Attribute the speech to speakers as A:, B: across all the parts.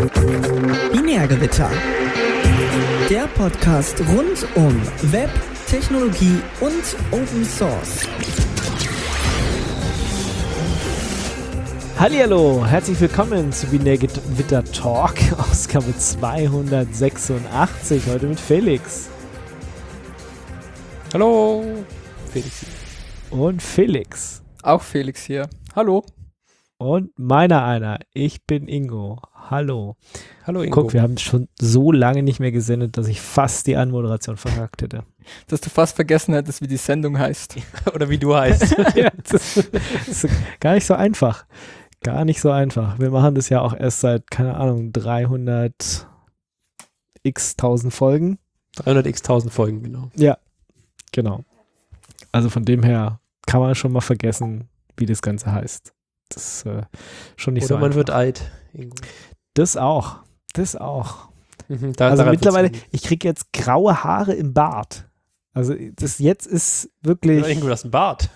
A: Binärgewitter. Der Podcast rund um Web, Technologie und Open Source.
B: Hallihallo, herzlich willkommen zu Binärgewitter Talk, Ausgabe 286, heute mit Felix.
C: Hallo, Felix.
B: Und Felix.
C: Auch Felix hier. Hallo.
B: Und meiner einer, ich bin Ingo. Hallo.
C: Hallo Ingo.
B: Guck, wir haben schon so lange nicht mehr gesendet, dass ich fast die Anmoderation verkackt hätte.
C: Dass du fast vergessen hättest, wie die Sendung heißt.
D: Oder wie du heißt.
B: Ja, das ist gar nicht so einfach. Gar nicht so einfach. Wir machen das ja auch erst seit, keine Ahnung, 300 x-tausend Folgen.
D: 300 x-tausend Folgen, genau.
B: Ja, genau. Also von dem her kann man schon mal vergessen, wie das Ganze heißt. Das ist schon nicht
D: Oder
B: so einfach.
D: man wird alt. Ingo.
B: Das auch.
D: Mhm,
B: Also
D: daran
B: mittlerweile,
D: wird's
B: ich kriege jetzt graue Haare im Bart. Also das jetzt ist wirklich...
D: liegen. Ingo, das ist ein Bart.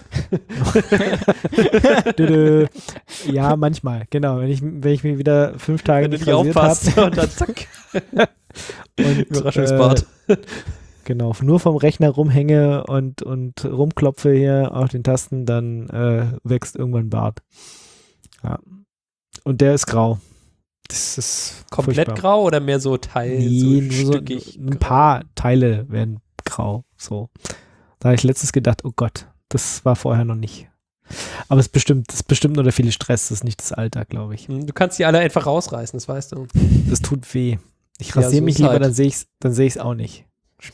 B: Ja, manchmal, genau. Wenn ich mich wieder 5 Tage
D: Wenn du
B: nicht
D: nicht
B: rasiert
D: aufpasst
B: habe.
D: und dann zack.
B: Und,
D: Überraschungsbart.
B: Genau, nur vom Rechner rumhänge und rumklopfe hier auf den Tasten, dann wächst irgendwann Bart. Ja. Und der ist grau. Das ist
D: Komplett
B: furchtbar.
D: grau oder mehr so
B: Nee, nur so
D: stückig?
B: ein paar Teile werden grau. So. Da habe ich letztens gedacht, oh Gott, das war vorher noch nicht. Aber es ist bestimmt nur der viele Stress, das ist nicht das Alter, glaube ich.
D: Du kannst die alle einfach rausreißen, das weißt du.
B: Das tut weh. Ich
D: Ja,
B: rasiere
D: so
B: mich
D: ist
B: lieber,
D: halt.
B: dann sehe ich's auch nicht.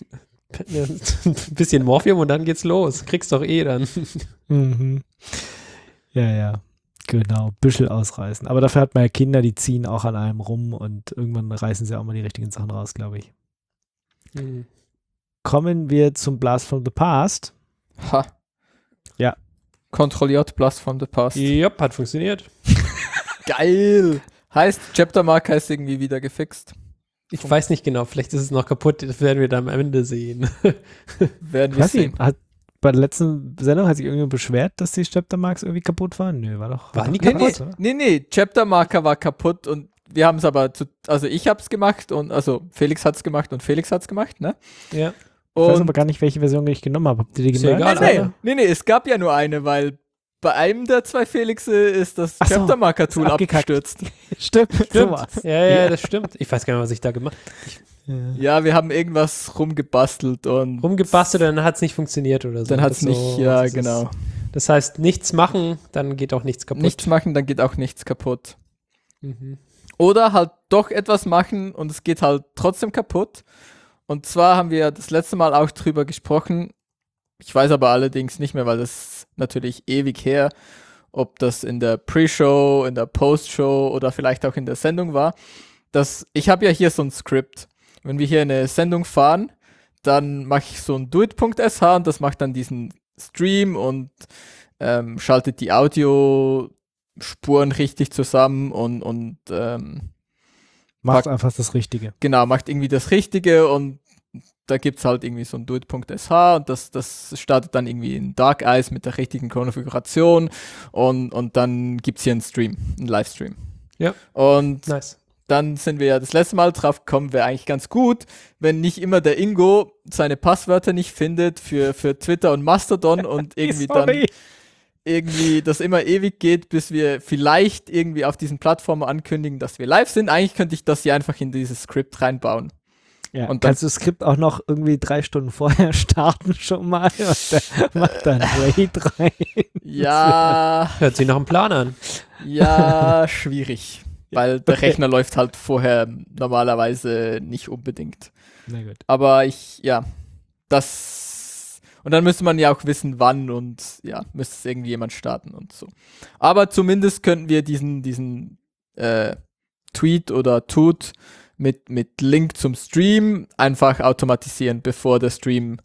D: Ein bisschen Morphium und dann geht's los. Kriegst doch eh dann.
B: Mhm. Ja. Genau, Büschel ausreißen. Aber dafür hat man ja Kinder, die ziehen auch an einem rum und irgendwann reißen sie auch mal die richtigen Sachen raus, glaube ich.
D: Mhm.
B: Kommen wir zum Blast from the Past.
C: Ha.
B: Ja.
C: Kontrolliert Blast from the Past.
D: Jupp, hat funktioniert.
C: Geil. Heißt, Chaptermarker ist irgendwie wieder gefixt.
D: Ich weiß nicht genau, vielleicht ist es noch kaputt, das werden wir dann am Ende sehen.
C: Werden wir
B: Weiß
C: sehen.
B: nicht, bei der letzten Sendung hat sich irgendjemand beschwert, dass die Chaptermarks irgendwie kaputt waren? Nö, war doch.
D: Waren die
C: Nee,
D: kaputt?
B: oder?
C: nee, Chaptermarker war kaputt und wir haben es aber, also ich hab's gemacht und, also Felix hat's gemacht und Felix hat's gemacht, ne?
D: Ja.
B: Ich weiß
C: Und
B: aber gar nicht, welche Version ich genommen habe. Habt ihr die
D: Ist ja
B: gemerkt?
D: egal.
C: nee, es gab ja nur eine, weil bei einem der 2 Felixe ist das
B: Ach so,
C: Chaptermarker-Tool
B: ist abgekackt.
C: abgestürzt.
B: Stimmt.
D: Stimmt.
B: sowas.
D: Ja, das stimmt. Ich weiß gar nicht mehr, was ich da gemacht habe.
C: Ja, wir haben irgendwas rumgebastelt und
D: Rumgebastelt, dann hat es nicht funktioniert oder so.
C: dann hat's
D: Das
C: nicht,
D: so,
C: ja,
D: das ist-
C: genau.
D: Das heißt, nichts machen, dann geht auch nichts kaputt.
C: Nichts machen, dann geht auch nichts kaputt.
D: Mhm.
C: Oder halt doch etwas machen und es geht halt trotzdem kaputt. Und zwar haben wir das letzte Mal auch drüber gesprochen. Ich weiß aber allerdings nicht mehr, weil das ist natürlich ewig her, ob das in der Pre-Show, in der Post-Show oder vielleicht auch in der Sendung war. Ich habe ja hier so ein Skript. Wenn wir hier eine Sendung fahren, dann mache ich so ein doit.sh und das macht dann diesen Stream und schaltet die Audiospuren richtig zusammen und
B: Macht einfach das Richtige.
C: genau, macht irgendwie das Richtige und da gibt es halt irgendwie so ein doit.sh und das startet dann irgendwie in Dark Eyes mit der richtigen Konfiguration und dann gibt es hier einen Stream, einen Livestream.
D: Ja.
C: Und
D: Nice.
C: dann sind wir ja das letzte Mal drauf gekommen, wäre eigentlich ganz gut, wenn nicht immer der Ingo seine Passwörter nicht findet für Twitter und Mastodon und irgendwie dann
B: Sorry.
C: irgendwie das immer ewig geht, bis wir vielleicht irgendwie auf diesen Plattformen ankündigen, dass wir live sind. Eigentlich könnte ich das hier einfach in dieses Skript reinbauen.
B: Ja,
C: Und dann-
B: kannst du das Skript auch noch irgendwie 3 Stunden vorher starten schon mal und der macht dann Raid rein.
C: Ja,
D: Hört sich nach einem Plan an.
C: ja, schwierig. Weil der Rechner läuft halt vorher normalerweise nicht unbedingt.
B: Na gut.
C: Aber und dann müsste man ja auch wissen, wann und ja, müsste es irgendjemand starten und so. Aber zumindest könnten wir diesen Tweet oder Tut mit Link zum Stream einfach automatisieren, bevor der Stream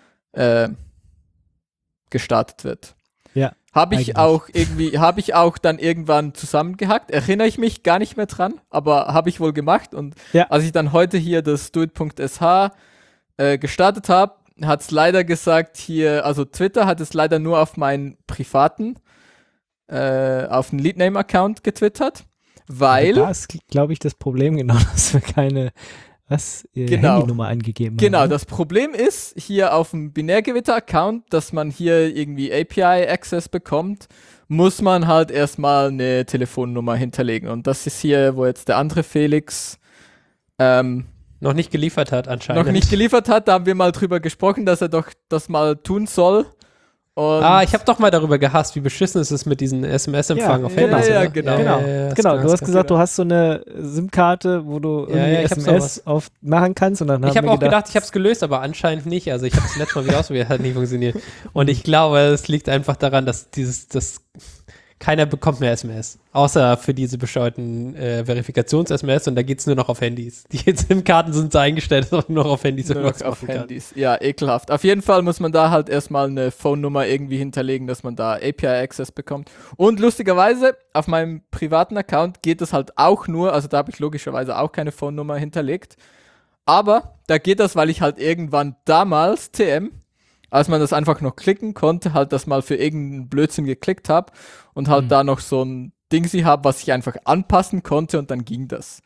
C: gestartet wird.
B: Ja.
C: Habe ich auch dann irgendwann zusammengehackt. Erinnere ich mich gar nicht mehr dran, aber habe ich wohl gemacht. Und
B: Ja.
C: als ich dann heute hier das doit.sh gestartet habe, hat es leider gesagt hier, also Twitter hat es leider nur auf meinen privaten, auf den Leadname-Account getwittert. Weil,
B: Da ist, glaube ich, das Problem genau, dass wir keine
C: Genau.
B: Handynummer angegeben
C: genau,
B: haben.
C: das Problem ist hier auf dem Binärgewitter-Account, dass man hier irgendwie API-Access bekommt, muss man halt erstmal eine Telefonnummer hinterlegen. Und das ist hier, wo jetzt der andere Felix
D: Noch nicht geliefert hat anscheinend.
C: noch nicht geliefert hat. Da haben wir mal drüber gesprochen, dass er doch das mal tun soll. Und
D: Ich habe doch mal darüber gehasst, wie beschissen es ist mit diesen SMS-Empfang
B: Ja,
D: auf Handys.
C: ja,
D: oder?
C: genau.
B: Genau, du hast gesagt,
C: genau.
B: du hast so eine SIM-Karte, wo du
D: Ja,
B: irgendwie
D: ich hab
B: SMS
D: sowas.
B: machen kannst und dann
D: Ich
B: haben
D: habe
B: wir
D: auch gedacht, ich habe es gelöst, aber anscheinend nicht. Also ich habe es letztes Mal wieder ausprobiert, hat nicht funktioniert. Und ich glaube, es liegt einfach daran, dass keiner bekommt mehr SMS. Außer für diese bescheuerten Verifikations-SMS und da geht es nur noch auf Handys. Die SIM-Karten sind so eingestellt, dass man nur noch auf Handys
C: Nur
D: irgendwas
C: noch auf
D: machen kann.
C: Handys. Ja, ekelhaft. Auf jeden Fall muss man da halt erstmal eine Phone-Nummer irgendwie hinterlegen, dass man da API-Access bekommt. Und lustigerweise, auf meinem privaten Account geht das halt auch nur, also da habe ich logischerweise auch keine Phone-Nummer hinterlegt. Aber da geht das, weil ich halt irgendwann damals, TM, als man das einfach noch klicken konnte, halt das mal für irgendeinen Blödsinn geklickt habe und halt da noch so ein Ding sie habe, was ich einfach anpassen konnte und dann ging das.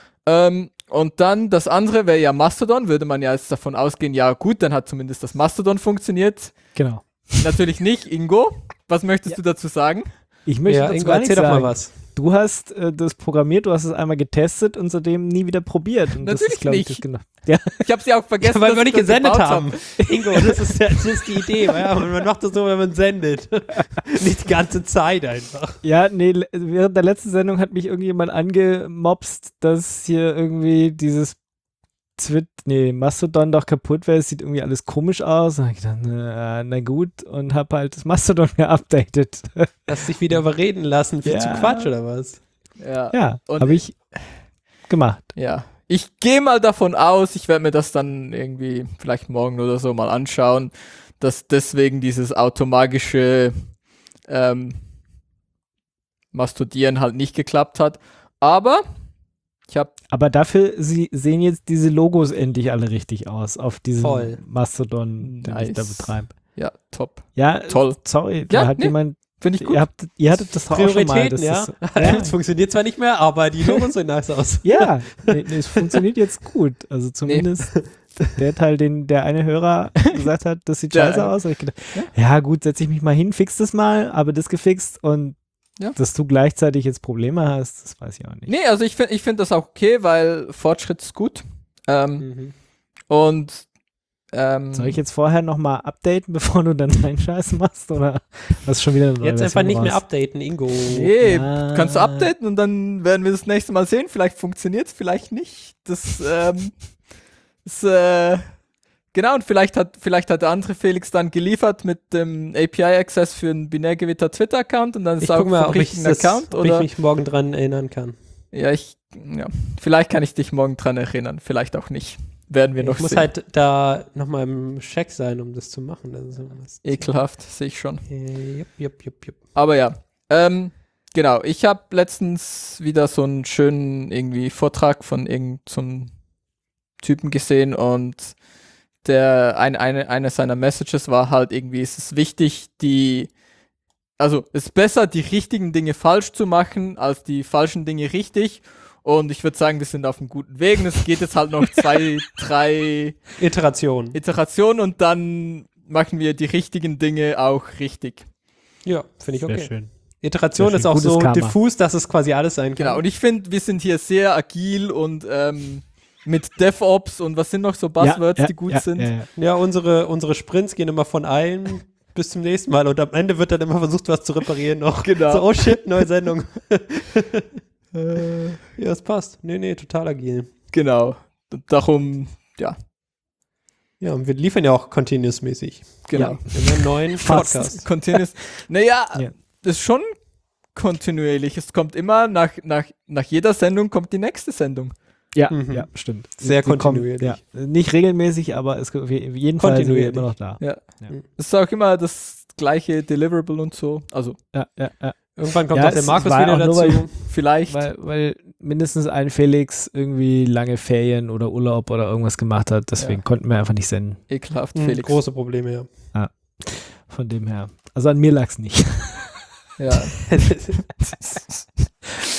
C: Und dann das andere wäre ja Mastodon, würde man ja jetzt davon ausgehen, ja gut, dann hat zumindest das Mastodon funktioniert.
B: Genau.
C: Natürlich nicht. Ingo, was möchtest du dazu sagen?
B: Ich möchte
D: Ja,
B: dazu
D: Ingo,
B: gar nichts
D: erzähl doch
B: sagen.
D: mal was.
B: Du hast das programmiert, du hast es einmal getestet und seitdem nie wieder probiert. Und das
C: Natürlich
B: ist, glaub ich,
C: nicht.
B: das genau. Ja,
C: Ich habe sie auch vergessen,
D: Weil
C: dass
D: wir
C: ich
D: nicht
C: das
D: gesendet
C: gebaut
D: haben. Ingo, das ist die Idee. Ja, und man macht das so, wenn man sendet. Nicht die ganze Zeit einfach.
B: ja, nee, während der letzten Sendung hat mich irgendjemand angemobst, dass hier irgendwie dieses Mastodon doch kaputt wäre, es sieht irgendwie alles komisch aus. Und hab ich gedacht, na gut, und hab halt das Mastodon geupdatet.
D: Hast dich wieder überreden lassen für
B: Ja.
D: zu Quatsch oder was?
C: Ja.
B: Ja,
C: Und-
B: habe ich gemacht.
C: Ja. Ich gehe mal davon aus, ich werde mir das dann irgendwie vielleicht morgen oder so mal anschauen, dass deswegen dieses automatische Mastodieren halt nicht geklappt hat. Aber ich habe
B: Aber dafür sehen jetzt diese Logos endlich alle richtig aus auf diesem
D: Voll.
B: Mastodon, den ich da
C: Nice.
B: betreibe.
C: ja top.
B: Ja,
C: Toll.
B: sorry,
C: Ja,
B: da hat
C: nee,
B: jemand,
C: Finde ich gut.
B: ihr hattet das doch auch schon mal.
D: Prioritäten,
B: Das
D: ja.
B: ist,
D: Das funktioniert zwar nicht mehr, aber die Logos sehen nice aus.
B: ja, nee, es funktioniert jetzt gut. Also zumindest der Teil, den der eine Hörer gesagt hat, das sieht
C: Der
B: scheiße
C: eine.
B: aus. Hab ich gedacht, ja gut, setze ich mich mal hin, fix das mal, aber das gefixt und
C: Ja.
B: dass du gleichzeitig jetzt Probleme hast, das weiß ich auch nicht.
C: Nee, also ich find das auch okay, weil Fortschritt ist gut. Und
B: Soll ich jetzt vorher nochmal updaten, bevor du dann deinen Scheiß machst? Oder hast du schon wieder eine neue
D: Jetzt einfach
B: Version
D: nicht mehr
B: raus?
D: updaten, Ingo.
C: nee,
B: Ja.
C: kannst du updaten und dann werden wir das nächste Mal sehen. Vielleicht funktioniert es, vielleicht nicht. Das ist, genau, und vielleicht hat der andere Felix dann geliefert mit dem API-Access für einen Binärgewitter Twitter-Account und dann ist
D: Ich
C: es auch
D: guck mal,
C: vom
D: ob ich,
C: richtigen
D: das,
C: Account.
D: ob ich
C: Oder?
D: mich morgen dran erinnern kann.
C: Ja, vielleicht kann ich dich morgen dran erinnern, vielleicht auch nicht. Werden wir noch
D: Ich muss
C: sehen.
D: halt da nochmal im Check sein, um das zu machen. Das ist irgendwas.
C: Ekelhaft, sehe ich schon.
D: Jupp.
C: Aber ja, genau, ich habe letztens wieder so einen schönen irgendwie Vortrag von irgendeinem so einem Typen gesehen und eine seiner Messages war halt irgendwie, es ist wichtig, es ist besser, die richtigen Dinge falsch zu machen, als die falschen Dinge richtig. Und ich würde sagen, wir sind auf einem guten Weg. Und es geht jetzt halt noch 2, 3
D: Iteration.
C: Iterationen und dann machen wir die richtigen Dinge auch richtig.
D: Ja, finde ich
B: Sehr
D: okay.
B: schön.
D: Iteration
B: Sehr
D: ist
B: schön.
D: auch
B: Gutes
D: so
B: Karma.
D: diffus, dass es quasi alles sein kann.
C: Genau, und ich finde, wir sind hier sehr agil und mit DevOps und was sind noch so Buzzwords, die gut sind.
B: Ja.
D: Ja, unsere Sprints gehen immer von allen bis zum nächsten Mal und am Ende wird dann immer versucht, was zu reparieren noch.
C: Genau.
D: So, oh shit, neue Sendung. Ja, es passt. Nee, total agil.
C: Genau. Und darum, ja,
D: Ja, und wir liefern ja auch continuous-mäßig.
C: genau.
D: Ja, wir haben einen neuen
B: Fast.
D: Podcast.
C: Continuous. Naja,
B: Ja.
C: das ist schon kontinuierlich. Es kommt immer, nach jeder Sendung kommt die nächste Sendung.
B: Ja,
D: Mhm.
B: ja, stimmt.
D: Sehr
B: Die kommen-
D: kontinuierlich.
B: Ja, nicht regelmäßig, aber es auf jeden Fall sind wir
D: Kontinuierlich.
B: immer noch da.
C: Ja.
B: Ja.
C: Es ist auch immer das gleiche Deliverable und so. Also,
B: Ja.
D: Irgendwann kommt
B: Ja,
D: auch der
B: es
D: Markus
B: war
D: wieder
B: auch nur,
D: dazu.
C: vielleicht.
B: Weil mindestens ein Felix irgendwie lange Ferien oder Urlaub oder irgendwas gemacht hat, deswegen konnten wir einfach nicht senden.
C: Ekelhaft,
D: Felix.
C: Felix.
D: Große Probleme, ja.
B: Von dem her. Also an mir lag es nicht.
C: Ja.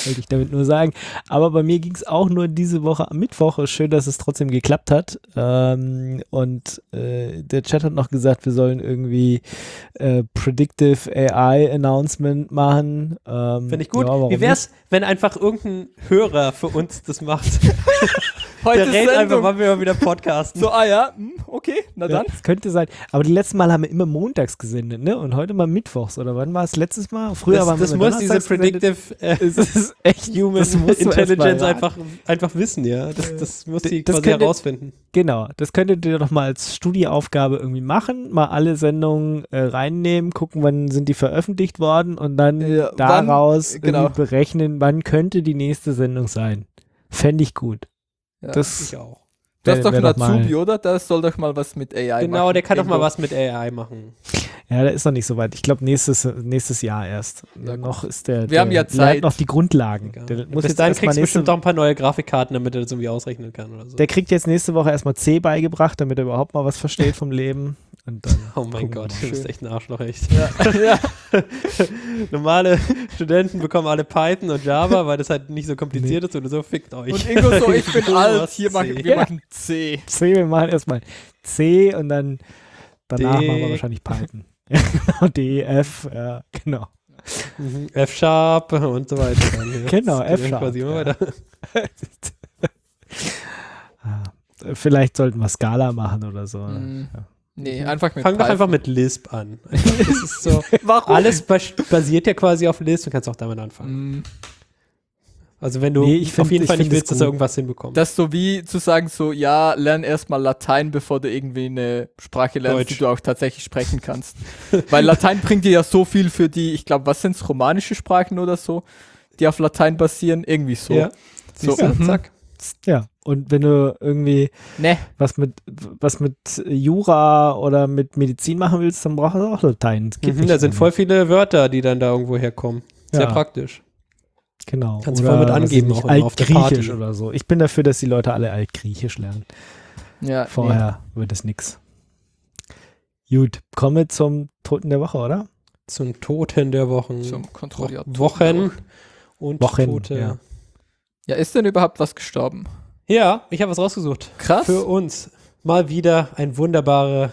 B: wollte ich damit nur sagen. Aber bei mir ging es auch nur diese Woche am Mittwoch. Schön, dass es trotzdem geklappt hat. Und der Chat hat noch gesagt, wir sollen irgendwie Predictive AI Announcement machen.
D: Finde ich gut.
B: Ja,
D: Wie wär's, wenn einfach irgendein Hörer für uns das macht?
C: Heute
D: Der redet einfach,
C: Sendung.
D: wann wir mal wieder podcasten.
C: So, ja, okay, na dann.
B: Das könnte sein. Aber die letzten Mal haben wir immer montags gesendet, ne? Und heute mal mittwochs. Oder wann war es letztes Mal? Früher waren wir
D: das
B: immer
D: muss diese
B: donnerstags gesendet.
D: Predictive
B: Es ist echt
D: Human
B: das musst du
D: Intelligence
B: erst mal
D: einfach wissen, ja. Das muss die
B: Das
D: quasi
B: könnte-
D: herausfinden.
B: Genau, das könntet ihr doch mal als Studieaufgabe irgendwie machen, mal alle Sendungen reinnehmen, gucken, wann sind die veröffentlicht worden und dann
C: Ja,
B: daraus
C: wann- genau.
B: irgendwie berechnen, wann könnte die nächste Sendung sein. Fände ich gut.
C: Ja.
B: Das
D: Ich auch.
C: Du hast doch
B: wär
C: einen
B: mal-
C: Azubi, oder? Der soll doch mal was mit AI machen.
D: Genau, der kann doch mal
C: Irgendwo.
D: was mit AI machen.
B: Ja, der ist noch nicht so weit. Ich glaube, nächstes Jahr erst.
C: Ja,
B: Noch ist der.
C: Wir haben ja
B: lernt
C: Zeit.
B: noch die Grundlagen.
D: Egal.
B: Der muss
D: Bis
B: jetzt
D: dahin
B: erst mal
D: kriegst du bestimmt
B: nächste,
D: auch ein paar neue Grafikkarten, damit er das irgendwie ausrechnen kann oder so.
B: der kriegt jetzt nächste Woche erstmal C beigebracht, damit er überhaupt mal was versteht vom Leben. Und dann
D: Oh mein
B: gucken
D: Gott,
B: wir
D: du bist
B: mal.
D: echt ein Arschloch, echt.
C: Ja.
D: Normale Studenten bekommen alle Python und Java, weil das halt nicht so kompliziert ist oder so, fickt euch.
C: Und Ingo so, ich bin
D: Du
C: alt,
D: machst
C: hier machen
D: C.
C: wir
B: Ja.
C: machen C.
B: C, wir machen erstmal C und dann danach
D: D.
B: machen wir wahrscheinlich Python. Ja, genau, D, F, ja, genau.
D: Mhm, F-Sharp und so weiter. Dann, ja.
B: Genau,
D: Das geht dann
B: F-Sharp,
D: quasi immer
B: ja.
D: weiter.
B: Vielleicht sollten wir Scala machen oder so.
C: Mhm.
B: Ja.
C: Nee, einfach mit
D: Fang doch
C: Python.
D: einfach mit Lisp an. Das ist so,
C: Warum?
D: alles basiert ja quasi auf Lisp, du kannst auch damit anfangen.
C: Mhm.
D: Also wenn du
B: Nee, ich find-
D: auf jeden
B: ich
D: Fall nicht
B: find es
D: willst, dass er
B: gut.
D: irgendwas hinbekommt.
C: Das ist so wie zu sagen, so, ja, lern erstmal Latein, bevor du irgendwie eine Sprache lernst,
D: Deutsch.
C: die du auch tatsächlich sprechen kannst. Weil Latein bringt dir ja so viel für die, ich glaube, was sind es, romanische Sprachen oder so, die auf Latein basieren, irgendwie so.
D: Ja.
C: So,
D: Siehst du?
C: mhm.
D: Zack.
B: Ja, und wenn du irgendwie
C: Ne,
B: was mit Jura oder mit Medizin machen willst, dann brauchst du auch Latein. Das geht
D: Mhm,
B: nicht
D: da sind
B: ohne.
D: voll viele Wörter, die dann da irgendwo herkommen. Sehr
B: Ja.
D: praktisch.
B: Genau.
D: Kannst du voll mit
B: was weiß
D: angeben,
B: ich
D: auch immer auf der Party.
B: Altgriechisch oder so. Ich bin dafür, dass die Leute alle Altgriechisch lernen.
C: ja,
B: Vorher wird es nix. Gut, kommen wir zum Toten der Woche, oder?
D: Zum Toten der Wochen.
C: zum kontrollierten
D: Wochen und
B: Wochen,
D: Tote.
B: ja.
C: Ja, ist denn überhaupt was gestorben?
D: Ja, ich habe was rausgesucht.
C: Krass.
D: Für uns mal wieder eine wunderbare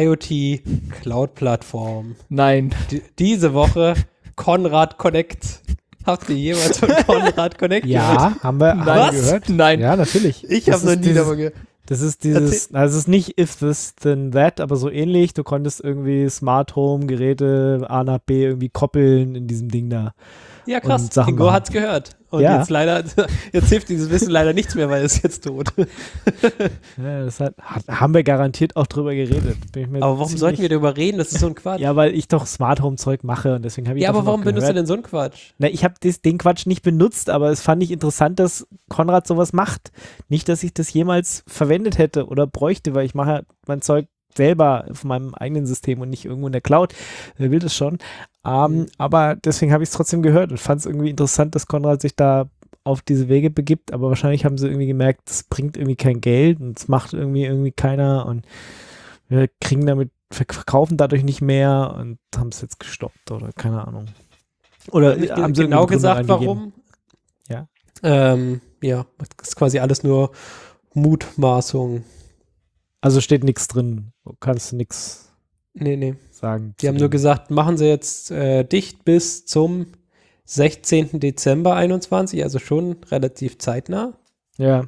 D: IoT-Cloud-Plattform.
C: Nein.
D: Diese Woche Konrad Connect. Habt ihr jemals von Konrad Connect gehört?
B: Ja, haben wir
C: Was?
B: gehört.
C: Nein.
B: Ja, natürlich.
D: Ich
B: Das
D: habe noch
B: ist
D: nie
B: dieses-
D: davon gehört.
B: Das ist dieses, also es ist nicht if this then that, aber so ähnlich. Du konntest irgendwie Smart Home Geräte A nach B irgendwie koppeln in diesem Ding da.
D: Ja, krass.
B: Und Sachen
D: Ingo
B: machen.
D: hat's gehört. Und
B: Ja.
D: jetzt leider, jetzt hilft dieses Wissen leider nichts mehr, weil es ist jetzt tot.
B: Ja, das haben wir garantiert auch drüber geredet. Bin ich mir
D: Aber warum
B: ziemlich-
D: sollten wir darüber reden? Das ist so ein Quatsch.
B: Ja, weil ich doch Smart Home Zeug mache und deswegen habe ich
D: Ja, aber
B: davon
D: warum
B: auch
D: benutzt du
B: gehört.
D: denn so einen Quatsch?
B: Na, ich habe den Quatsch nicht benutzt, aber es fand ich interessant, dass Konrad sowas macht. Nicht, dass ich das jemals verwendet hätte oder bräuchte, weil ich mache ja mein Zeug selber auf meinem eigenen System und nicht irgendwo in der Cloud. Wer will das schon? Aber deswegen habe ich es trotzdem gehört und fand es irgendwie interessant, dass Konrad sich da auf diese Wege begibt, aber wahrscheinlich haben sie irgendwie gemerkt, es bringt irgendwie kein Geld und es macht irgendwie keiner und wir verkaufen dadurch nicht mehr und haben es jetzt gestoppt oder keine Ahnung. Oder
D: Nicht
B: haben sie
D: genau
B: irgendeine
D: gesagt,
B: Begründung
D: warum?
B: Ja.
D: Ja, das ist quasi alles nur Mutmaßung.
B: Also steht nichts drin. Du kannst nichts
D: Nee.
B: sagen.
D: Die haben nur gesagt, machen sie jetzt dicht bis zum 16. Dezember 21, also schon relativ zeitnah.
B: Ja.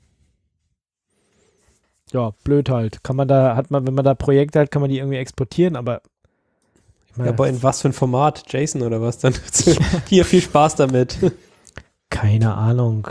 B: Ja, blöd halt. Wenn man da Projekte hat, kann man die irgendwie exportieren, aber ich
D: Ja,
B: meine,
D: aber in was für ein Format? JSON oder was dann? Hier, viel Spaß damit.
B: keine Ahnung.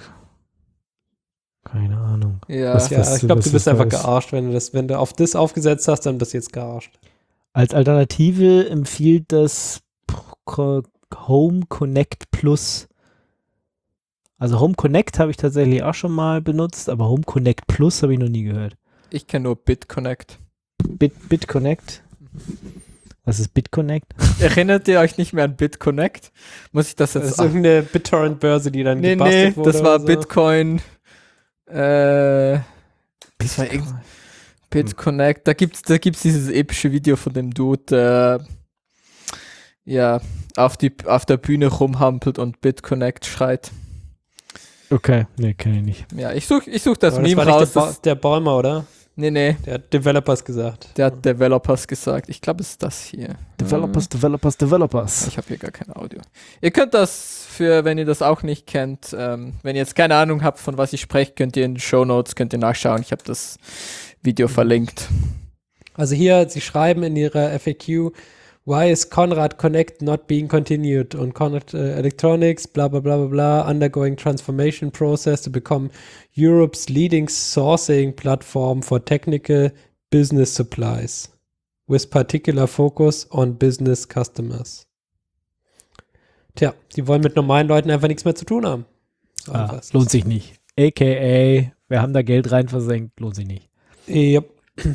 B: Keine Ahnung.
C: Ja.
B: Was-
D: Ja, ich glaube,
B: was
D: du bist
B: das
D: einfach
B: ist.
D: gearscht, wenn du auf das aufgesetzt hast, dann bist du jetzt gearscht.
B: Als Alternative empfiehlt das Home Connect Plus. Also Home Connect habe ich tatsächlich auch schon mal benutzt, aber Home Connect Plus habe ich noch nie gehört.
C: Ich kenne nur BitConnect.
B: BitConnect? Was ist BitConnect?
C: Erinnert ihr euch nicht mehr an BitConnect? Muss ich das
D: Das
C: jetzt
D: ist irgendeine BitTorrent-Börse, die dann
C: Nee,
D: gebastelt wurde.
C: das war
D: oder so.
C: Bitcoin. Das war BitConnect. Da gibt's dieses epische Video von dem Dude, ja, auf der Bühne rumhampelt und BitConnect schreit.
B: Okay, nee, kenne ich nicht.
C: Ja, ich such das
D: Aber
C: Meme
D: das war
C: raus.
D: nicht der Bäumer, oder?
C: Nee,
D: Der hat Developers gesagt.
C: der hat Developers gesagt. Ich glaube, es ist das hier.
B: Developers.
C: Ich habe hier gar kein Audio. Ihr könnt das wenn ihr das auch nicht kennt, wenn ihr jetzt keine Ahnung habt, von was ich spreche, könnt ihr in den Shownotes nachschauen. Ich habe das Video verlinkt.
D: Also hier, sie schreiben in ihrer FAQ, why is Conrad Connect not being continued? Und Conrad Electronics, bla bla bla bla bla, undergoing transformation process to become Europe's leading sourcing platform for technical business supplies, with particular focus on business customers. Tja, die wollen mit normalen Leuten einfach nichts mehr zu tun haben. So einfach ist es.
B: Lohnt sich nicht. AKA, wir haben da Geld rein versenkt, lohnt sich nicht.
D: Yep.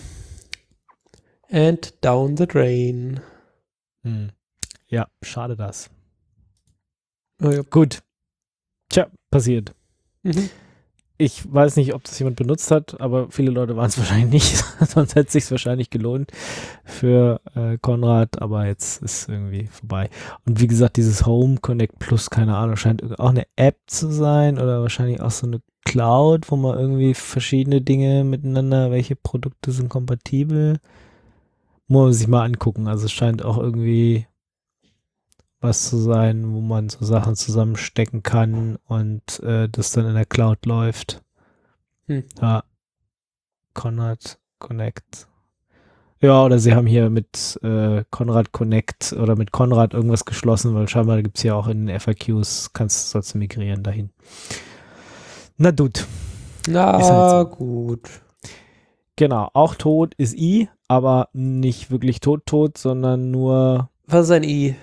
D: And down the drain.
B: Ja, schade das.
D: Oh, ja.
B: Gut. Tja, passiert.
D: Mhm.
B: Ich weiß nicht, ob das jemand benutzt hat, aber viele Leute waren es wahrscheinlich nicht. Sonst hätte es sich wahrscheinlich gelohnt für Konrad, aber jetzt ist es irgendwie vorbei. Und wie gesagt, dieses Home Connect Plus, keine Ahnung, scheint auch eine App zu sein oder wahrscheinlich auch so eine Cloud, wo man irgendwie verschiedene Dinge miteinander, welche Produkte sind kompatibel, muss man sich mal angucken. Also es scheint auch irgendwie was zu sein, wo man so Sachen zusammenstecken kann und das dann in der Cloud läuft. Ja. Conrad Connect. Ja, oder sie haben hier mit Conrad Connect oder mit Conrad irgendwas geschlossen, weil scheinbar gibt es ja auch in den FAQs, sollst du migrieren dahin. Na gut.
D: Na
B: Ist halt so.
D: gut.
B: Genau, auch tot ist I, aber nicht wirklich tot, sondern nur
D: Was ist ein I?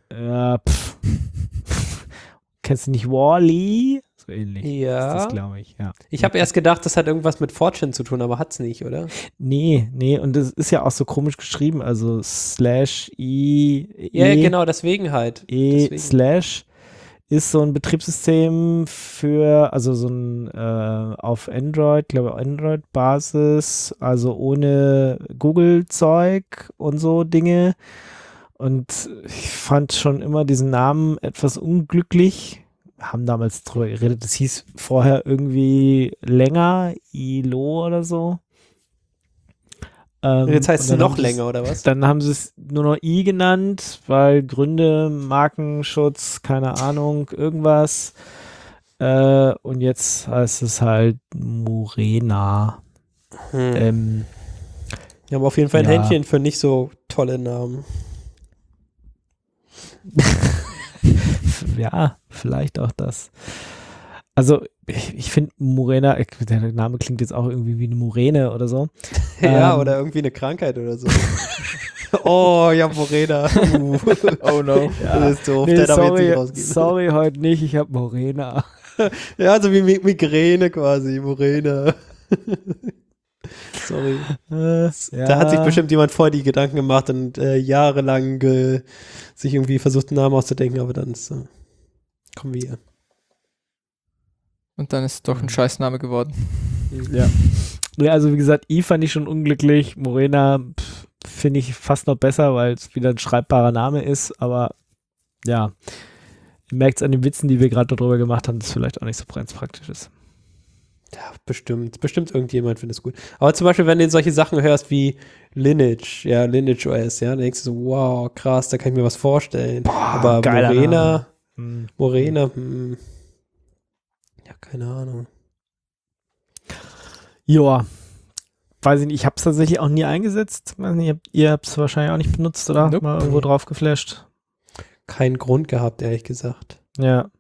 B: Kennst du nicht Wall-E? So ähnlich
D: Ja.
B: ist das, glaube ich, ja.
D: Ich habe erst gedacht, das hat irgendwas mit Fortune zu tun, aber hat's nicht, oder?
B: Nee, und das ist ja auch so komisch geschrieben, also /i
D: Ja, genau, deswegen halt.
B: / ist so ein Betriebssystem für, also so ein auf Android, glaube ich, Android-Basis, also ohne Google-Zeug und so Dinge. Und ich fand schon immer diesen Namen etwas unglücklich. Wir haben damals drüber geredet, das hieß vorher irgendwie länger, ILO oder so.
D: Jetzt heißt es
B: und dann
D: noch länger, oder was?
B: Dann haben sie es nur noch I genannt, weil Gründe, Markenschutz, keine Ahnung, irgendwas. Und jetzt heißt es halt Murena.
D: Wir haben auf jeden Fall ein
B: ja.
D: Händchen für nicht so tolle Namen.
B: Ja, vielleicht auch das. Also, ich finde Murena, der Name klingt jetzt auch irgendwie wie eine Muräne oder so.
D: Ja, oder irgendwie eine Krankheit oder so. Oh, ja, Morena.
C: Oh no.
D: Ja, das ist doof.
B: Nee,
D: Der darf jetzt nicht rausgehen.
B: sorry, heute nicht, ich habe Morena.
D: Ja, so wie Migräne quasi, Morena. Sorry.
B: Ja.
D: Da hat sich bestimmt jemand vorher die Gedanken gemacht und jahrelang sich irgendwie versucht, einen Namen auszudenken, aber dann ist kommen wir hier.
C: Und dann ist es doch ein Scheißname geworden.
B: Ja. Ja, also wie gesagt, I fand ich schon unglücklich. Morena finde ich fast noch besser, weil es wieder ein schreibbarer Name ist, aber ja, ihr merkt es an den Witzen, die wir gerade darüber gemacht haben, dass es vielleicht auch nicht so ganz praktisch ist.
D: Ja, bestimmt irgendjemand findet es gut. Aber zum Beispiel, wenn du solche Sachen hörst wie Lineage, ja, Lineage OS, ja, dann denkst du so, wow, krass, da kann ich mir was vorstellen. Aber Morena, ja, keine Ahnung.
B: Joa, weiß ich nicht, ich habe es tatsächlich auch nie eingesetzt. Weiß nicht, ihr habt es wahrscheinlich auch nicht benutzt, oder?
C: Nope.
B: Mal irgendwo drauf geflasht.
D: Keinen Grund gehabt, ehrlich gesagt.
B: Ja.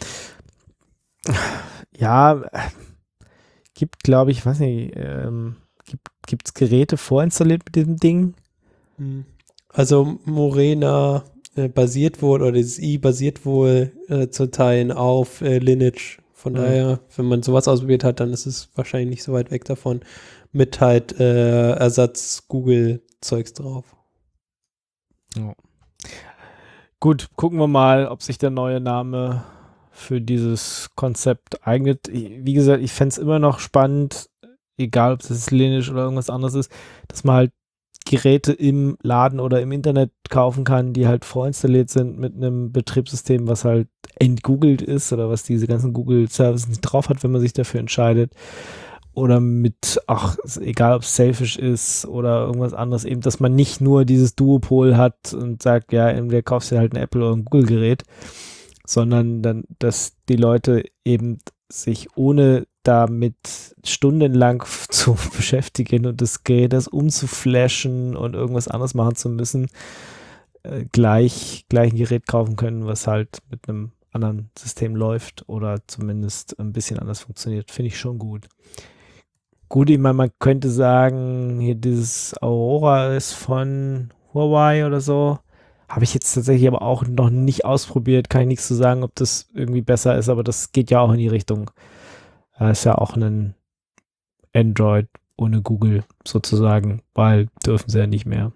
B: Ja, gibt, glaube ich, weiß nicht, gibt es Geräte vorinstalliert mit diesem Ding?
D: Also Morena basiert wohl, oder dieses I basiert wohl zu Teilen auf Lineage. Von daher, wenn man sowas ausprobiert hat, dann ist es wahrscheinlich nicht so weit weg davon. Mit halt Ersatz-Google-Zeugs drauf.
B: Ja. Gut, gucken wir mal, ob sich der neue Name für dieses Konzept eignet. Wie gesagt, ich fände es immer noch spannend, egal ob es Lineage oder irgendwas anderes ist, dass man halt Geräte im Laden oder im Internet kaufen kann, die halt vorinstalliert sind mit einem Betriebssystem, was halt entgoogelt ist oder was diese ganzen Google-Services nicht drauf hat, wenn man sich dafür entscheidet. Oder mit, egal ob es Selfish ist oder irgendwas anderes, eben, dass man nicht nur dieses Duopol hat und sagt, ja, entweder kaufst du halt ein Apple oder ein Google-Gerät, sondern dann, dass die Leute eben sich ohne damit stundenlang zu beschäftigen und das Gerät das umzuflashen und irgendwas anderes machen zu müssen, gleich ein Gerät kaufen können, was halt mit einem anderen System läuft oder zumindest ein bisschen anders funktioniert. Finde ich schon gut. Gut, ich meine, man könnte sagen, hier dieses Aurora ist von Huawei oder so. Habe ich jetzt tatsächlich aber auch noch nicht ausprobiert. Kann ich nichts zu sagen, ob das irgendwie besser ist, aber das geht ja auch in die Richtung. Ist ja auch ein Android ohne Google sozusagen, weil dürfen sie ja nicht mehr.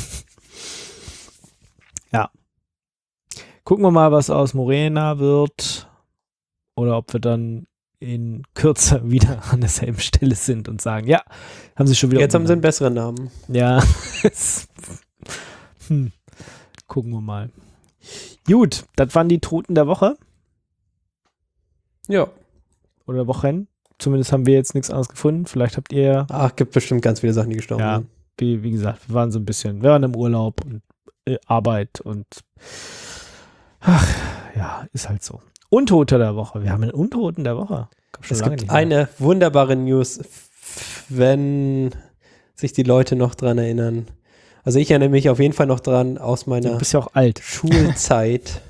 B: Ja. Gucken wir mal, was aus Morena wird oder ob wir dann in Kürze wieder an derselben Stelle sind und sagen, ja, haben sie schon wieder.
D: Jetzt haben sie einen besseren Namen.
B: Ja. Gucken wir mal. Gut, das waren die Toten der Woche.
D: Ja.
B: Oder Wochen. Zumindest haben wir jetzt nichts anderes gefunden. Vielleicht habt ihr.
D: Gibt bestimmt ganz viele Sachen, die gestorben
B: Ja,
D: sind.
B: wie gesagt, wir waren im Urlaub und Arbeit und ist halt so. Untote der Woche. Wir haben einen Untoten der Woche.
D: Es gibt eine wunderbare News, wenn sich die Leute noch dran erinnern. Also ich erinnere mich auf jeden Fall noch dran aus meiner
B: Du bist ja auch alt.
D: Schulzeit.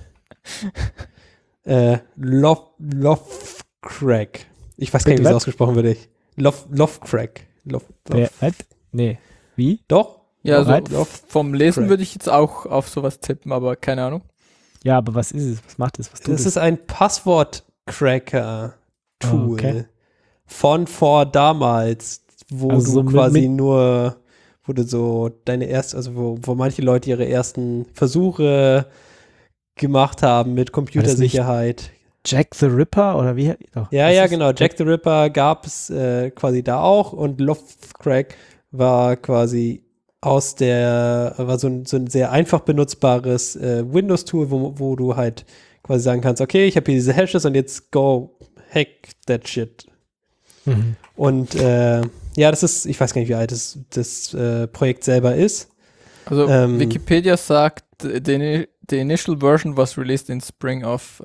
D: Lovecrack. Ich weiß gar nicht, wie es ausgesprochen wird. Lovecrack.
B: Nee. Wie?
D: Doch?
C: Ja, also
D: Right.
C: vom Lesen
D: Crack.
C: würde ich jetzt auch auf sowas tippen, aber keine Ahnung.
B: Ja, aber was ist es? Was macht es? Was tut
D: Das
B: es?
D: ist ein Passwort-Cracker-Tool
B: Okay.
D: von vor damals, wo
B: Also
D: du
B: so
D: quasi wo du so wo manche Leute ihre ersten Versuche gemacht haben mit Computersicherheit.
B: Jack the Ripper oder wie? Doch,
D: Ja, genau. Jack the Ripper gab es quasi da auch und Lovecrack war quasi war so ein sehr einfach benutzbares Windows-Tool, wo du halt quasi sagen kannst, okay, ich habe hier diese Hashes und jetzt go hack that shit.
B: Mhm.
D: Und das ist, ich weiß gar nicht, wie alt das Projekt selber ist.
C: Also Wikipedia sagt, the initial version was released in spring of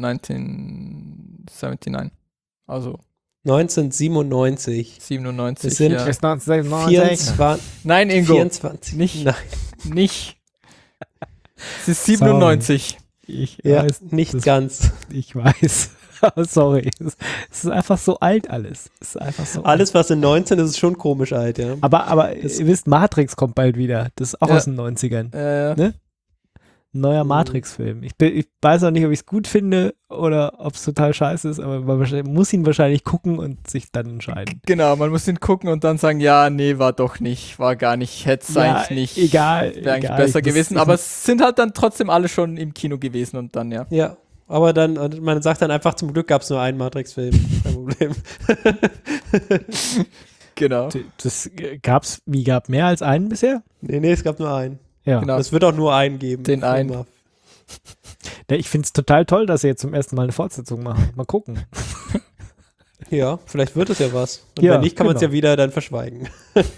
C: 1979. Also
D: 1997.
C: 97.
D: Es sind
C: ja.
B: 1997.
C: Nein, Ingo.
D: 24.
C: Nicht.
D: Nein.
C: Nicht. Es ist 97.
B: Ich
D: Ja,
B: weiß,
D: nicht ganz.
B: Ich weiß. Sorry. Es ist einfach so alt alles. Es ist einfach so
D: Alles, was in 19 ist, ist schon komisch alt, ja.
B: Aber ihr wisst, Matrix kommt bald wieder. Das ist auch aus den 90ern. Ne? Ein neuer Matrix-Film. Ich weiß auch nicht, ob ich es gut finde oder ob es total scheiße ist, aber man muss ihn wahrscheinlich gucken und sich dann entscheiden.
C: Genau, man muss ihn gucken und dann sagen, ja, nee, war doch nicht, war gar nicht, hätte es eigentlich nicht.
B: Egal.
C: Wäre eigentlich besser gewesen, aber es sind halt dann trotzdem alle schon im Kino gewesen und dann, ja.
D: Ja, aber dann, man sagt dann einfach, zum Glück gab es nur einen Matrix-Film. Kein Problem.
C: Genau.
B: Gab mehr als einen bisher?
D: Nee, es gab nur einen.
B: Ja.
C: Genau.
D: Es wird auch nur einen geben.
C: Den einen.
B: Ja, ich finde es total toll, dass sie jetzt zum ersten Mal eine Fortsetzung machen. Mal gucken.
D: Ja, vielleicht wird es ja was. Und
B: Ja,
D: wenn nicht, kann man es
B: genau.
D: ja wieder dann verschweigen.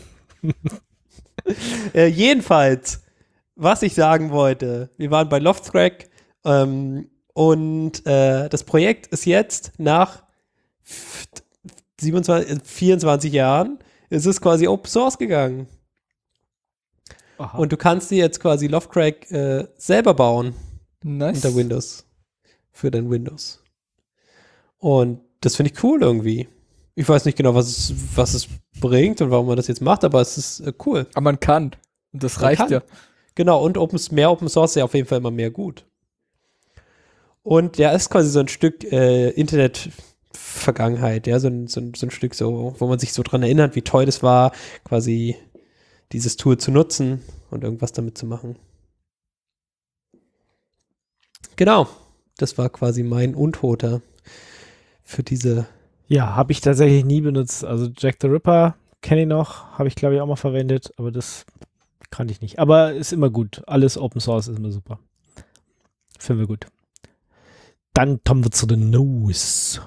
D: Jedenfalls, was ich sagen wollte, wir waren bei Lovecrack und das Projekt ist jetzt nach 24 Jahren, ist es quasi Open Source gegangen.
B: Aha.
D: Und du kannst dir jetzt quasi Lovecrack selber bauen
C: Nice.
D: unter Windows. Für dein Windows. Und das finde ich cool irgendwie. Ich weiß nicht genau, was es bringt und warum man das jetzt macht, aber es ist cool.
C: Aber man kann. Und das
D: Man
C: reicht
D: kann.
C: ja.
D: Genau, und mehr Open Source ist ja auf jeden Fall immer mehr gut. Und ja, ist quasi so ein Stück Internet-Vergangenheit, ja, so ein Stück so, wo man sich so dran erinnert, wie toll das war, quasi dieses Tool zu nutzen und irgendwas damit zu machen. Genau, das war quasi mein Untoter für diese.
B: Ja, habe ich tatsächlich nie benutzt. Also Jack the Ripper kenne ich noch, habe ich glaube ich auch mal verwendet, aber das Kann ich nicht. Aber ist immer gut. Alles Open Source ist immer super. Finden wir gut. Dann kommen wir zu den News.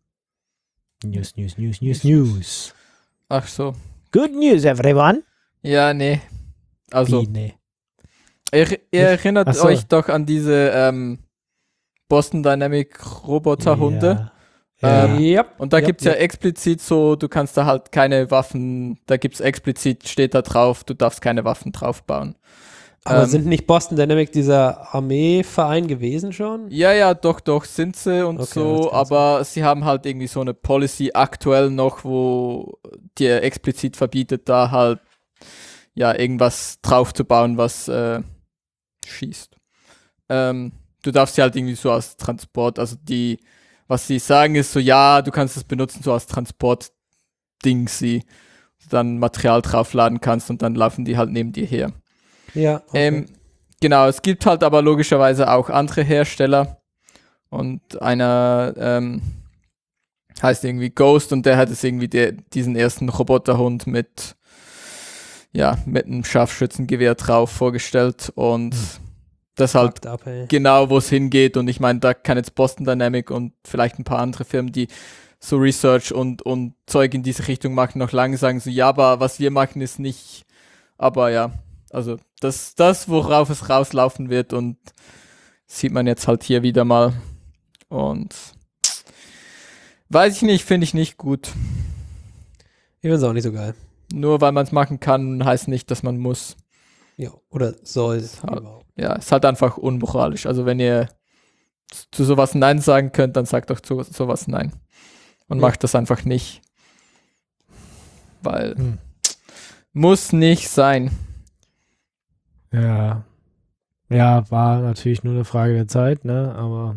B: News.
C: Ach so.
B: Good news, everyone.
C: Ja, nee. Also,
B: Wie, nee.
C: ihr erinnert
B: Ach so.
C: euch doch an diese Boston Dynamic Roboterhunde.
B: Ja.
C: Und da
D: Ja,
C: gibt's ja explizit so, du kannst da halt keine Waffen, da gibt's explizit, steht da drauf, du darfst keine Waffen draufbauen.
D: Aber sind nicht Boston Dynamic dieser Armeeverein gewesen schon?
C: Ja, doch, sind sie und
D: Okay, das
C: so,
D: kann
C: aber sie haben halt irgendwie so eine Policy aktuell noch, wo dir explizit verbietet, da halt ja irgendwas draufzubauen, was schießt. Du darfst sie halt irgendwie so als Transport, also was sie sagen ist so, ja, du kannst es benutzen so als Transport-Ding, sie dann Material draufladen kannst und dann laufen die halt neben dir her.
D: Ja. Okay.
C: Genau, es gibt halt aber logischerweise auch andere Hersteller und einer heißt irgendwie Ghost und der hat es irgendwie diesen ersten Roboterhund mit einem Scharfschützengewehr drauf vorgestellt und das halt
D: Fucked up, ey.
C: genau, wo es hingeht und ich meine, da kann jetzt Boston Dynamic und vielleicht ein paar andere Firmen, die so Research und Zeug in diese Richtung machen, noch lange sagen so, ja, aber was wir machen ist nicht, aber ja, also das worauf es rauslaufen wird und sieht man jetzt halt hier wieder mal und weiß ich nicht, finde ich nicht gut.
D: Ich finde es auch nicht so geil.
C: Nur weil man es machen kann, heißt nicht, dass man muss.
D: Ja, oder soll.
C: Halt. Ja, ist halt einfach unmoralisch. Also wenn ihr zu sowas Nein sagen könnt, dann sagt doch zu sowas Nein. Und macht das einfach nicht. Weil muss nicht sein.
B: Ja. Ja, war natürlich nur eine Frage der Zeit, ne? Aber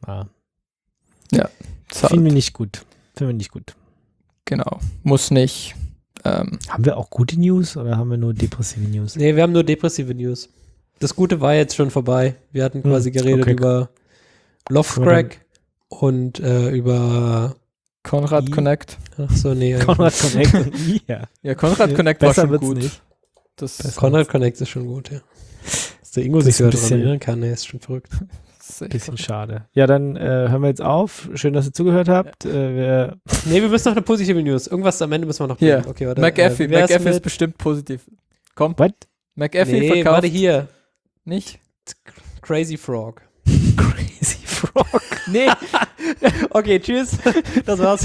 B: finden wir nicht gut.
C: Genau. Muss nicht.
B: Haben wir auch gute News oder haben wir nur depressive News?
D: Nee, wir haben nur depressive News. Das Gute war jetzt schon vorbei. Wir hatten quasi geredet
B: okay.
D: über Lovecrack und über
C: Konrad Connect.
D: Ach so, nee.
B: Conrad Connect und ja.
C: Ja, Konrad Connect war
B: Besser
C: schon
B: wird's
C: gut.
B: nicht.
C: Das
D: Conrad Connect ist schon gut, ja. Dass der Ingo
B: Das
D: sich
B: ist ein
D: daran
B: bisschen-
D: erinnern kann, der ist schon verrückt.
C: ist echt
B: Bisschen schade. Ja, dann hören wir jetzt auf. Schön, dass ihr zugehört habt. Wir
D: Nee, wir müssen noch eine positive News. Irgendwas am Ende müssen wir noch
C: Hier,
D: bringen. Okay, warte.
C: McAfee.
D: wie wär's
C: McAfee ist
D: mit-
C: bestimmt positiv. Komm,
B: What?
C: McAfee
D: Nee,
C: verkauft
D: warte hier.
C: nicht.
D: Crazy Frog.
B: Crazy Frog.
D: Nee. Okay, tschüss. Das war's.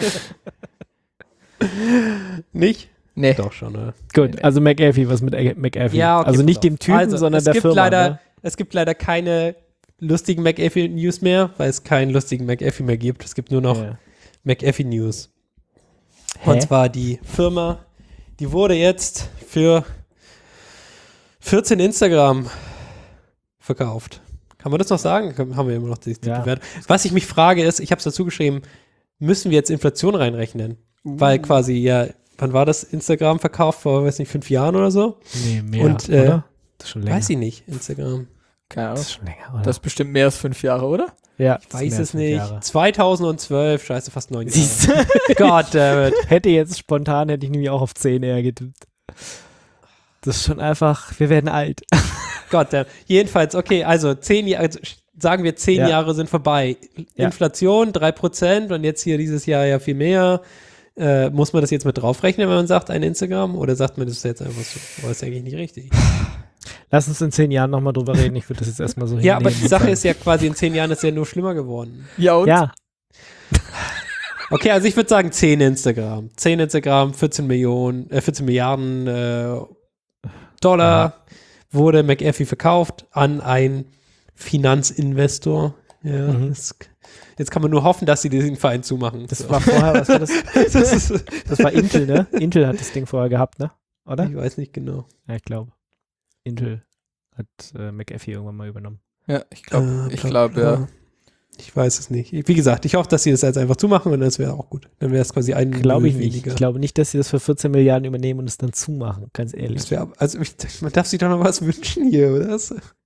D: Nicht?
C: Nee.
D: Doch schon, oder?
B: Gut, also McAfee, was mit McAfee?
D: Ja, okay,
B: also
D: pass
B: nicht
D: auf.
B: dem Typen,
D: Also,
B: sondern
D: es
B: der
D: gibt
B: Firma.
D: leider,
B: ne?
D: Es gibt leider keine lustigen McAfee-News mehr, weil es keinen lustigen McAfee mehr gibt. Es gibt nur noch
B: Ja.
D: McAfee-News.
B: Hä?
D: Und zwar die Firma, die wurde jetzt für 14 Instagram verkauft. Kann man das noch sagen? Haben wir immer noch die
B: Ja.
D: Bewertung. Was ich mich frage ist, ich habe es dazu geschrieben, müssen wir jetzt Inflation reinrechnen? Weil quasi, ja, wann war das Instagram verkauft? Vor, weiß nicht, 5 Jahren oder so?
B: Nee, mehr,
D: Und,
B: oder? Das ist schon länger.
D: Weiß ich nicht, Instagram.
C: Keine
B: Das
C: Ahnung.
B: ist schon länger, oder?
C: Das ist bestimmt mehr als 5 Jahre, oder?
B: ja,
D: Ich
B: das ist
D: weiß
B: mehr
D: es
B: als 5
D: nicht.
B: Jahre.
D: 2012, scheiße, fast 9 Jahre.
B: Siehst du?
D: God damn it.
B: Hätte jetzt spontan, hätte ich nämlich auch auf 10 eher getippt. Das ist schon einfach, wir werden alt.
D: God damn. Jedenfalls, okay, also 10 Jahre, also sagen wir 10
B: Ja.
D: Jahre sind vorbei.
B: Ja.
D: Inflation 3% und jetzt hier dieses Jahr ja viel mehr. Muss man das jetzt mit draufrechnen, wenn man sagt, ein Instagram? Oder sagt man das jetzt einfach so? Aber das ist eigentlich nicht richtig.
B: Lass uns in 10 Jahren nochmal drüber reden. Ich würde das jetzt erstmal so
D: Ja, aber
B: hinnehmen.
D: die Sache ist ja quasi, in 10 Jahren ist ja nur schlimmer geworden.
C: Ja, und?
B: Ja,
D: Okay, also ich würde sagen 10 Instagram. 10 Instagram, 14 Milliarden Dollar wurde McAfee verkauft an einen Finanzinvestor. Ja, jetzt kann man nur hoffen, dass sie diesen Verein zumachen.
B: das war vorher, was war das? Das war Intel, ne? Intel hat das Ding vorher gehabt, ne? Oder?
D: Ich weiß nicht genau.
B: Ja, ich glaube. Intel hat McAfee irgendwann mal übernommen.
C: Ja, ich glaube, ja.
D: Ich weiß es nicht. Wie gesagt, ich hoffe, dass sie das jetzt einfach zumachen und das wäre auch gut. Dann wäre es quasi ein
B: Glaube ich
D: Null
B: nicht.
D: weniger.
B: Ich glaube nicht, dass sie das für 14 Milliarden übernehmen und es dann zumachen, ganz ehrlich.
D: Das wär, also man darf sich doch noch was wünschen hier, oder?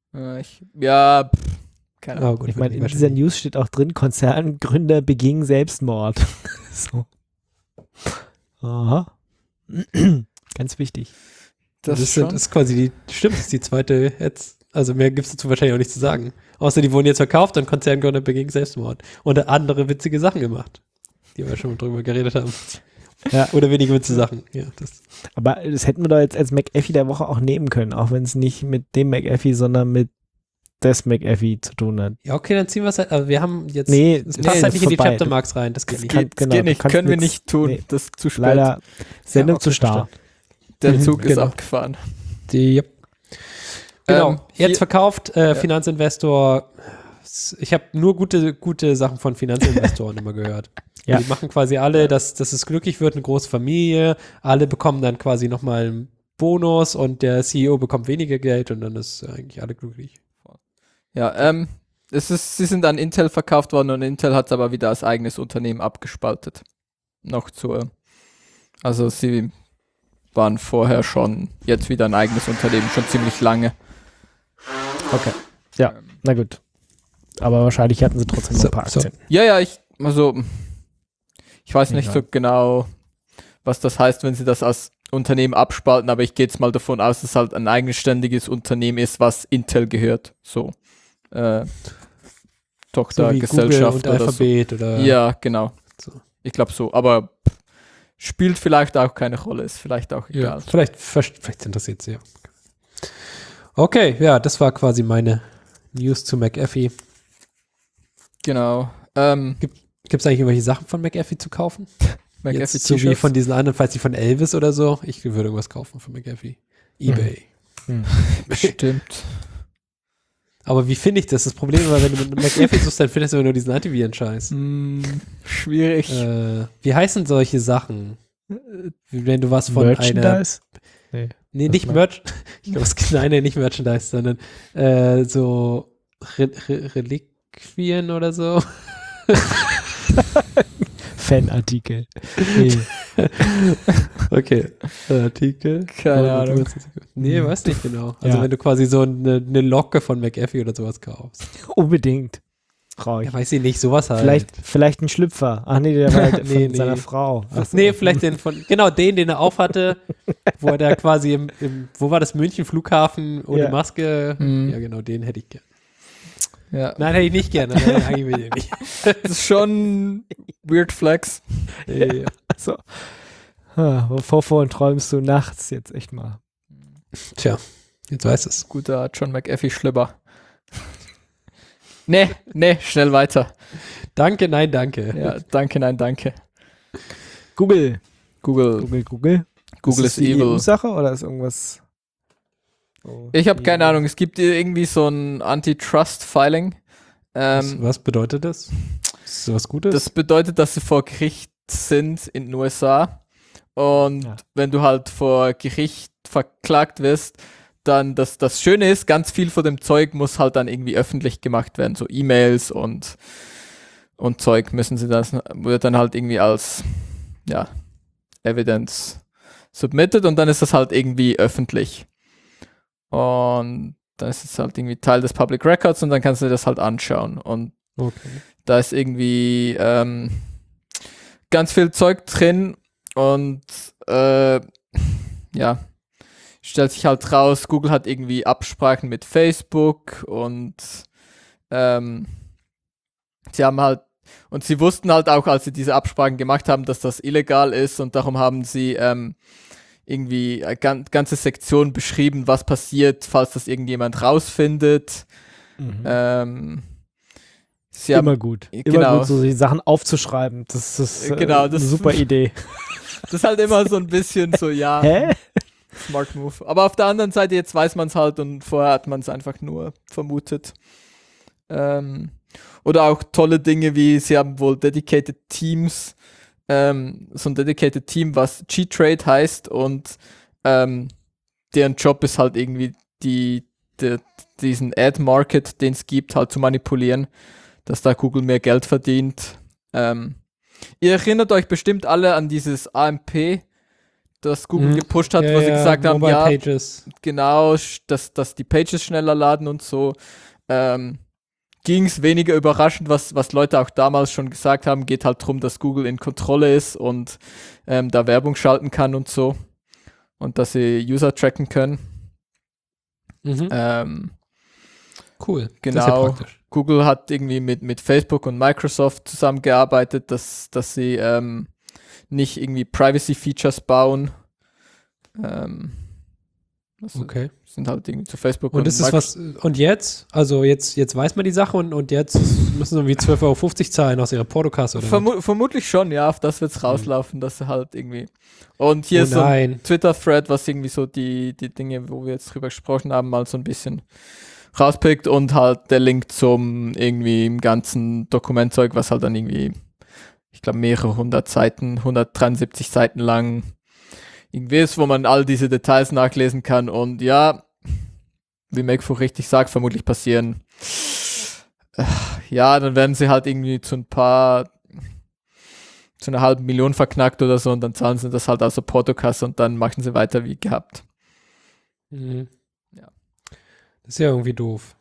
C: Keine Ahnung.
D: Oh, gut,
B: Ich meine,
D: wird
B: in
D: nicht
B: dieser News steht auch drin, Konzerngründer begingen Selbstmord. So. Aha. Ganz wichtig.
C: Das
D: Das
C: schon.
D: ist quasi das ist die zweite jetzt. Also mehr gibt es dazu wahrscheinlich auch nicht zu sagen. Außer die wurden jetzt verkauft und Konzern beging Selbstmord. Und andere witzige Sachen gemacht, die wir schon drüber geredet haben.
B: Ja.
D: Oder wenige witzige Sachen. Ja, das.
B: Aber das hätten wir doch jetzt als McAfee der Woche auch nehmen können, auch wenn es nicht mit dem McAfee, sondern mit des McAfee zu tun hat.
D: Ja, okay, dann ziehen wir es halt. Aber wir haben jetzt.
B: Nee,
D: es
B: nee,
D: passt halt nicht in die
B: vorbei.
D: Chaptermarks rein. Das geht
C: Das
D: nicht.
C: geht,
B: Genau,
C: das geht
B: du
C: nicht.
B: kannst
C: Können wir
B: nix-
C: nicht tun.
B: nee.
C: Das ist zu spät.
B: Leider Sendung
D: okay,
B: zu starr.
C: Der Zug ist
B: genau.
C: abgefahren.
D: Genau.
C: Jetzt
D: Jetzt verkauft Finanzinvestor. Ich habe nur gute Sachen von Finanzinvestoren immer gehört.
B: Ja.
D: Die machen quasi alle, dass es glücklich wird, eine große Familie. Alle bekommen dann quasi nochmal einen Bonus und der CEO bekommt weniger Geld und dann ist eigentlich alle glücklich.
C: Ja, sie sind an Intel verkauft worden und Intel hat es aber wieder als eigenes Unternehmen abgespaltet. Also sie waren vorher schon, jetzt wieder ein eigenes Unternehmen, schon ziemlich lange.
B: Okay. Ja, na gut. Aber wahrscheinlich hatten sie trotzdem noch ein paar
D: So.
B: Aktien.
C: Ja, ich weiß nicht
B: Egal.
C: so genau, was das heißt, wenn sie das als Unternehmen abspalten, aber ich gehe jetzt mal davon aus, dass es halt ein eigenständiges Unternehmen ist, was Intel gehört. So.
D: So wie
C: Tochtergesellschaft
D: Google und
C: oder so.
D: Alphabet oder
C: Ja, genau.
D: so.
C: Ich glaube so, aber spielt vielleicht auch keine Rolle, ist vielleicht auch
D: Ja,
C: egal.
D: vielleicht interessiert es ja. Okay, ja, das war quasi meine News zu McAfee.
C: Genau.
D: Gibt es eigentlich irgendwelche Sachen von McAfee zu kaufen?
C: McAfee
D: Jetzt so wie
C: T-Shirts?
D: von diesen anderen, falls die von Elvis oder so. Ich würde irgendwas kaufen von McAfee. eBay.
C: Bestimmt.
D: Aber wie finde ich das? Das Problem ist, wenn du mit McAfee suchst, dann findest du nur diesen Antiviren-Scheiß.
C: Schwierig.
D: Wie heißen solche Sachen? Wie wenn du was von einer...
B: Merchandise?
D: Nee,
B: Was
D: nicht
B: meinst
D: Merch. Ich glaube, nein, nicht Merchandise, sondern so Reliquien oder so.
B: Fanartikel. Nee.
D: Okay. Artikel.
C: Keine Ahnung.
D: Nee, weiß nicht genau. Also
B: Ja.
D: wenn du quasi so eine Locke von McAfee oder sowas kaufst.
B: Unbedingt. Brauche ich.
D: Ja, weiß ich nicht, sowas halt.
B: Vielleicht ein Schlüpfer. Ach nee, der war halt von
D: Nee.
B: seiner Frau. Ach so.
D: Nee, vielleicht den den er aufhatte, wo er da quasi wo war das, München Flughafen ohne
B: Ja.
D: Maske?
C: Mhm.
D: Ja, genau, den hätte ich gern.
C: Ja.
D: Nein, hätte ich nicht gern. Nein, eigentlich will ich nicht.
C: Das ist schon Weird Flex.
D: Ja.
B: So. Wovon träumst du nachts jetzt echt mal?
D: Tja, jetzt weiß es.
C: Guter John McAfee Schlüpper. Nee, schnell weiter.
D: Danke, nein, danke.
C: Ja, danke, nein, danke.
B: Google.
C: Google ist
B: die
C: evil.
B: EU-Sache oder ist irgendwas? Oh,
C: Ich habe
B: die-
C: keine Ahnung, es gibt irgendwie so ein Antitrust-Filing.
D: Was bedeutet das? Ist das was Gutes?
C: Das bedeutet, dass sie vor Gericht sind in den USA. Und
B: Ja.
C: wenn du halt vor Gericht verklagt wirst, dann das Schöne ist, ganz viel von dem Zeug muss halt dann irgendwie öffentlich gemacht werden. So E-Mails und Zeug wird dann halt irgendwie als Evidence submitted und dann ist das halt irgendwie öffentlich. Und dann ist es halt irgendwie Teil des Public Records und dann kannst du dir das halt anschauen. Und
D: okay.
C: da ist irgendwie ganz viel Zeug drin und stellt sich halt raus, Google hat irgendwie Absprachen mit Facebook und sie wussten halt auch, als sie diese Absprachen gemacht haben, dass das illegal ist und darum haben sie irgendwie eine ganze Sektion beschrieben, was passiert, falls das irgendjemand rausfindet.
B: Mhm.
C: Sie haben
B: Immer gut. Immer
C: genau.
B: gut, so die Sachen aufzuschreiben. Das ist
C: Genau,
B: eine
C: das-
B: super Idee.
C: Das ist halt immer so ein bisschen so, ja,
B: Hä?
C: Smart Move. Aber auf der anderen Seite, jetzt weiß man es halt und vorher hat man es einfach nur vermutet. Oder auch tolle Dinge wie, sie haben wohl Dedicated Teams, so ein Dedicated Team, was G-Trade heißt und deren Job ist halt irgendwie diesen Ad-Market, den es gibt, halt zu manipulieren, dass da Google mehr Geld verdient. Ihr erinnert euch bestimmt alle an dieses AMP, das Google gepusht hat, wo sie gesagt haben,
D: Mobile
C: ja,
D: Pages.
C: genau, dass die Pages schneller laden und so. Ging es weniger überraschend, was Leute auch damals schon gesagt haben, geht halt darum, dass Google in Kontrolle ist und da Werbung schalten kann und so. und dass sie User tracken können.
D: Mhm. Cool.
C: Genau.
D: Das ist ja praktisch.
C: Google hat irgendwie mit Facebook und Microsoft zusammengearbeitet, dass sie nicht irgendwie Privacy-Features bauen.
D: Okay.
C: Sind halt irgendwie zu Facebook
D: Und ist es was, und jetzt? Also jetzt weiß man die Sache und jetzt müssen sie irgendwie 12,50 € zahlen aus ihrer Portokasse oder?
C: Vermutlich schon, ja, auf das wird es rauslaufen, dass sie halt irgendwie. Und hier ist so ein Twitter-Thread, was irgendwie so die Dinge, wo wir jetzt drüber gesprochen haben, mal so ein bisschen rauspickt und halt der Link zum irgendwie im ganzen Dokumentzeug, was halt dann irgendwie, ich glaube, mehrere 173 Seiten lang irgendwie ist, wo man all diese Details nachlesen kann und ja, wie Megfu richtig sagt, vermutlich passieren. Ja, dann werden sie halt irgendwie zu einer halben Million verknackt oder so und dann zahlen sie das halt aus der Portokasse und dann machen sie weiter wie gehabt.
D: Mhm.
C: Ja.
D: Das ist ja irgendwie doof.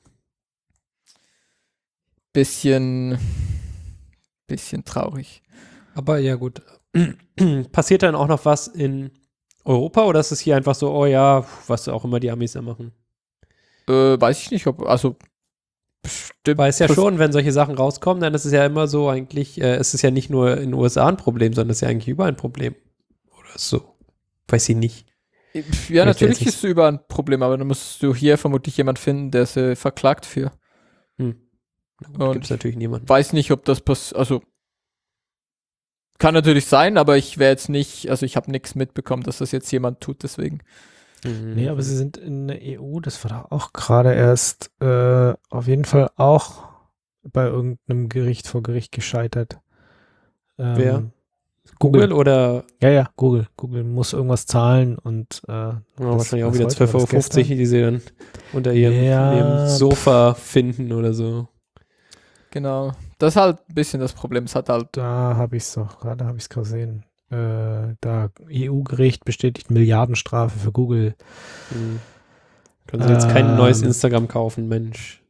C: Bisschen traurig.
D: Aber ja, gut. Passiert dann auch noch was in Europa oder ist es hier einfach so, oh ja, was auch immer die Amis da machen?
C: Weiß ich nicht, bestimmt.
D: Weiß ja schon, wenn solche Sachen rauskommen, dann ist es ja immer so eigentlich, es ist ja nicht nur in den USA ein Problem, sondern es ist ja eigentlich überall ein Problem. Oder so. Weiß ich nicht.
C: Ja, natürlich ist es überall ein Problem, aber dann musst du hier vermutlich jemand finden, der sie verklagt für.
D: Gibt es natürlich niemanden.
C: Weiß nicht, ob das also kann natürlich sein, aber ich wäre jetzt nicht, also ich habe nichts mitbekommen, dass das jetzt jemand tut, deswegen.
B: Nee, aber sie sind in der EU, das war doch auch gerade erst auf jeden Fall auch bei irgendeinem Gericht vor Gericht gescheitert.
D: Wer? Google oder?
B: Ja, Google. Google muss irgendwas zahlen und
D: wahrscheinlich auch wieder 12,50 €, die sie dann unter ihrem Sofa finden oder so.
C: Genau. Das ist halt ein bisschen das Problem. Es hat halt.
B: Da habe ich es doch, gerade habe ich es gesehen. Da EU-Gericht bestätigt Milliardenstrafe für Google.
D: Können sie jetzt kein neues Instagram kaufen, Mensch.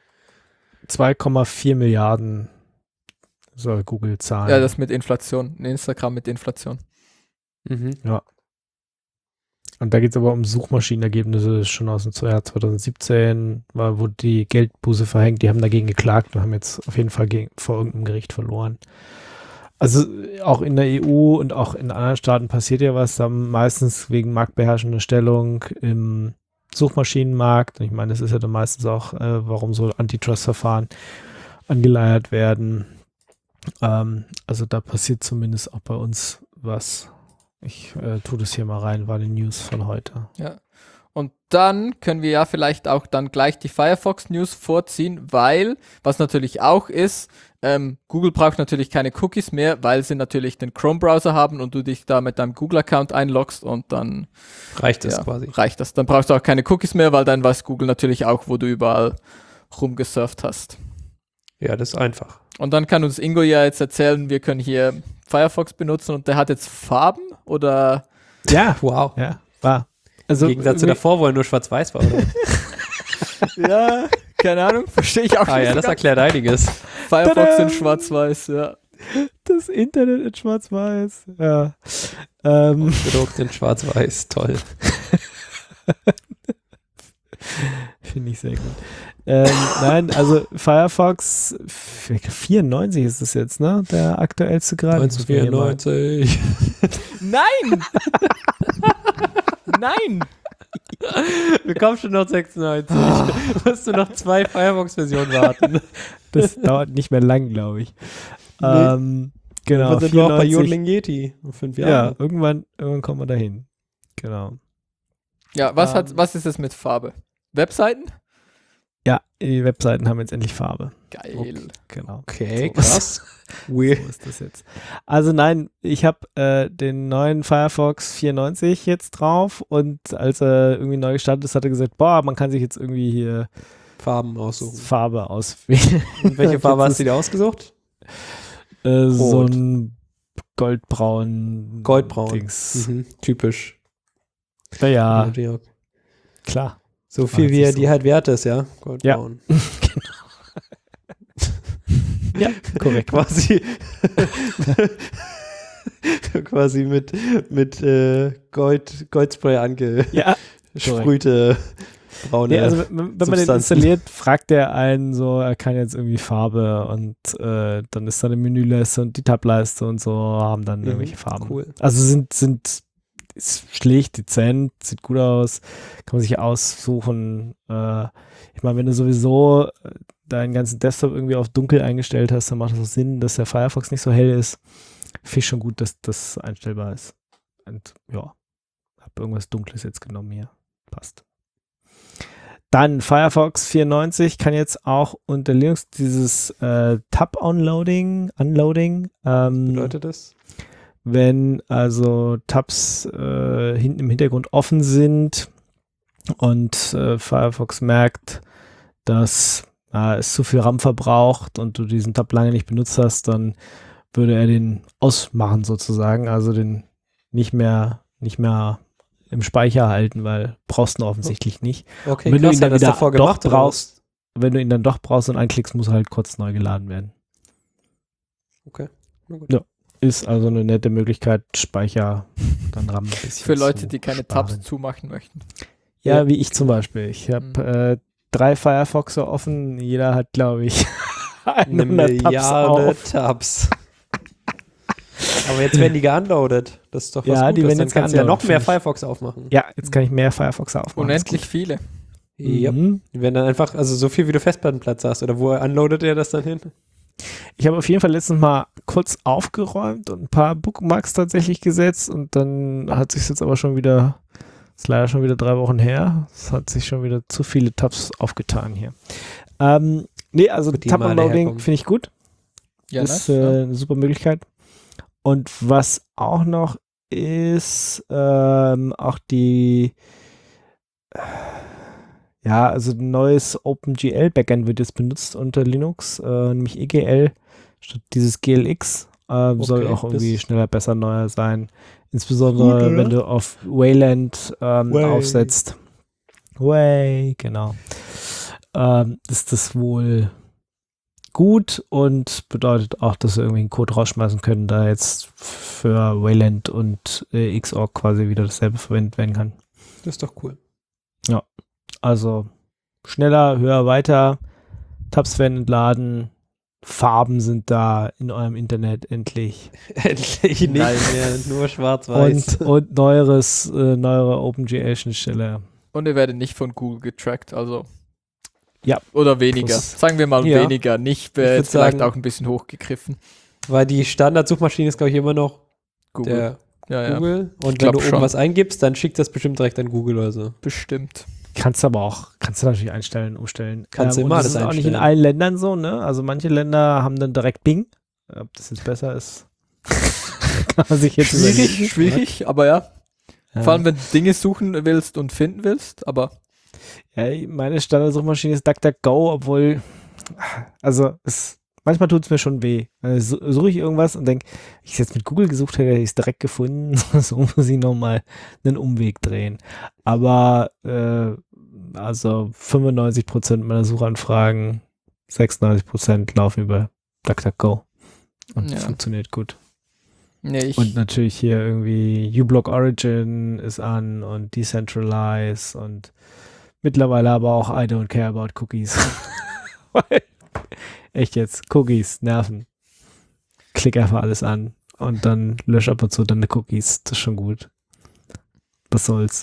B: 2,4 Milliarden soll Google zahlen.
C: Ja, das mit Inflation. Instagram mit Inflation.
B: Ja. Und da geht es aber um Suchmaschinenergebnisse, das ist schon aus dem Jahr 2017, wo die Geldbuße verhängt, die haben dagegen geklagt und haben jetzt auf jeden Fall vor irgendeinem Gericht verloren. Also auch in der EU und auch in anderen Staaten passiert ja was, meistens wegen marktbeherrschender Stellung im Suchmaschinenmarkt. Ich meine, das ist ja dann meistens auch, warum so Antitrust-Verfahren angeleiert werden. Also da passiert zumindest auch bei uns was. Ich tue das hier mal rein, war die News von heute.
C: Ja. Und dann können wir ja vielleicht auch dann gleich die Firefox News vorziehen, weil, was natürlich auch ist, Google braucht natürlich keine Cookies mehr, weil sie natürlich den Chrome-Browser haben und du dich da mit deinem Google-Account einloggst und dann
D: reicht das quasi.
C: Reicht das. Dann brauchst du auch keine Cookies mehr, weil dann weiß Google natürlich auch, wo du überall rumgesurft hast.
D: Ja, das ist einfach.
C: Und dann kann uns Ingo ja jetzt erzählen, wir können hier Firefox benutzen und der hat jetzt Farben oder?
B: Ja,
D: wow.
B: Ja, war. Also,
D: im Gegensatz zu davor, wo er nur schwarz-weiß war, oder?
C: Ja, keine Ahnung, verstehe ich auch nicht.
D: Ja, das erklärt einiges.
C: Firefox in schwarz-weiß, ja.
B: Das Internet in schwarz-weiß, ja.
D: Gedruckt in schwarz-weiß, toll.
B: Finde ich sehr gut. Nein, also Firefox 94 ist es jetzt, ne? Der aktuellste gerade.
D: 1994.
C: Nein! Nein!
D: Wir kommen schon noch 96. Musst du noch 2 Firefox-Versionen warten.
B: Das dauert nicht mehr lang, glaube ich.
D: Nee.
B: Genau.
D: Wir sind noch bei Jodeling Yeti. 5 Jahre.
B: Ja, irgendwann kommen wir dahin. Genau.
C: Ja, was ist es mit Farbe? Webseiten?
B: Ja, die Webseiten haben jetzt endlich Farbe.
C: Geil.
B: Okay, genau.
D: Okay, krass. Weird.
B: So ist das jetzt. Also nein, ich habe den neuen Firefox 94 jetzt drauf und als er irgendwie neu gestartet ist, hat er gesagt, man kann sich jetzt irgendwie hier
D: Farben aussuchen.
B: Farbe auswählen.
D: Und welche Farbe hast du dir ausgesucht?
B: So ein goldbraun
D: Dings. Typisch.
B: Ja, klar.
D: So viel wie er die halt wert ist, ja?
B: Goldbraun. Ja, genau. Ja, korrekt.
D: Quasi Quasi mit Goldspray angesprühte braune
B: Nee, also wenn man den
D: Substanzen.
B: installiert, fragt er einen so, er kann jetzt irgendwie Farbe und dann ist da eine Menüleiste und die Tableiste und so haben dann irgendwelche Farben.
D: Cool.
B: Also ist schlicht, dezent, sieht gut aus, kann man sich aussuchen. Ich meine, wenn du sowieso deinen ganzen Desktop irgendwie auf dunkel eingestellt hast, dann macht es auch Sinn, dass der Firefox nicht so hell ist. Finde ich schon gut, dass das einstellbar ist. Und ja, habe irgendwas Dunkles jetzt genommen hier. Passt. Dann Firefox 94 kann jetzt auch unter Linux dieses Tab-Unloading,
D: Bedeutet das?
B: wenn also Tabs hinten im Hintergrund offen sind und Firefox merkt, dass es zu viel RAM verbraucht und du diesen Tab lange nicht benutzt hast, dann würde er den ausmachen sozusagen, also den nicht mehr im Speicher halten, weil brauchst du ihn offensichtlich nicht.
D: Okay,
B: Wenn du
D: krass,
B: ihn dann
D: hat das
B: wieder
D: davor
B: doch
D: gemacht, oder was?
B: brauchst, wenn du ihn dann doch brauchst und anklickst, muss er halt kurz neu geladen werden.
D: Okay, na gut.
B: Ja. Ist also eine nette Möglichkeit, Speicher dann RAM ein bisschen
C: Für Leute,
B: zu
C: die keine
B: sparen.
C: Tabs zumachen möchten.
B: Ja, wie ich zum Beispiel. Ich habe 3 Firefoxer offen. Jeder hat, glaube ich,
D: Eine
B: 100 Tabs
D: Milliarde
B: auf.
D: Tabs. Aber jetzt werden die geunloadet. Das ist doch was
B: Ja,
D: Gutes.
B: die werden
D: Dann
B: jetzt
D: kannst du ja noch
B: geunloadet,
D: mehr
B: finde ich.
D: Firefox aufmachen.
B: Ja, jetzt kann ich mehr Firefoxer aufmachen.
C: Unendlich viele.
D: Ja.
B: Mhm.
D: Die werden dann einfach, also so viel wie du Festplattenplatz hast. Oder wo unloadet er das dann hin?
B: Ich habe auf jeden Fall letztens mal kurz aufgeräumt und ein paar Bookmarks tatsächlich gesetzt und dann hat sich jetzt aber schon wieder, ist leider schon wieder 3 Wochen her, es hat sich schon wieder zu viele Tabs aufgetan hier. Nee, also
D: Wird die mal
B: Tab-Unloading
D: daherkommen.
B: finde ich gut.
C: Ja,
B: ist
C: nice, ja.
B: eine super Möglichkeit. Und was auch noch ist, auch die also ein neues OpenGL-Backend wird jetzt benutzt unter Linux, nämlich EGL statt dieses GLX. Soll auch irgendwie
D: das-
B: schneller, besser, neuer sein. Insbesondere,
D: Gut, oder?
B: wenn du auf Wayland aufsetzt. Way, genau. Ist das wohl gut und bedeutet auch, dass wir irgendwie einen Code rausschmeißen können, da jetzt für Wayland und Xorg quasi wieder dasselbe verwendet werden kann.
D: Das ist doch cool.
B: Also schneller, höher, weiter, Tabs werden entladen, Farben sind da in eurem Internet endlich
D: Endlich nicht
C: Nein.
D: mehr, nur schwarz-weiß.
B: und neuere OpenGL-Schnittstelle.
C: Und ihr werdet nicht von Google getrackt, also.
B: Ja.
C: Oder weniger.
B: Plus.
C: Sagen wir mal
D: Ja.
C: weniger. Nicht
D: würd
C: jetzt vielleicht
D: sagen-
C: auch ein bisschen hochgegriffen.
D: Weil die Standardsuchmaschine ist, glaube ich, immer noch
C: Google.
D: der
C: ja,
D: Google. Und wenn
C: glaub
D: du oben
C: schon.
D: was eingibst, dann schickt das bestimmt direkt an Google oder so.
C: bestimmt.
B: Kannst du natürlich einstellen, umstellen.
D: Kannst du
B: und
D: immer
B: das
D: alles
B: ist auch nicht in
D: einstellen.
B: allen Ländern so, ne? Also manche Länder haben dann direkt Bing. Ob das jetzt besser ist, kann man sich jetzt überlegen.
C: Schwierig, aber ja.
B: Ja.
C: Vor allem, wenn du Dinge suchen willst und finden willst, aber
B: Ja, meine Standardsuchmaschine ist DuckDuckGo, obwohl, also manchmal tut es mir schon weh. Also suche ich irgendwas und denke, wenn ich es jetzt mit Google gesucht hätte, hätte ich es direkt gefunden. So muss ich nochmal einen Umweg drehen. Aber also 95% meiner Suchanfragen, 96% laufen über DuckDuckGo und
C: Ja.
B: funktioniert gut.
C: nee,
B: Und natürlich hier irgendwie uBlock Origin ist an und Decentralize und mittlerweile aber auch I don't care about cookies. Echt jetzt, Cookies nerven. Klick einfach alles an und dann lösch ab und zu deine Cookies. Das ist schon gut. Was soll's.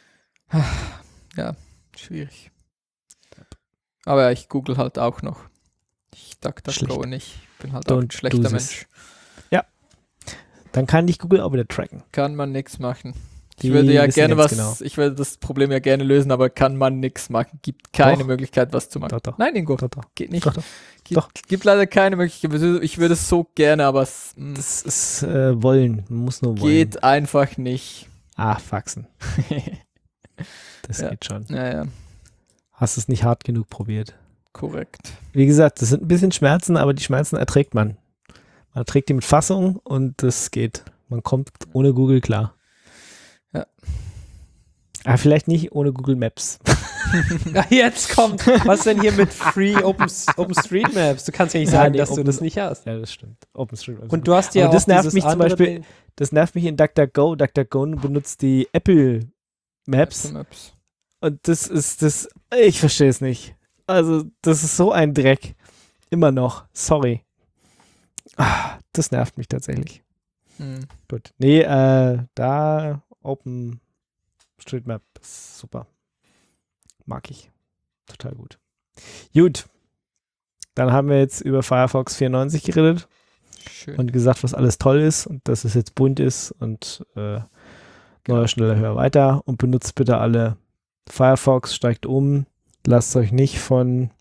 C: schwierig. Aber ja, ich google halt auch noch. Ich DuckDuckGo
B: Schlecht.
C: nicht. Bin halt auch ein
B: Don't
C: schlechter
B: do this.
C: Mensch.
B: Dann kann dich Google auch wieder tracken.
C: Kann man nichts machen. Ich
B: Die
C: würde ja
B: wissen
C: gerne
B: ganz
C: was,
B: genau.
C: ich würde das Problem ja gerne lösen, aber kann man nichts machen. Gibt keine
B: Doch.
C: Möglichkeit, was zu machen.
B: Doch.
C: Nein, Ingo,
B: Doch.
C: geht nicht.
B: Doch.
C: Gibt leider keine Möglichkeit. Ich würde es so gerne, aber es
B: Das ist wollen. Man muss nur wollen.
C: geht einfach nicht.
B: Faxen. Das
C: Ja.
B: geht schon.
C: Ja,
B: Hast es nicht hart genug probiert.
C: korrekt.
B: Wie gesagt, das sind ein bisschen Schmerzen, aber die Schmerzen erträgt man. Man erträgt die mit Fassung und das geht. Man kommt ohne Google klar.
C: Ja.
B: Aber vielleicht nicht ohne Google Maps.
D: Jetzt kommt, was denn hier mit Free OpenStreetMaps? Du kannst ja nicht sagen, dass du das nicht hast.
B: Ja, das stimmt. OpenStreetMaps.
D: Und du hast ja
B: aber
D: auch
B: das nervt
D: dieses
B: mich zum
D: andere
B: Beispiel,
D: Ding.
B: das nervt mich in DuckDuckGo. DuckDuckGo benutzt die Apple Maps.
C: Maps.
B: Und das ist das, ich verstehe es nicht. Also, das ist so ein Dreck. Immer noch. Sorry. Das nervt mich tatsächlich. Gut. Nee, da OpenStreetMap ist super. Mag ich. Total gut. Gut. Dann haben wir jetzt über Firefox 94 geredet
C: Schön.
B: und gesagt, was alles toll ist und dass es jetzt bunt ist und neuer, schneller, höher, weiter und benutzt bitte alle Firefox, steigt um, lasst euch nicht von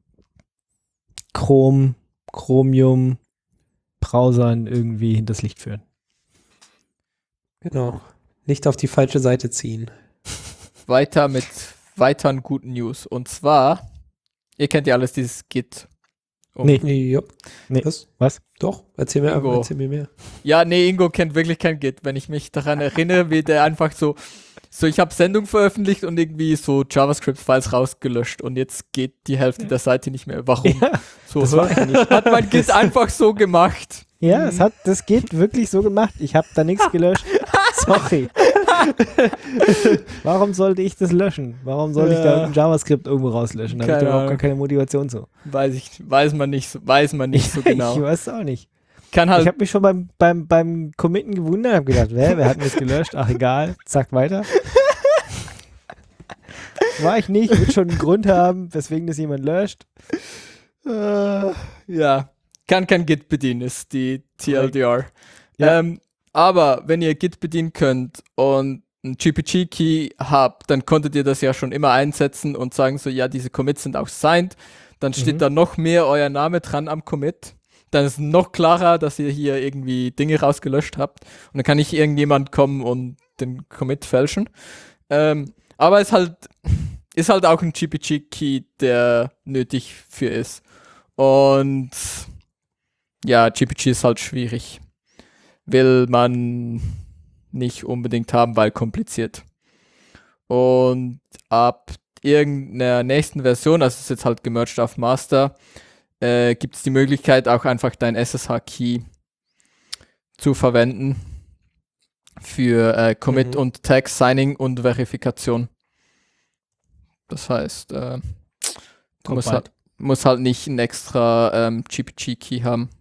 B: Chromium, Browsern irgendwie hinters Licht führen.
D: Genau. Nicht auf die falsche Seite ziehen.
C: Weiter mit weiteren guten News. Und zwar, ihr kennt ja alles dieses Git.
D: Ja.
B: Nee. Was?
D: Doch, erzähl mir mehr.
C: Ja, nee, Ingo kennt wirklich kein Git. Wenn ich mich daran erinnere, wie der einfach so ich habe Sendung veröffentlicht und irgendwie so JavaScript-Files rausgelöscht und jetzt geht die Hälfte der Seite nicht mehr. Warum?
B: Ja,
C: So
B: das war eigentlich
C: hat mein Git einfach so gemacht.
B: Ja, das geht wirklich so gemacht. Ich habe da nichts gelöscht. Sorry. Warum sollte ich das löschen? Warum sollte ich da ein JavaScript irgendwo rauslöschen? Da habe ich überhaupt gar keine Motivation zu.
C: Weiß man nicht so genau.
B: Ich weiß es auch nicht. Ich
C: Kann halt,
B: habe mich schon beim Committen gewundert, habe gedacht, wer hat das gelöscht? Ach egal, zack, weiter. War ich nicht, wird schon einen Grund haben, weswegen das jemand löscht.
C: ja, kann kein Git bedienen, ist die TLDR.
B: Ja.
C: Aber wenn ihr Git bedienen könnt und einen GPG-Key habt, dann konntet ihr das ja schon immer einsetzen und sagen so, ja, diese Commits sind auch signed. Dann steht da noch mehr euer Name dran am Commit. Dann ist noch klarer, dass ihr hier irgendwie Dinge rausgelöscht habt. Und dann kann nicht irgendjemand kommen und den Commit fälschen. Aber es ist halt auch ein GPG-Key, der nötig für ist. Und ja, GPG ist halt schwierig. Will man nicht unbedingt haben, weil kompliziert. Und ab irgendeiner nächsten Version, also es ist jetzt halt gemerged auf Master, gibt es die Möglichkeit, auch einfach dein SSH-Key zu verwenden für Commit und Tag Signing und Verifikation. Das heißt, du musst halt nicht einen extra GPG-Key haben.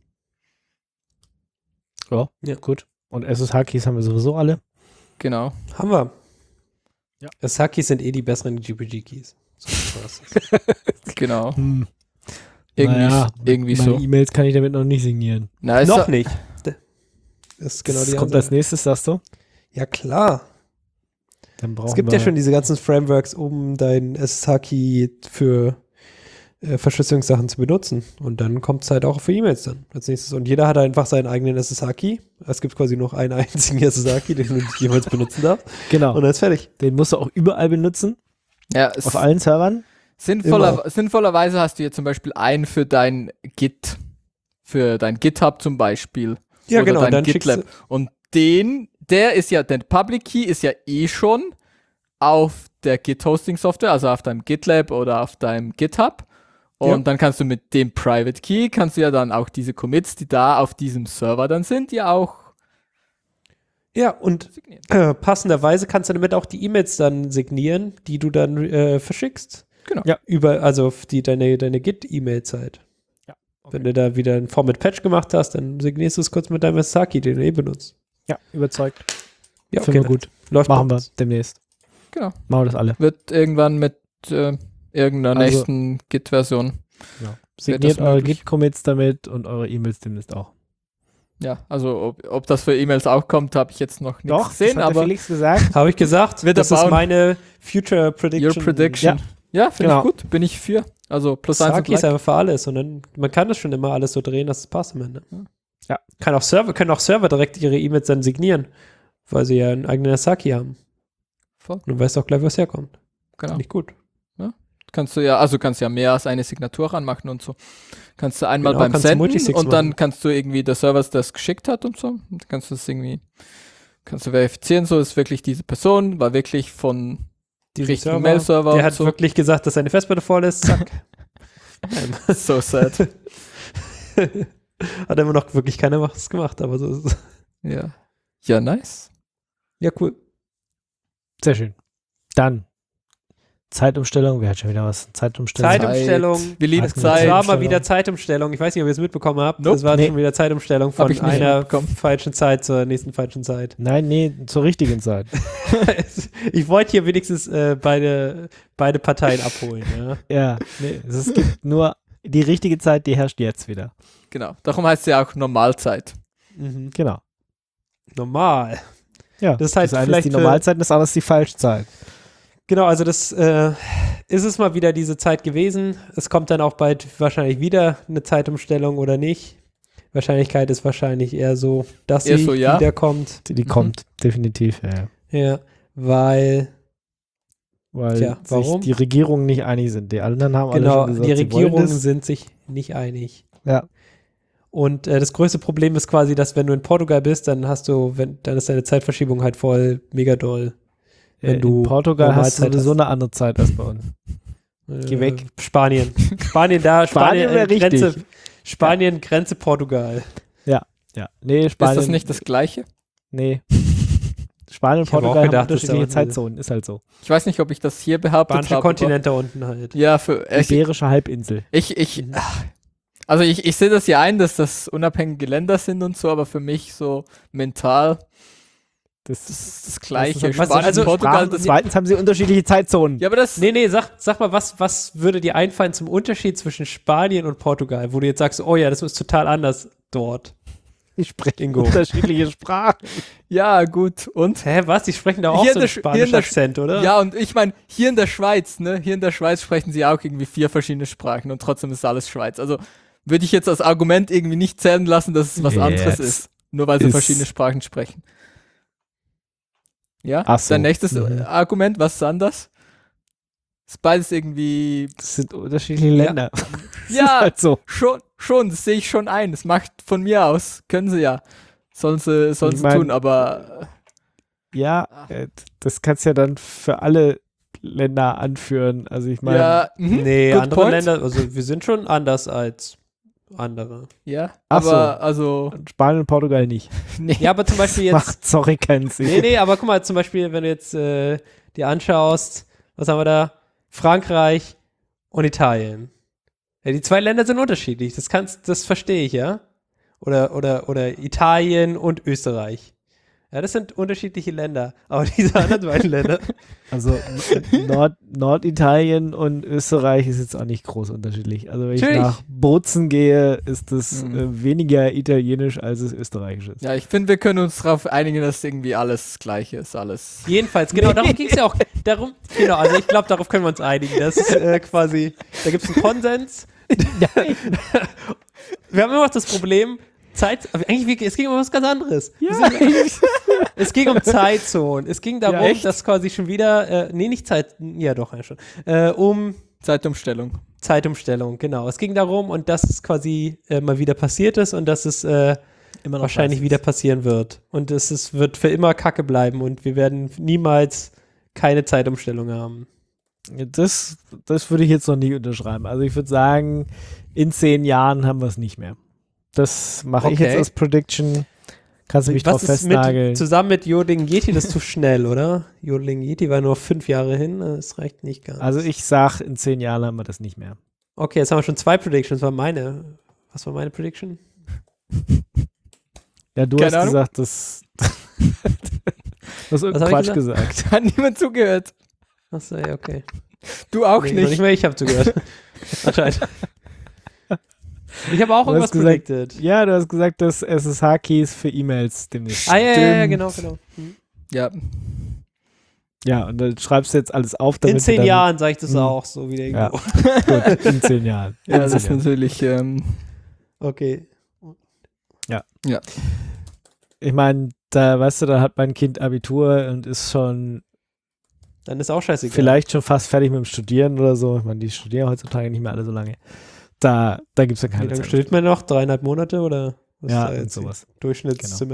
B: Ja, gut. Und SSH-Keys haben wir sowieso alle.
C: Genau.
D: Haben wir.
B: Ja.
D: SSH-Keys sind die besseren GPG-Keys. So
C: Genau.
B: Meine
C: Irgendwie so.
B: E-Mails kann ich damit noch nicht signieren.
C: Na,
D: Noch nicht. Das ist genau
B: Das
D: die
B: kommt
D: Ansage.
B: als nächstes, sagst du?
D: Ja, klar.
B: Dann brauchen
D: Es gibt ja schon diese ganzen Frameworks, um dein SSH-Key für Verschlüsselungssachen zu benutzen. Und dann kommt es halt auch für E-Mails dann als nächstes. Und jeder hat einfach seinen eigenen SSH-Key. Es gibt quasi noch einen einzigen SSH-Key, den du nicht jemals benutzen darfst.
B: Genau.
D: Und dann ist fertig.
B: Den musst du auch überall benutzen.
C: Ja,
B: Auf allen Servern.
C: Sinnvollerweise hast du jetzt zum Beispiel einen für dein Git, für dein GitHub zum Beispiel.
D: Ja,
C: oder
D: genau.
C: dein
D: Dann
C: GitLab. Und der ist ja, der Public Key ist ja eh schon auf der Git-Hosting-Software, also auf deinem GitLab oder auf deinem GitHub. Und dann kannst du mit dem Private Key, kannst du ja dann auch diese Commits, die da auf diesem Server dann sind, ja auch
D: Ja, und
C: signieren.
D: passenderweise kannst du damit auch die E-Mails dann signieren, die du dann verschickst.
C: Genau.
B: Ja.
D: Also auf deine Git-E-Mails halt.
B: Ja, okay.
D: Wenn du da wieder ein Format-Patch gemacht hast, dann signierst du es kurz mit deinem SSH-Key, den du benutzt.
B: Ja, überzeugt.
D: Ja,
B: Finden wir gut.
D: Läuft
B: Machen
D: bei
B: wir
D: uns.
B: demnächst.
C: Genau.
B: Machen wir das alle.
C: Wird irgendwann mit irgendeiner
B: Also-
C: nächsten Git-Version.
B: Ja.
C: das
B: Signiert eure
C: möglich?
B: Git-Commits damit und eure E-Mails demnächst auch.
C: Ja, also ob das für E-Mails auch kommt, habe ich jetzt noch nicht gesehen,
B: das hat der
C: aber
B: Felix gesagt.
D: Habe ich gesagt,
C: Wird er
D: das ist
C: bauen.
D: meine Future Prediction.
C: Your Prediction. Ja, finde
B: Genau.
C: ich gut. Bin ich für. Also plus 1 und
D: SSH-Key ist
C: like.
D: einfach für alles. Und dann, man kann das schon immer alles so drehen, dass es passt am Ende.
B: Ja.
D: Können auch Server direkt ihre E-Mails dann signieren, weil sie ja einen eigenen SSH-Key haben.
C: Voll.
D: Und du weißt auch gleich, was herkommt.
C: Genau.
D: Nicht gut.
C: Kannst du ja mehr als eine Signatur ranmachen und so. Kannst du einmal
D: Genau,
C: beim
D: kannst du
C: Senden
D: Multisigs
C: und dann
D: machen.
C: kannst du irgendwie der Server, das geschickt hat und so. Und kannst du das irgendwie, kannst du verifizieren, so ist wirklich diese Person, war wirklich von
D: diesen
C: Richtigen Mail-Server
D: Der
C: und
D: hat
C: so.
D: wirklich gesagt, dass seine Festplatte voll ist. Zack.
C: So sad.
D: Hat immer noch wirklich keiner was gemacht, aber so ist es.
C: Ja. Ja, nice.
D: Ja, cool.
B: Sehr schön. Dann Zeitumstellung. Wer hat schon wieder was? Zeitumstellung.
D: Zeitumstellung.
C: Wir lieben
B: Heißt
D: Es
C: Zeit.
D: war mal
B: Zeitumstellung.
D: wieder Zeitumstellung. Ich weiß nicht, ob ihr es mitbekommen habt.
C: Nope.
D: Es war
B: Nee.
D: schon wieder Zeitumstellung
C: Hab
D: von
C: ich nicht
D: einer
C: mitbekommen.
D: falschen Zeit zur nächsten falschen Zeit.
B: Nein, nee, zur richtigen Zeit.
D: Ich wollte hier wenigstens beide Parteien abholen. Ja.
B: Ja, nee, es gibt nur die richtige Zeit, die herrscht jetzt wieder.
C: Genau. Darum heißt es ja auch Normalzeit.
D: Mhm.
B: Genau.
D: Normal.
B: Ja,
D: Das ist halt
B: eine ist
D: vielleicht
B: die
D: für-
B: Normalzeit und das andere ist die Falschzeit.
D: Genau, also das ist es mal wieder diese Zeit gewesen. Es kommt dann auch bald wahrscheinlich wieder eine Zeitumstellung oder nicht. Wahrscheinlichkeit ist wahrscheinlich eher so, dass
C: Eher
D: sie
C: so, ja.
D: wiederkommt.
B: Die kommt definitiv,
D: Ja, weil
B: weil
D: Tja, warum?
B: sich die Regierungen nicht einig sind. Die anderen haben alle
D: genau,
B: schon gesagt,
D: die
B: sie wollen
D: Regierungen
B: das.
D: sind sich nicht einig.
B: Ja.
D: Und das größte Problem ist quasi, dass wenn du in Portugal bist, dann dann ist deine Zeitverschiebung halt voll mega doll. Wenn
B: In
D: du
B: Portugal hast du
D: Normalzeit
B: sowieso eine andere Zeit als bei uns. Geh weg.
D: Spanien. Spanien
B: Spanien wäre
D: Grenze,
B: richtig.
D: Spanien, Grenze Portugal.
B: Ja. Nee, Spanien.
C: Ist das nicht das Gleiche?
B: Nee. Spanien und
D: Ich hab auch
B: Portugal haben
D: gedacht, das
B: unterschiedliche
D: dauert eine-
B: Zeitzonen. Ist halt so.
C: Ich weiß nicht, ob ich das hier behauptet
D: Spanische
C: habe.
D: Kontinent da unten halt.
C: Ja, für
B: Iberische Halbinsel.
C: Also ich sehe das ja ein, dass das unabhängige Länder sind und so, aber für mich so mental
B: Das
C: das ist das Gleiche.
B: ist
D: Was-
C: Spanien,
D: also
C: Portugal,
B: Sprachen,
C: das,
B: zweitens haben sie unterschiedliche Zeitzonen.
C: ja, aber das,
D: Nee, sag mal, was würde dir einfallen zum Unterschied zwischen Spanien und Portugal, wo du jetzt sagst, oh ja, das ist total anders dort.
B: Die sprechen
D: Ingo.
B: unterschiedliche Sprachen.
C: ja, gut. Und?
D: Hä, was? Die sprechen da auch
C: Hier
D: so
C: in
D: einen
C: der Sch- hier in
D: spanischen
C: der Sch-
D: Akzent, oder?
C: Ja, und ich meine, hier in der Schweiz, ne, hier in der Schweiz sprechen sie auch irgendwie 4 verschiedene Sprachen und trotzdem ist alles Schweiz. Also würde ich jetzt als Argument irgendwie nicht zählen lassen, dass es was anderes
B: Jetzt
C: ist. Nur weil sie
B: ist-
C: verschiedene Sprachen sprechen. Ja?
B: Ach so.
C: Dein nächstes
B: Mhm.
C: Argument, was ist anders? Ist beides irgendwie.
B: Das sind unterschiedliche Länder. Das
C: Ja,
B: ist halt so.
C: schon, das sehe ich schon ein. Das macht von mir aus. Können sie ja. Sollen sie
B: Ich mein-
C: tun, aber
B: Ja, das kannst du ja dann für alle Länder anführen. Also ich meine,
C: ja,
D: Nee,
C: good
D: andere
C: point.
D: Länder, also wir sind schon anders als andere.
C: Ja,
B: Ach so.
C: aber also.
B: Spanien und Portugal nicht.
C: Nee.
D: Ja, aber zum Beispiel jetzt,
B: Macht, sorry, keinen Sinn.
D: nee, aber guck mal, zum Beispiel, wenn du jetzt dir anschaust, was haben wir da? Frankreich und Italien. Ja, die zwei Länder sind unterschiedlich, das verstehe ich, ja? Oder Italien und Österreich. Ja, das sind unterschiedliche Länder, aber diese anderen beiden Länder,
B: Also Norditalien und Österreich ist jetzt auch nicht groß unterschiedlich. Also wenn ich
D: Natürlich.
B: nach Bozen gehe, ist das
C: Mhm.
B: weniger italienisch, als es österreichisch ist.
C: Ja, ich finde, wir können uns darauf einigen, dass irgendwie alles das Gleiche ist. Alles.
D: jedenfalls, genau, darum ging es ja auch, genau, also ich glaube, darauf können wir uns einigen, das ist quasi, da gibt es einen Konsens. Wir haben immer noch das Problem, es ging um was ganz anderes. Es ging um Zeitzonen. Es ging darum,
C: echt?
D: dass quasi schon wieder, ja doch, ja schon, um
C: Zeitumstellung.
D: Zeitumstellung, genau. Es ging darum und dass es quasi mal wieder passiert ist und dass es
B: Immer
D: wahrscheinlich wieder passieren wird. Und es wird für immer Kacke bleiben und wir werden niemals keine Zeitumstellung haben.
B: Das würde ich jetzt noch nie unterschreiben. Also ich würde sagen, in 10 Jahren haben wir es nicht mehr. Das mache ich
C: Okay.
B: jetzt als Prediction. Kannst du mich drauf
D: Was ist
B: festnageln.
D: zusammen mit Jodeling Yeti, das ist zu schnell, oder? Jodeling Yeti war nur 5 Jahre hin, das reicht nicht ganz.
B: Also ich sag, in 10 Jahren haben wir das nicht mehr.
D: Okay, jetzt haben wir schon 2 Predictions. Was war meine Prediction?
B: Ja, du
C: Keine
B: hast
C: Ahnung.
B: gesagt, das du hast irgendeinen
D: hab ich
B: Quatsch gesagt.
C: Hat niemand zugehört.
D: Achso, ja, okay.
C: Du auch
D: Nee,
C: nicht.
D: nicht mehr, ich habe zugehört. Anscheinend. Ich habe auch
B: Du
D: irgendwas
B: hast gesagt,
D: predicted.
B: Ja, du hast gesagt, dass SSH-Keys für E-Mails demnächst.
D: Ja,
C: Stimmt.
D: genau.
C: Ja.
B: Ja, und dann schreibst du jetzt alles auf, damit
D: In 10
B: du dann,
D: Jahren sage ich das
B: Hm.
D: auch so wieder
B: Ja.
D: irgendwo.
B: Gut, in 10 Jahren.
C: Ja,
B: In
C: das
B: 10
C: ist
B: Jahren.
C: natürlich.
D: Okay.
B: Ich meine, da, weißt du, da hat mein Kind Abitur und ist schon
D: Dann ist auch scheißegal.
B: vielleicht schon fast fertig mit dem Studieren oder so. Ich meine, die studieren heutzutage nicht mehr alle so lange. Da gibt es ja
D: Wie
B: keine
D: lange
B: Zeit.
D: studiert man noch? 3,5 Monate oder? Was
B: Ja,
D: ist da
B: und
D: jetzt die
B: sowas.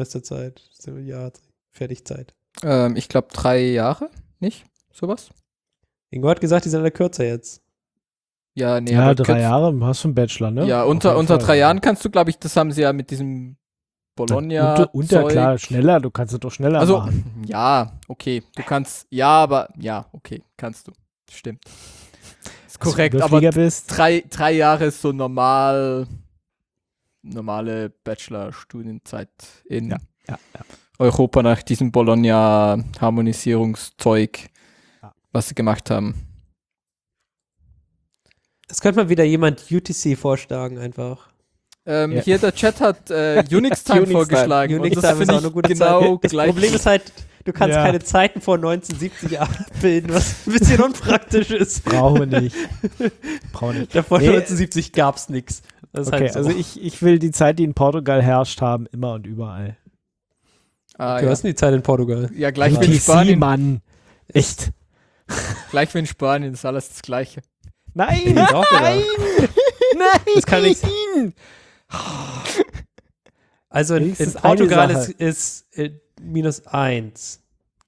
D: Durchschnittssemesterzeit, Jahr, Fertigzeit.
C: Ich glaube 3 Jahre, nicht? Sowas?
D: Ingo hat gesagt, die sind alle kürzer jetzt.
C: Ja, nee,
B: Ja,
C: aber
B: 3 Jahre hast du einen Bachelor, ne?
C: Ja,
B: Auf
C: unter
B: jeden Fall.
C: 3 Jahren kannst du, glaube ich, das haben sie ja mit diesem Bologna.
B: Unter klar, schneller, du kannst es doch schneller
C: Also,
B: machen.
C: ja, okay. Du kannst, ja, aber, ja, okay, kannst du. Stimmt. Ist korrekt, aber
B: bist.
C: 3 Jahre ist so normale Bachelor-Studienzeit in
B: Ja.
C: Europa nach diesem Bologna-Harmonisierungszeug,
B: Ja.
C: was sie gemacht haben.
D: Es könnte mal wieder jemand UTC vorschlagen einfach.
B: Ja.
C: Hier der Chat hat Unix-Time
B: Unix-Time.
C: vorgeschlagen.
D: Unix
C: und das
D: Time ist
C: finde
D: auch
C: ich
D: eine gute
C: genau
D: Zeit. Das
C: gleich.
D: Problem ist halt, du kannst
B: Ja.
D: keine Zeiten vor 1970 abbilden, was ein bisschen unpraktisch ist.
B: Brauchen wir nicht.
D: Davor
B: Nee.
D: 1970 gab es nichts. Das ist
B: Okay,
D: halt so.
B: also ich will die Zeit, die in Portugal herrscht haben, immer und überall.
C: Ah,
D: Du
C: ja.
D: hast die Zeit in Portugal.
C: Ja, gleich wie in
B: UTC,
C: Spanien.
B: Mann. Echt.
C: Gleich wie in Spanien ist alles das Gleiche.
B: Nein,
D: Ich auch wieder.
B: nein,
D: Das kann nicht- Also in
B: Wenigstens
D: Portugal
B: eine Sache.
D: ist -1.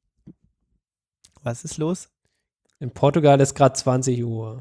B: Was ist los?
D: In Portugal ist gerade 20 Uhr.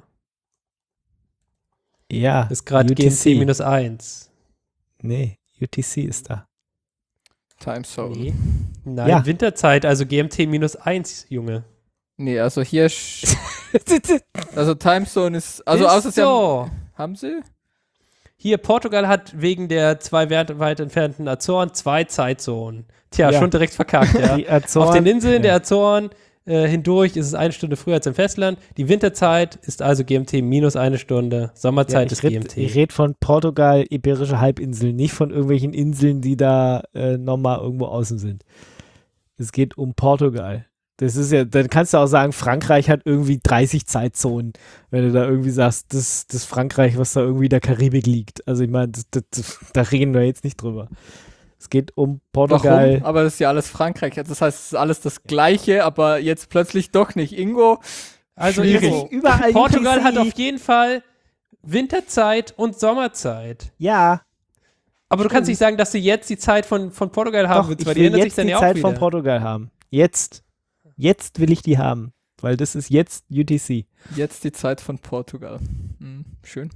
B: Ja,
D: Ist gerade GMT -1.
B: Nee, UTC ist da.
C: Time Zone.
D: Nee. Nein,
B: Ja.
D: Winterzeit, also GMT -1, Junge.
C: Nee, also hier. Also Time Zone ist. Also
D: Ist
C: außer sie
D: so.
C: haben sie?
D: Hier, Portugal hat wegen der 2 weit entfernten Azoren 2 Zeitzonen. Tja,
B: Ja.
D: schon direkt verkackt, ja.
B: Die Azoren,
D: Auf den Inseln der
B: ja.
D: Azoren hindurch ist es 1 Stunde früher als im Festland. Die Winterzeit ist also GMT -1 Stunde. Sommerzeit ist GMT.
B: Ich rede von Portugal, Iberische Halbinsel, nicht von irgendwelchen Inseln, die da nochmal irgendwo außen sind. Es geht um Portugal. Das ist ja, dann kannst du auch sagen, Frankreich hat irgendwie 30 Zeitzonen, wenn du da irgendwie sagst, das Frankreich, was da irgendwie in der Karibik liegt. Also ich meine, da reden wir jetzt nicht drüber. Es geht um Portugal.
C: Warum? Aber das ist ja alles Frankreich. Das heißt, es ist alles das Gleiche, aber jetzt plötzlich doch nicht. Ingo,
D: Also
C: schwierig.
D: Ingo,
B: Überall
D: Portugal
B: UTC.
D: hat auf jeden Fall Winterzeit und Sommerzeit.
B: Ja,
D: Aber du kannst nicht sagen, dass du jetzt die Zeit von Portugal haben
B: doch,
D: willst,
B: ich
D: weil die
B: will
D: ändert sich
B: jetzt
D: dann
B: die
D: ja auch
B: Zeit
D: wieder.
B: von Portugal haben. Jetzt will ich die haben, weil das ist jetzt UTC.
C: jetzt die Zeit von Portugal. Schön.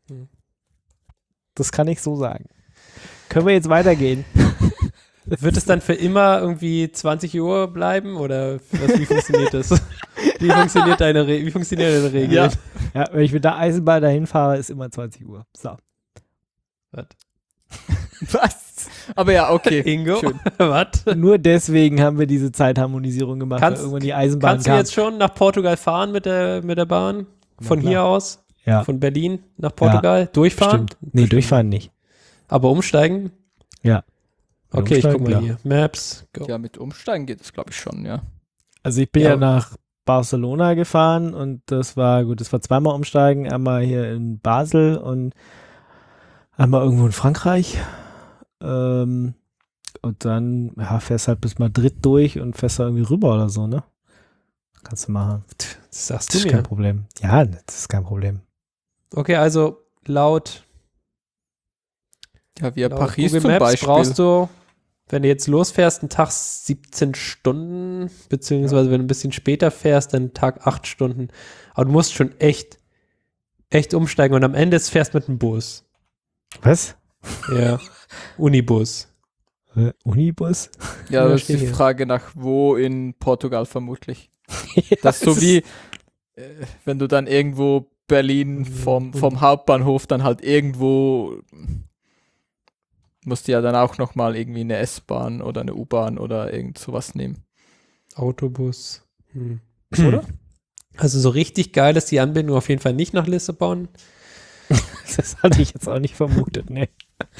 B: Das kann ich so sagen. Können wir jetzt weitergehen?
D: Wird es dann für immer irgendwie 20 Uhr bleiben oder wie funktioniert das? Wie funktioniert deine Regel?
C: Ja.
B: Ja, wenn ich mit der Eisenbahn dahin fahre, ist immer 20 Uhr. So.
D: Was?
C: Was? Aber ja, okay.
D: Ingo?
C: Schön.
D: Was?
B: Nur deswegen haben wir diese Zeitharmonisierung gemacht,
D: Kannst-
B: weil irgendwann die Eisenbahn
D: Kannst du
B: kam.
D: jetzt schon nach Portugal fahren mit der Bahn? Von
B: Na klar.
D: hier aus?
B: Ja.
D: Von Berlin nach Portugal? Durchfahren?
B: Bestimmt. Nee, durchfahren nicht.
D: Aber umsteigen?
B: Ja.
D: Okay, ich guck mal
B: Umsteigen,
D: hier. Maps, go.
C: Ja, mit Umsteigen geht es, glaube ich, schon, ja.
B: Also ich bin
D: Ja.
B: ja nach Barcelona gefahren und das war zweimal umsteigen, einmal hier in Basel und einmal irgendwo in Frankreich. Und dann fährst halt bis Madrid durch und fährst da irgendwie rüber oder so, ne? Kannst du machen.
D: Das sagst
B: Das
D: du
B: ist kein
D: mir.
B: Problem. Ja, das ist kein Problem.
D: Okay, also laut
C: Ja, wie
D: Laut
C: Paris
D: Google
C: zum
D: Maps
C: Beispiel.
D: brauchst du, wenn du jetzt losfährst, einen Tag 17 Stunden, beziehungsweise wenn du ein bisschen später fährst, dann einen Tag 8 Stunden. Aber du musst schon echt umsteigen und am Ende fährst mit dem Bus.
B: Was?
D: Ja. Unibus.
B: Unibus?
C: Ja,
D: Ja,
C: das ist
D: steht
C: die
D: hier.
C: Frage nach wo in Portugal vermutlich. Das ist so wie, wenn du dann irgendwo Berlin vom Hauptbahnhof dann halt irgendwo musst du ja dann auch nochmal irgendwie eine S-Bahn oder eine U-Bahn oder irgend sowas nehmen.
D: Autobus. Hm.
C: Oder?
D: Also so richtig geil ist die Anbindung auf jeden Fall nicht nach Lissabon.
B: Das hatte ich jetzt auch nicht vermutet, ne.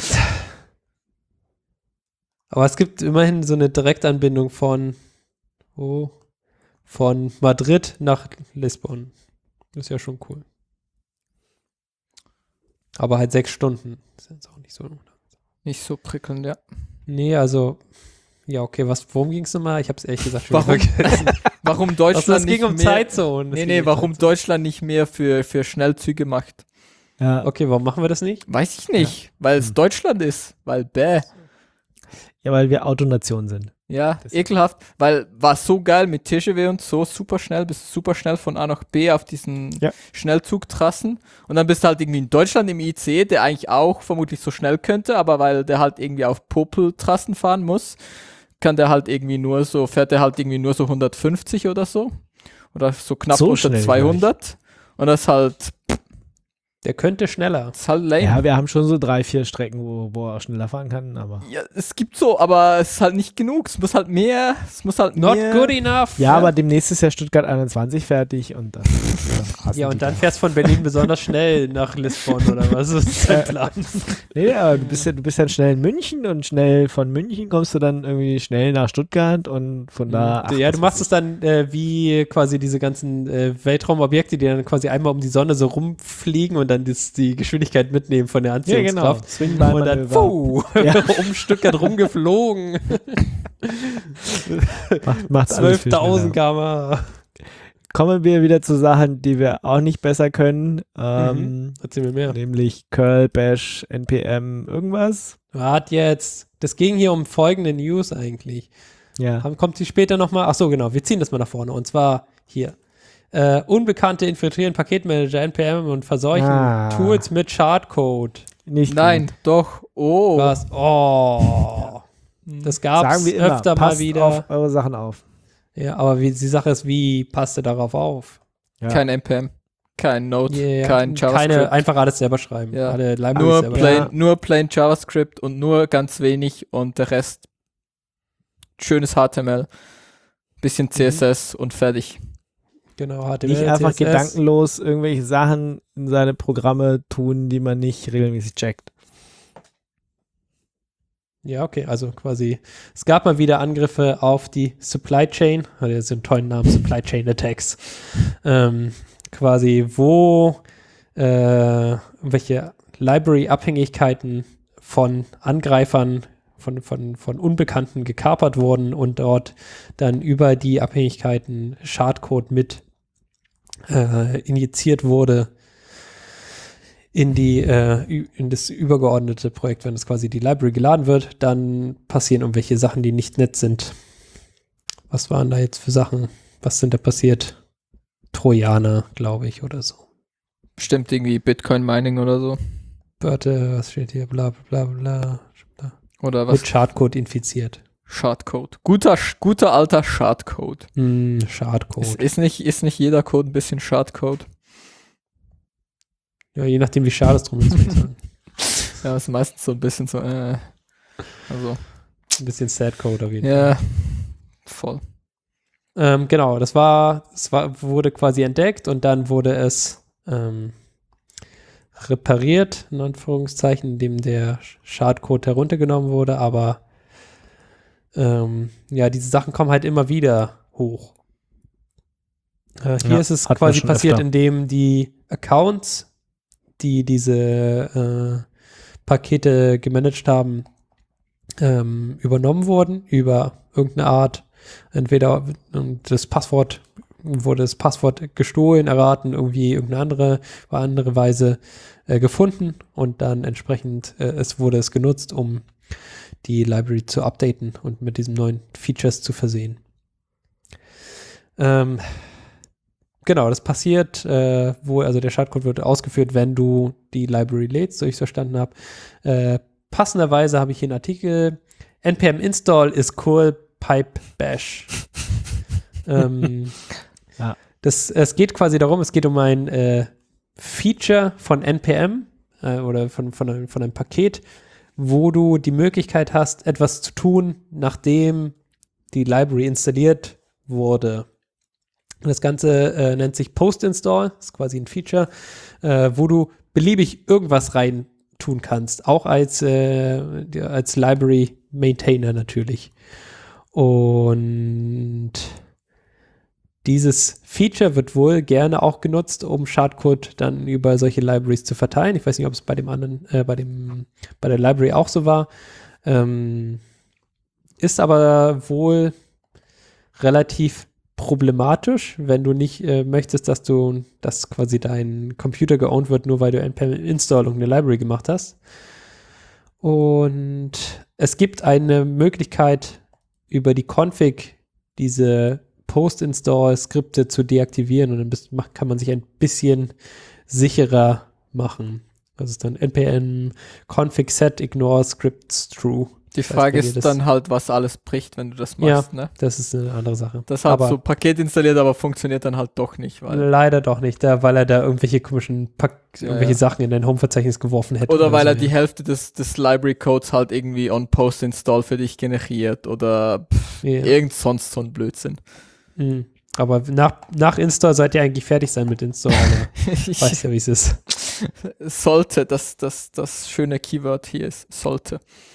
D: Aber es gibt immerhin so eine Direktanbindung von Madrid nach Lissabon. Das ist ja schon cool. Aber halt 6 Stunden. Das ist jetzt auch nicht so.
C: Nicht so prickelnd, ja.
D: Nee, also, ja, okay, worum ging es nochmal? Ich habe es ehrlich gesagt schon
C: Warum?
D: vergessen.
C: Warum
D: Also,
C: Deutschland
D: es ging
C: nicht
D: um
C: mehr,
D: Zeitzonen.
C: warum Deutschland nicht mehr für Schnellzüge macht?
B: Ja,
D: Okay, warum machen wir das nicht?
C: Weiß ich nicht, weil es Deutschland ist, weil
B: ja, weil wir Autonation sind.
C: Ja,
B: Das-
C: ekelhaft, weil war so geil mit TGW und so super schnell, bist super schnell von A nach B auf diesen
B: Ja.
C: Schnellzugtrassen und dann bist du halt irgendwie in Deutschland im IC, der eigentlich auch vermutlich so schnell könnte, aber weil der halt irgendwie auf Popeltrassen fahren muss, fährt der halt irgendwie nur so 150 oder so so knapp
B: So
C: unter
B: schnell
C: 200 und das ist halt
D: Der könnte schneller.
C: lame.
B: Ja, wir haben schon so 3-4 Strecken, wo er auch schneller fahren kann, aber.
C: Ja, es gibt so, aber es ist halt nicht genug. Es muss halt mehr.
D: Not good enough.
B: Ja, aber demnächst ist ja Stuttgart 21 fertig und dann rasen
D: Ja,
B: die
D: und dann
B: da.
D: fährst du von Berlin besonders schnell nach Lissabon oder was ist dein Plan?
B: Nee, aber du bist ja schnell in München und schnell von München kommst du dann irgendwie schnell nach Stuttgart und von da. ach,
D: Ja,
B: was
D: du machst
B: weiß
D: es dann wie quasi diese ganzen Weltraumobjekte, die dann quasi einmal um die Sonne so rumfliegen und dann die Geschwindigkeit mitnehmen von der
B: ich. Ja, genau.
D: Anziehungskraft.
B: Swingbein
D: Und dann
B: Manöver.
D: puh, um Stuttgart rumgeflogen.
B: Macht alles viel
D: 12.000
B: schneller.
D: km/h.
B: Kommen wir wieder zu Sachen, die wir auch nicht besser können,
D: Erzähl mir mehr.
B: nämlich Curl, Bash, NPM, irgendwas.
D: Wart jetzt. Das ging hier um folgende News eigentlich.
B: Ja.
D: Kommt sie später nochmal? Ach so, genau. Wir ziehen das mal nach vorne. Und zwar hier. Unbekannte infiltrieren Paketmanager, NPM und verseuchen Tools mit Schadcode.
B: Nicht
C: Nein,
B: gut.
C: doch. Oh.
D: Was? Oh. Das gab
B: Sagen
D: es
B: wir immer,
D: öfter mal
B: passt
D: wieder.
B: auf eure Sachen auf.
D: Ja, aber die Sache ist, wie passt ihr darauf auf?
B: Ja.
C: Kein NPM, kein Node,
D: Yeah,
C: kein JavaScript.
D: einfach alles selber schreiben.
C: Ja.
D: Alle Libraries
C: Nur
D: selber
C: plain,
D: schreiben.
C: nur plain JavaScript und nur ganz wenig und der Rest schönes HTML, bisschen CSS und fertig.
D: Genau, HTML,
B: Nicht einfach
D: CSS.
B: gedankenlos irgendwelche Sachen in seine Programme tun, die man nicht regelmäßig checkt.
D: Ja, okay, also quasi, es gab mal wieder Angriffe auf die Supply Chain, hat jetzt den tollen Namen Supply Chain Attacks, quasi wo welche Library-Abhängigkeiten von Angreifern, von Unbekannten gekapert wurden und dort dann über die Abhängigkeiten Schadcode mit injiziert wurde in das übergeordnete Projekt, wenn es quasi die Library geladen wird, dann passieren irgendwelche Sachen, die nicht nett sind. Was waren da jetzt für Sachen? Was sind da passiert? Trojaner, glaube ich, oder so.
C: Bestimmt irgendwie Bitcoin Mining oder so.
D: Warte, was steht hier? Bla bla bla bla.
C: Oder was?
D: Mit Schadcode infiziert.
C: Schadcode. Guter alter Schadcode.
D: Schadcode.
C: Ist nicht jeder Code ein bisschen Schadcode?
D: Ja, je nachdem, wie schade es drum ist, würde ich sagen.
C: Ja, ist meistens so ein bisschen so, also,
D: Ein bisschen Sad Code auf jeden Fall.
C: ja, voll.
D: Genau, wurde quasi entdeckt und dann wurde es repariert, in Anführungszeichen, indem der Schadcode heruntergenommen wurde, aber ja, diese Sachen kommen halt immer wieder hoch. Hier
B: Ja,
D: ist es
B: hatten wir
D: quasi
B: schon
D: passiert,
B: öfter.
D: indem die Accounts, die diese Pakete gemanagt haben, übernommen wurden über irgendeine Art. Entweder das Passwort gestohlen, erraten, irgendwie irgendeine andere Weise gefunden und dann entsprechend wurde es genutzt, um die Library zu updaten und mit diesen neuen Features zu versehen. Genau, das passiert, also der Schadcode wird ausgeführt, wenn du die Library lädst, so ich es verstanden habe. Passenderweise habe ich hier einen Artikel, npm install is curl pipe bash.
B: Ja.
D: Es geht quasi darum, es geht um ein Feature von npm oder von einem Paket, wo du die Möglichkeit hast, etwas zu tun, nachdem die Library installiert wurde. Das Ganze nennt sich Post-Install, ist quasi ein Feature, wo du beliebig irgendwas rein tun kannst, auch als Library-Maintainer natürlich. Und dieses Feature wird wohl gerne auch genutzt, um Schadcode dann über solche Libraries zu verteilen. Ich weiß nicht, ob es bei dem anderen, bei der Library auch so war. Ist aber wohl relativ problematisch, wenn du nicht möchtest, dass quasi dein Computer geowned wird, nur weil du npm install und eine Library gemacht hast. Und es gibt eine Möglichkeit, über die Config diese Post-Install-Skripte zu deaktivieren und dann kann man sich ein bisschen sicherer machen. Das ist dann npm config set ignore scripts true.
C: Die Frage ist dann halt, was alles bricht, wenn du das machst, ne?
D: Das ist eine andere Sache.
C: Das hat so Paket installiert, aber funktioniert dann halt doch nicht.
D: Leider doch nicht, weil er da irgendwelche komischen Sachen in dein Home-Verzeichnis geworfen hätte.
C: Oder weil er die Hälfte des Library-Codes halt irgendwie on Post-Install für dich generiert oder irgend sonst so ein Blödsinn.
D: Mhm. Aber nach Install seid ihr eigentlich fertig sein mit Install. Weißt ja, wie es ist.
C: Sollte, das schöne Keyword hier ist, sollte.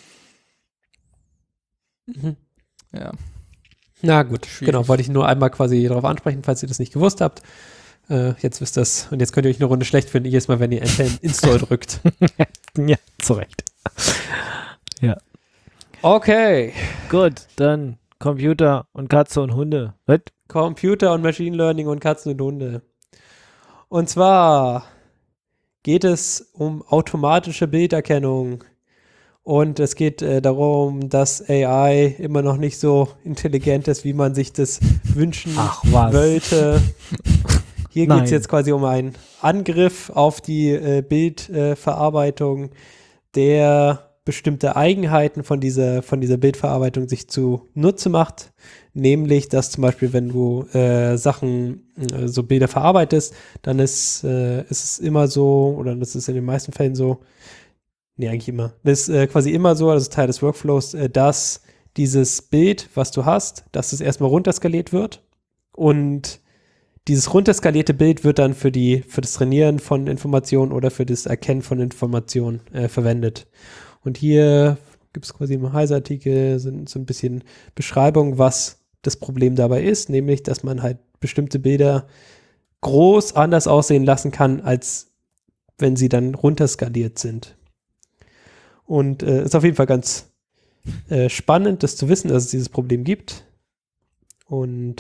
D: Mhm.
C: Ja.
D: Na gut,
C: Schwierig.
D: genau, wollte ich nur einmal quasi darauf ansprechen, falls ihr das nicht gewusst habt. Jetzt wisst ihr das und jetzt könnt ihr euch eine Runde schlecht finden, jedes Mal, wenn ihr npm install drückt.
B: Ja, zu Recht. Ja.
D: Okay.
B: Gut, dann Computer und Katze und Hunde. Was?
D: Computer und Machine Learning und Katzen und Hunde. Und zwar geht es um automatische Bilderkennung. Und es geht darum, dass AI immer noch nicht so intelligent ist, wie man sich das wünschen wollte. Hier geht es jetzt quasi um einen Angriff auf die Bildverarbeitung, der bestimmte Eigenheiten von dieser Bildverarbeitung sich zunutze macht. Nämlich, dass zum Beispiel, wenn du so Bilder verarbeitest, dann ist es immer so, oder das ist in den meisten Fällen so, nee, eigentlich immer. Das ist quasi immer so, das ist Teil des Workflows, dass dieses Bild, was du hast, dass es erstmal runterskaliert wird und dieses runterskalierte Bild wird dann für das Trainieren von Informationen oder für das Erkennen von Informationen verwendet. Und hier gibt es quasi im Heise-Artikel so ein bisschen Beschreibung, was das Problem dabei ist, nämlich, dass man halt bestimmte Bilder groß anders aussehen lassen kann, als wenn sie dann runterskaliert sind. Und ist auf jeden Fall ganz spannend, das zu wissen, dass es dieses Problem gibt. Und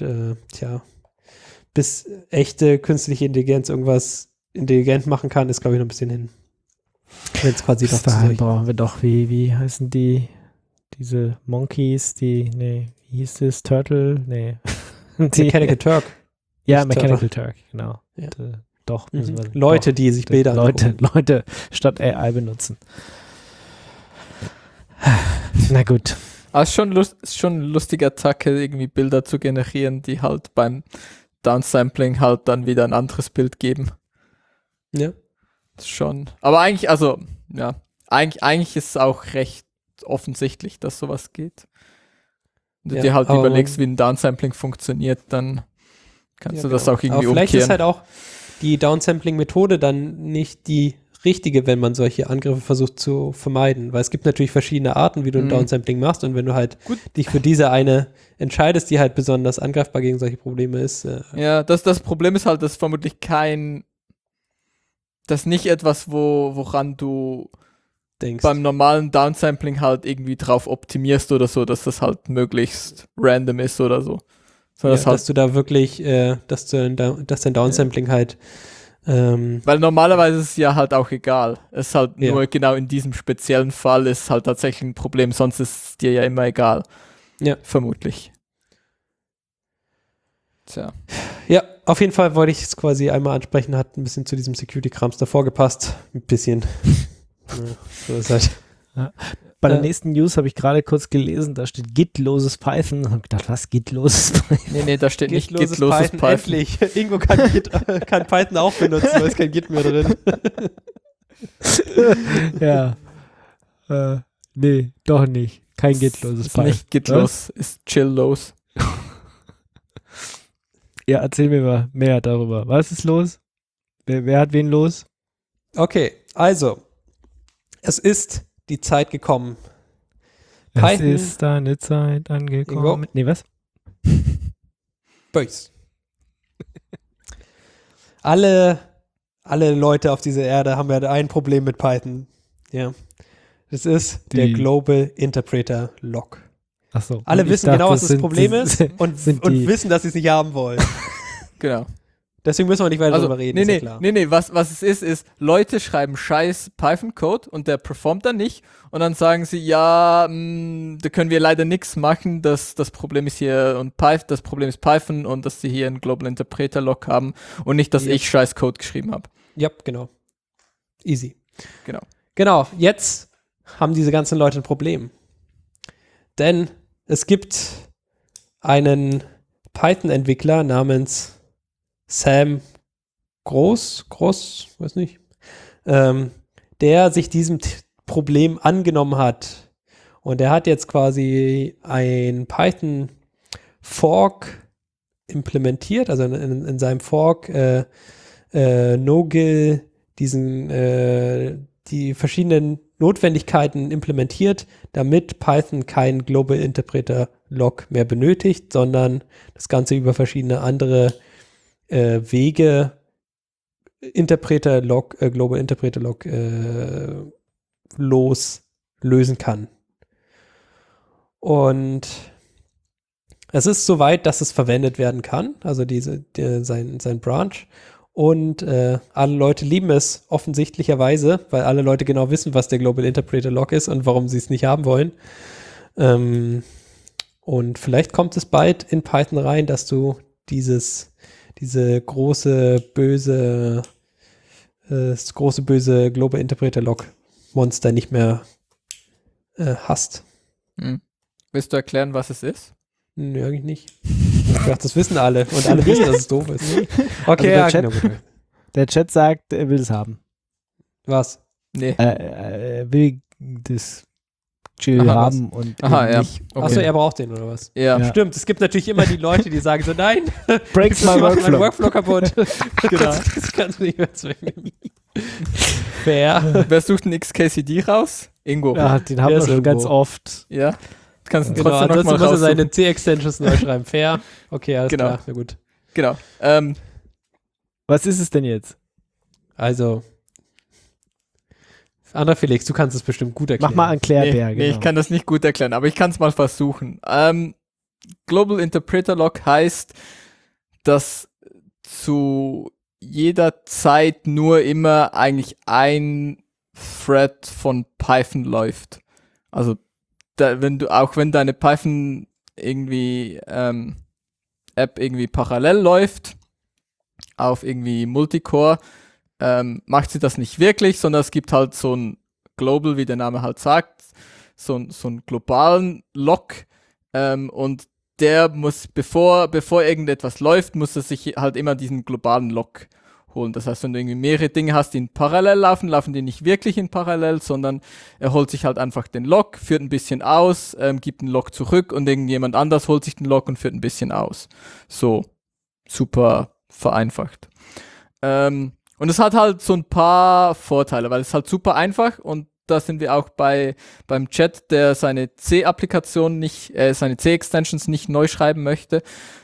D: bis echte künstliche Intelligenz irgendwas intelligent machen kann, ist, glaube ich, noch ein bisschen hin. Wenn es quasi doch
B: brauchen wir doch, wie heißen diese Monkeys, wie hieß das? Turtle? Nee.
D: Mechanical Turk.
B: Ja, Mechanical Turk, genau.
D: Ja.
B: Doch, müssen wir
D: Leute, die sich Bilder angucken.
B: Leute statt AI benutzen. Na gut.
C: Aber es ist schon eine lustige Attacke, irgendwie Bilder zu generieren, die halt beim Downsampling halt dann wieder ein anderes Bild geben.
D: Ja.
C: Das ist schon. Aber eigentlich, also, ja, eigentlich ist es auch recht offensichtlich, dass sowas geht. Wenn du dir halt überlegst, wie ein Downsampling funktioniert, dann kannst du das auch irgendwie
D: vielleicht
C: umkehren.
D: ist halt auch die Downsampling-Methode dann nicht die richtige, wenn man solche Angriffe versucht zu vermeiden. Weil es gibt natürlich verschiedene Arten, wie du ein Downsampling machst und wenn du halt dich für diese eine entscheidest, die halt besonders angreifbar gegen solche Probleme ist.
C: Ja, das Problem ist halt, dass vermutlich das nicht etwas, woran du
D: denkst.
C: Beim normalen Downsampling halt irgendwie drauf optimierst oder so, dass das halt möglichst random ist oder so.
D: Ja, dass du da wirklich, dass dein Downsampling halt
C: weil normalerweise ist es ja halt auch egal. Es ist halt nur genau in diesem speziellen Fall ist halt tatsächlich ein Problem, sonst ist es dir ja immer egal.
D: Ja.
C: Vermutlich. Tja.
D: Ja, auf jeden Fall wollte ich es quasi einmal ansprechen, hat ein bisschen zu diesem Security-Krams davor gepasst. Ein bisschen. So ist halt.
B: Ja. Bei der nächsten News habe ich gerade kurz gelesen, da steht gitloses Python. Ich habe gedacht, was, gitloses Python?
C: Nee, da steht nicht gitloses Python.
D: Endlich. Ingo kann Python auch benutzen, weil es kein Git mehr drin.
B: Ja. Nee, doch nicht. Kein gitloses Python.
C: Ist nicht gitlos, ist chilllos.
B: Ja, erzähl mir mal mehr darüber. Was ist los? Wer hat wen los?
D: Okay, also, es ist die Zeit gekommen.
B: Es ist deine Zeit angekommen.
D: Ingo?
B: Nee, was?
D: Bös. Alle Leute auf dieser Erde haben ja ein Problem mit Python. Ja. Das ist der Global Interpreter Lock.
B: Ach so.
D: Alle wissen genau, was das Problem ist und wissen, dass sie es nicht haben wollen.
C: Genau.
D: Deswegen müssen wir nicht weiter darüber reden, ist ja klar.
C: Nee, was es ist, Leute schreiben scheiß Python-Code und der performt dann nicht und dann sagen sie, ja, da können wir leider nichts machen, das Problem ist hier und das Problem ist Python und dass sie hier einen Global Interpreter Lock haben und nicht, dass ich scheiß Code geschrieben habe.
D: Ja, genau. Easy.
C: Genau,
D: jetzt haben diese ganzen Leute ein Problem. Denn es gibt einen Python-Entwickler namens Sam Groß, weiß nicht, der sich diesem Problem angenommen hat. Und er hat jetzt quasi ein Python-Fork implementiert, also in seinem Fork NoGIL die verschiedenen Notwendigkeiten implementiert, damit Python keinen Global Interpreter Lock mehr benötigt, sondern das Ganze über verschiedene andere Wege Global Interpreter Lock lösen kann. Und es ist soweit, dass es verwendet werden kann, also sein Branch. Und alle Leute lieben es offensichtlicherweise, weil alle Leute genau wissen, was der Global Interpreter Lock ist und warum sie es nicht haben wollen. Und vielleicht kommt es bald in Python rein, dass du diese große böse Global Interpreter Lock Monster nicht mehr hast.
C: Willst du erklären, was es ist?
D: Nö, eigentlich nicht. Ich dachte, das wissen alle und alle wissen, dass es doof ist. Okay,
B: Also
D: ja,
B: der Chat sagt, er will es haben.
D: Was?
C: Nee.
B: Er will das Chill haben und nicht.
C: Okay.
D: Achso, er braucht den oder was?
C: Ja.
D: Stimmt, es gibt natürlich immer die Leute, die sagen so, nein,
B: Breaks
D: das
B: my
D: macht
B: workflow.
D: meinen Workflow kaputt.
C: Genau.
D: Das kannst du nicht mehr zwingen. Fair.
C: Wer sucht einen XKCD raus? Ingo.
B: Ja, den haben
D: Der
B: wir
D: ist
B: schon ganz
D: irgendwo.
B: oft.
C: Ja. Du kannst ihn
D: Genau,
C: trotzdem
D: ansonsten
C: nochmal
D: muss er
C: raussuchen.
D: seine C-Extensions neu schreiben. Fair. Okay, alles
C: Genau.
D: klar, na gut.
C: Genau.
B: Was ist es denn jetzt?
D: Also, André Felix, du kannst es bestimmt gut erklären.
B: Mach mal einen Klärbär.
C: Nee, ich kann das nicht gut erklären, aber ich kann es mal versuchen. Global Interpreter Lock heißt, dass zu jeder Zeit nur immer eigentlich ein Thread von Python läuft. Also wenn deine Python irgendwie App irgendwie parallel läuft auf irgendwie Multicore, macht sie das nicht wirklich, sondern es gibt halt so ein Global, wie der Name halt sagt, so einen globalen Lock und der muss, bevor irgendetwas läuft, muss er sich halt immer diesen globalen Lock holen. Das heißt, wenn du irgendwie mehrere Dinge hast, die in parallel laufen die nicht wirklich in parallel, sondern er holt sich halt einfach den Lock, führt ein bisschen aus, gibt den Lock zurück und irgendjemand anders holt sich den Lock und führt ein bisschen aus. So, super vereinfacht. Und es hat halt so ein paar Vorteile, weil es halt super einfach und da sind wir auch beim Chat, der seine C-Applikation nicht, seine C-Extensions nicht neu schreiben möchte.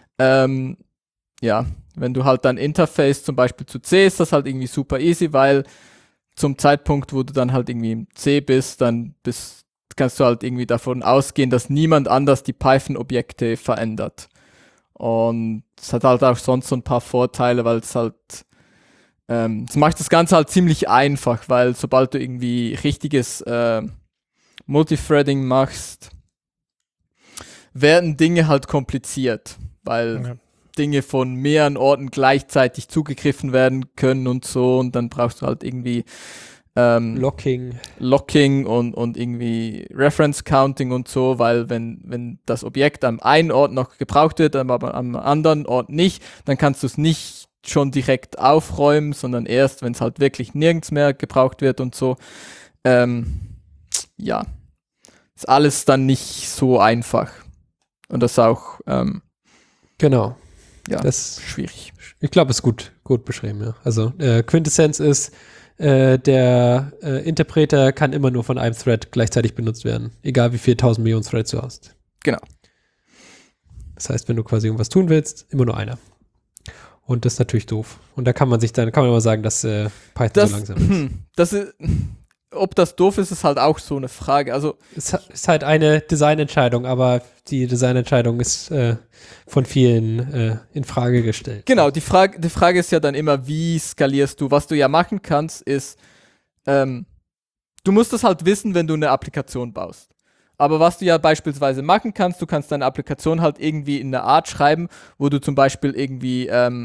C: Ja, wenn du halt dein Interface zum Beispiel zu C ist das halt irgendwie super easy, weil zum Zeitpunkt, wo du dann halt irgendwie im C bist, kannst du halt irgendwie davon ausgehen, dass niemand anders die Python-Objekte verändert. Und es hat halt auch sonst so ein paar Vorteile, weil es halt es macht das Ganze halt ziemlich einfach, weil sobald du irgendwie richtiges Multithreading machst, werden Dinge halt kompliziert, weil Dinge von mehreren Orten gleichzeitig zugegriffen werden können und so und dann brauchst du halt irgendwie Locking und irgendwie Reference Counting und so, weil wenn das Objekt am einen Ort noch gebraucht wird, aber am anderen Ort nicht, dann kannst du es nicht schon direkt aufräumen, sondern erst, wenn es halt wirklich nirgends mehr gebraucht wird und so. Ja, ist alles dann nicht so einfach. Und das ist auch
D: genau.
C: Ja,
D: das
C: schwierig.
D: Ich glaube, es ist gut beschrieben, ja. Also Quintessenz ist, der Interpreter kann immer nur von einem Thread gleichzeitig benutzt werden, egal wie viel 1000 Millionen Threads du hast.
C: Genau.
D: Das heißt, wenn du quasi irgendwas tun willst, immer nur einer. Und das ist natürlich doof. Und da kann man immer sagen, dass Python so langsam ist.
C: ob das doof ist, ist halt auch so eine Frage. Also
D: Es ist halt eine Designentscheidung, aber die Designentscheidung ist von vielen in Frage gestellt.
C: genau, die Frage ist ja dann immer, wie skalierst du? Was du ja machen kannst, ist, du musst das halt wissen, wenn du eine Applikation baust. Aber was du ja beispielsweise machen kannst, du kannst deine Applikation halt irgendwie in einer Art schreiben, wo du zum Beispiel irgendwie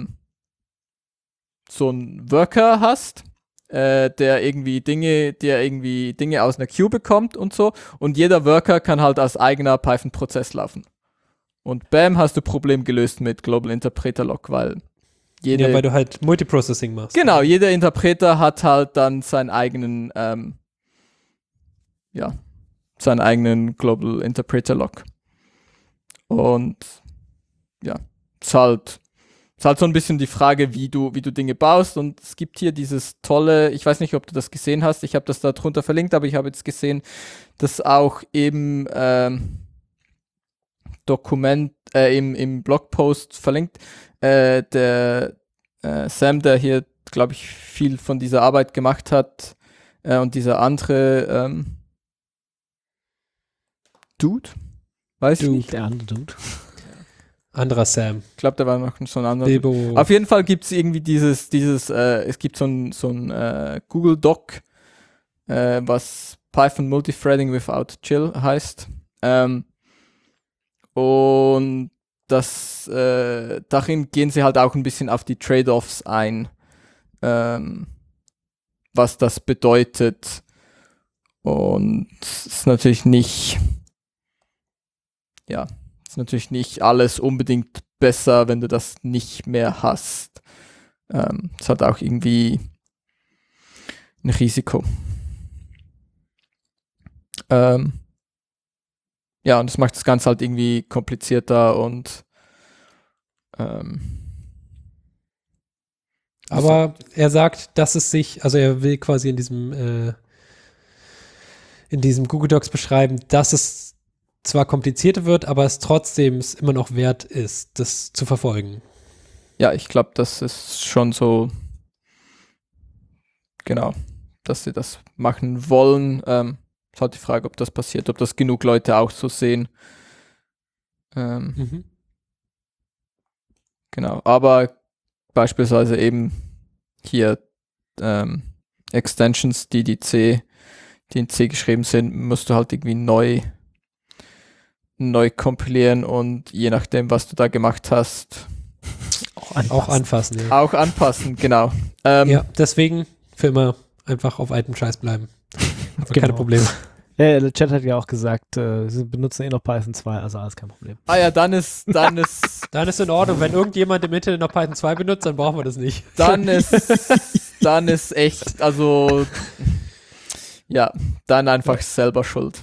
C: so einen Worker hast, der irgendwie Dinge aus einer Queue bekommt und so. Und jeder Worker kann halt als eigener Python-Prozess laufen. Und bam, hast du Problem gelöst mit Global Interpreter Lock, weil
D: Ja, weil du halt Multiprocessing machst.
C: genau, jeder Interpreter hat halt dann seinen eigenen Global Interpreter Lock. Und ja, ist halt so ein bisschen die Frage, wie du Dinge baust. Und es gibt hier dieses tolle, ich weiß nicht, ob du das gesehen hast, ich habe das da drunter verlinkt, aber ich habe jetzt gesehen, dass auch eben Dokument im Blogpost verlinkt, der Sam, der hier, glaube ich, viel von dieser Arbeit gemacht hat, und dieser andere Dude, weiß ich nicht.
B: Der andere Dude.
D: Anderer Sam.
C: Ich glaube, da war noch so ein anderer.
D: Bilbo.
C: Auf jeden Fall gibt es irgendwie es gibt so ein Google Doc, was Python Multithreading without Chill heißt. Und darin gehen sie halt auch ein bisschen auf die Trade-offs ein, was das bedeutet. Und es ist natürlich nicht alles unbedingt besser, wenn du das nicht mehr hast. Es hat auch irgendwie ein Risiko. Und das macht das Ganze halt irgendwie komplizierter und
D: Aber er sagt, dass es sich, also er will quasi in diesem Google Docs beschreiben, dass es zwar komplizierter wird, aber es trotzdem immer noch wert ist, das zu verfolgen.
C: ja, ich glaube, das ist schon so, genau, dass sie das machen wollen. Ist halt die Frage, ob das passiert, ob das genug Leute auch so sehen. Genau, aber beispielsweise eben hier Extensions, die in C geschrieben sind, musst du halt irgendwie neu kompilieren und je nachdem, was du da gemacht hast,
D: Auch anfassen, ja.
C: auch anpassen, genau.
D: Ja, deswegen für immer einfach auf altem Scheiß bleiben. Aber keine
B: Genau.
D: Probleme.
B: Ja, der Chat hat ja auch gesagt, sie benutzen noch Python 2, also alles kein Problem.
C: Ah ja, dann ist
D: Dann ist in Ordnung. Wenn irgendjemand im Internet noch Python 2 benutzt, dann brauchen wir das nicht.
C: dann ist echt, also ja, dann einfach selber schuld.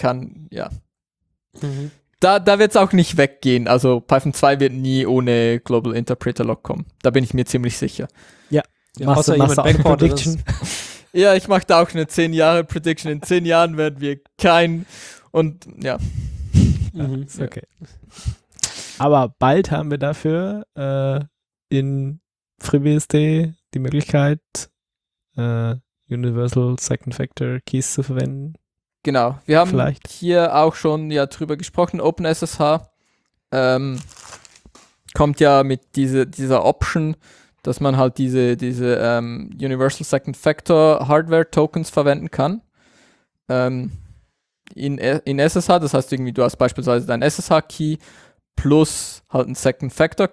D: Mhm.
C: Da wird es auch nicht weggehen. Also Python 2 wird nie ohne Global Interpreter Lock kommen. Da bin ich mir ziemlich sicher.
D: Ja,
B: Machst du
D: jemand
B: auch eine
D: backportet
B: Prediction?
C: Ja, ich mache da auch eine 10-Jahre-Prediction. In 10 Jahren werden wir und ja.
D: Mhm.
B: Ist okay. Aber bald haben wir dafür in FreeBSD die Möglichkeit, Universal Second Factor Keys zu verwenden.
C: Genau. Wir haben
B: Vielleicht.
C: hier auch schon drüber gesprochen. OpenSSH kommt ja mit dieser Option, dass man halt diese Universal Second Factor Hardware Tokens verwenden kann. In SSH, das heißt irgendwie, du hast beispielsweise dein SSH-Key plus halt ein Second Factor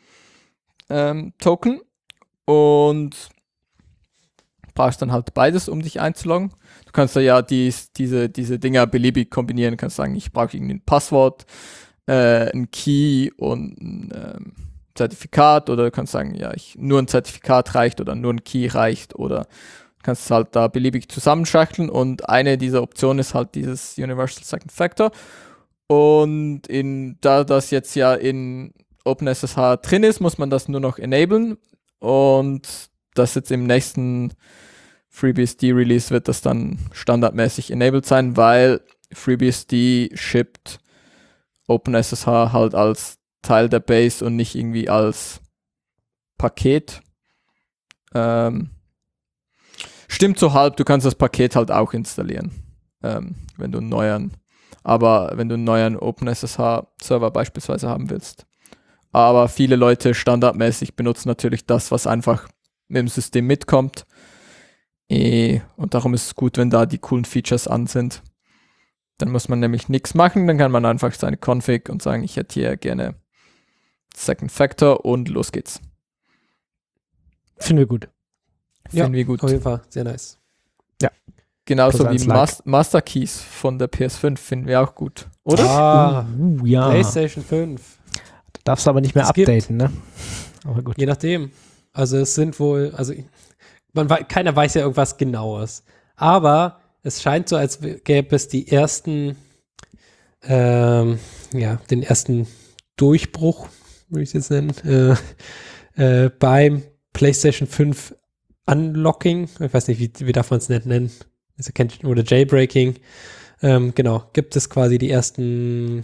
C: Token und brauchst dann halt beides, um dich einzuloggen. Du kannst da ja diese Dinger beliebig kombinieren. Du kannst sagen, ich brauche irgendwie ein Passwort, ein Key und ein Zertifikat, oder du kannst sagen, ja, nur ein Zertifikat reicht oder nur ein Key reicht, oder du kannst es halt da beliebig zusammenschachteln, und eine dieser Optionen ist halt dieses Universal Second Factor. Und da das jetzt ja in OpenSSH drin ist, muss man das nur noch enablen, und das jetzt im nächsten FreeBSD-Release wird das dann standardmäßig enabled sein, weil FreeBSD shippt OpenSSH halt als Teil der Base und nicht irgendwie als Paket. Stimmt so halb, du kannst das Paket halt auch installieren, wenn du einen neuen OpenSSH-Server beispielsweise haben willst. Aber viele Leute standardmäßig benutzen natürlich das, was einfach mit dem System mitkommt. Und darum ist es gut, wenn da die coolen Features an sind. Dann muss man nämlich nichts machen, dann kann man einfach seine Config und sagen, ich hätte hier gerne Second Factor und los geht's.
B: Finden wir gut.
C: Finden wir gut.
D: Auf jeden Fall, sehr nice.
C: Genauso wie
B: Like.
C: Master Keys von der PS5 finden wir auch gut, oder?
B: Ja.
D: PlayStation 5.
B: Darfst du aber nicht mehr
D: Es gibt-
B: updaten, ne? Aber gut.
D: Je nachdem. Also es sind wohl, keiner weiß ja irgendwas Genaues. Aber es scheint so, als gäbe es die ersten, den ersten Durchbruch, würde ich es jetzt nennen, beim PlayStation 5 Unlocking. Ich weiß nicht, wie darf man es nennen? Oder Jailbreaking. Genau, gibt es quasi die ersten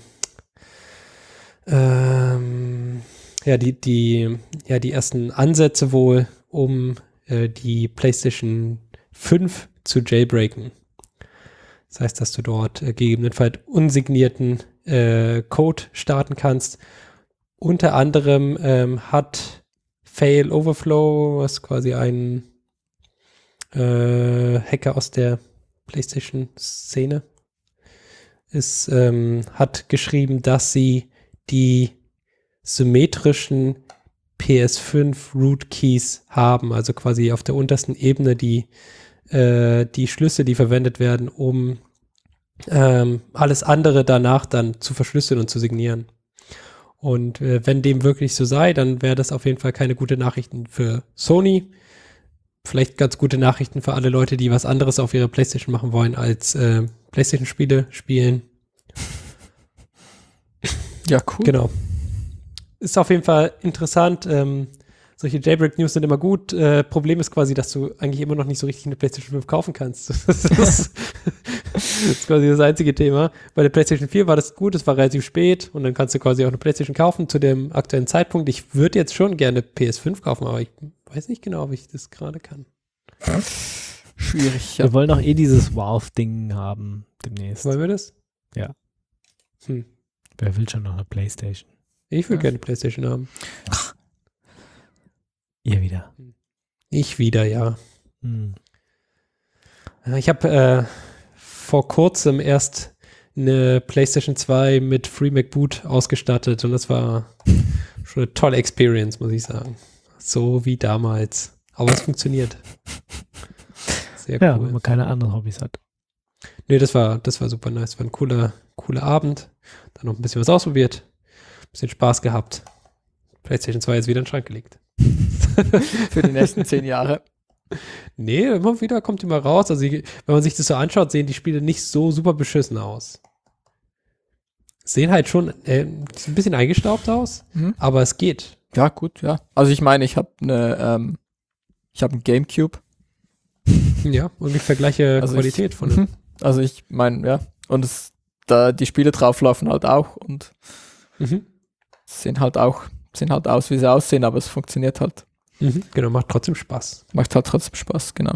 D: die ersten Ansätze wohl, um die PlayStation 5 zu jailbreaken. Das heißt, dass du dort gegebenenfalls unsignierten Code starten kannst. Unter anderem hat Fail Overflow, was quasi ein Hacker aus der PlayStation-Szene ist, hat geschrieben, dass sie die symmetrischen PS5 Root Keys haben, also quasi auf der untersten Ebene die Schlüssel, die verwendet werden, um alles andere danach dann zu verschlüsseln und zu signieren. Und wenn dem wirklich so sei, dann wäre das auf jeden Fall keine gute Nachrichten für Sony. Vielleicht ganz gute Nachrichten für alle Leute, die was anderes auf ihrer PlayStation machen wollen, als PlayStation-Spiele spielen.
C: Ja, cool.
D: Genau. Ist auf jeden Fall interessant. Solche Jailbreak-News sind immer gut. Problem ist quasi, dass du eigentlich immer noch nicht so richtig eine PlayStation 5 kaufen kannst. Das ist quasi das einzige Thema. Bei der PlayStation 4 war das gut, es war relativ spät und dann kannst du quasi auch eine PlayStation kaufen zu dem aktuellen Zeitpunkt. Ich würde jetzt schon gerne PS5 kaufen, aber ich weiß nicht genau, ob ich das gerade kann.
C: Schwierig, ja.
B: Wir wollen doch dieses Valve-Ding haben demnächst.
D: Wollen wir das?
B: Ja. Wer will schon noch eine PlayStation?
D: Ich würde gerne eine PlayStation haben.
B: Ihr wieder.
D: Ich wieder, ja.
B: Hm.
D: Ich habe vor kurzem erst eine PlayStation 2 mit FreeMac Boot ausgestattet und das war schon eine tolle Experience, muss ich sagen. So wie damals. Aber es funktioniert. Sehr
B: Ja,
D: cool.
B: wenn man keine anderen Hobbys hat.
D: Nee, das war super nice. War ein cooler Abend. Dann noch ein bisschen was ausprobiert. Ein bisschen Spaß gehabt. PlayStation 2 ist wieder in den Schrank gelegt.
C: Für die nächsten 10 Jahre.
D: Nee, immer wieder kommt die mal raus. Also wenn man sich das so anschaut, sehen die Spiele nicht so super beschissen aus. Sehen halt schon ein bisschen eingestaubt aus, aber es geht.
C: Ja, gut, ja. Also ich meine, ich habe einen Gamecube.
D: Ja, ungefähr gleiche
C: Also
D: Qualität von dem.
C: Also ich meine, ja. Und die Spiele drauflaufen halt auch und sehen halt aus, wie sie aussehen, aber es funktioniert halt.
D: Genau, macht trotzdem Spaß.
C: Macht halt trotzdem Spaß, genau.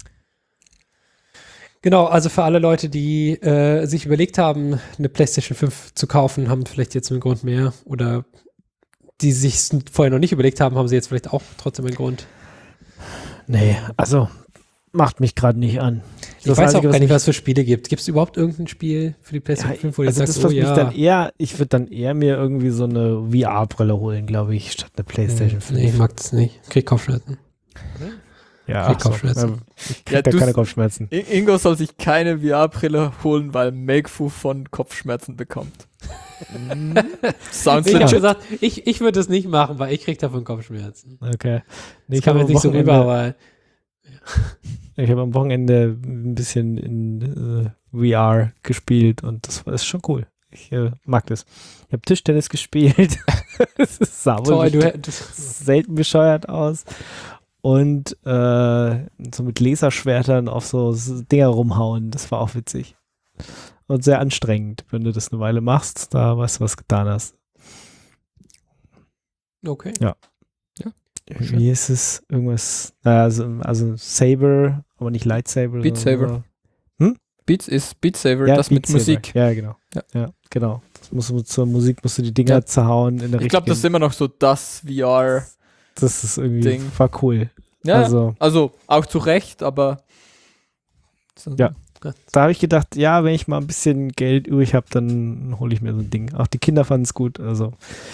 D: Genau, also für alle Leute, die sich überlegt haben, eine PlayStation 5 zu kaufen, haben vielleicht jetzt einen Grund mehr. Oder die sich vorher noch nicht überlegt haben, haben sie jetzt vielleicht auch trotzdem einen Grund.
B: Nee, also macht mich gerade nicht an.
D: Ich weiß auch gar nicht, was es für Spiele gibt. Gibt es überhaupt irgendein Spiel für die PlayStation 5, wo du
B: also
D: sagst,
B: das, was mich dann ich würde dann eher mir irgendwie so eine VR-Brille holen, glaube ich, statt eine PlayStation 5.
D: Nee, ich mag das nicht. Ich krieg Kopfschmerzen.
B: Ja,
D: krieg Kopfschmerzen.
B: Ich krieg da keine Kopfschmerzen.
C: Ingo soll sich keine VR-Brille holen, weil Makefu von Kopfschmerzen bekommt. Sounds
D: Ich habe
C: legit.
D: gesagt, ich würde das nicht machen, weil ich krieg davon Kopfschmerzen.
B: Okay. Nee,
D: Das kam jetzt nicht so rüber, aber
B: ich habe am Wochenende ein bisschen in VR gespielt und das ist schon cool. Ich mag das. Ich habe Tischtennis gespielt. Das sah wohl selten bescheuert aus. Und so mit Laserschwertern auf so Dinger rumhauen. Das war auch witzig. Und sehr anstrengend, wenn du das eine Weile machst. Da weißt du, was getan hast.
D: okay.
B: Ja. Wie ist es? Irgendwas, also Saber, aber nicht Lightsaber.
C: Beat
B: sondern
C: Saber. Beat Saber,
B: ja,
C: das
B: Beat
C: mit
B: Saber.
C: Musik.
B: Ja, genau.
C: Ja.
B: Ja, genau. Zur Musik musst du die Dinger
C: Ja.
B: zerhauen in der
C: Ich glaube, das ist immer noch so das VR.
B: Das ist irgendwie
C: Ding.
B: war cool.
C: Ja,
B: Also-
C: also auch zu Recht, aber
B: Ja. Da habe ich gedacht, ja, wenn ich mal ein bisschen Geld übrig habe, dann hole ich mir so ein Ding. Auch die Kinder fanden es gut, also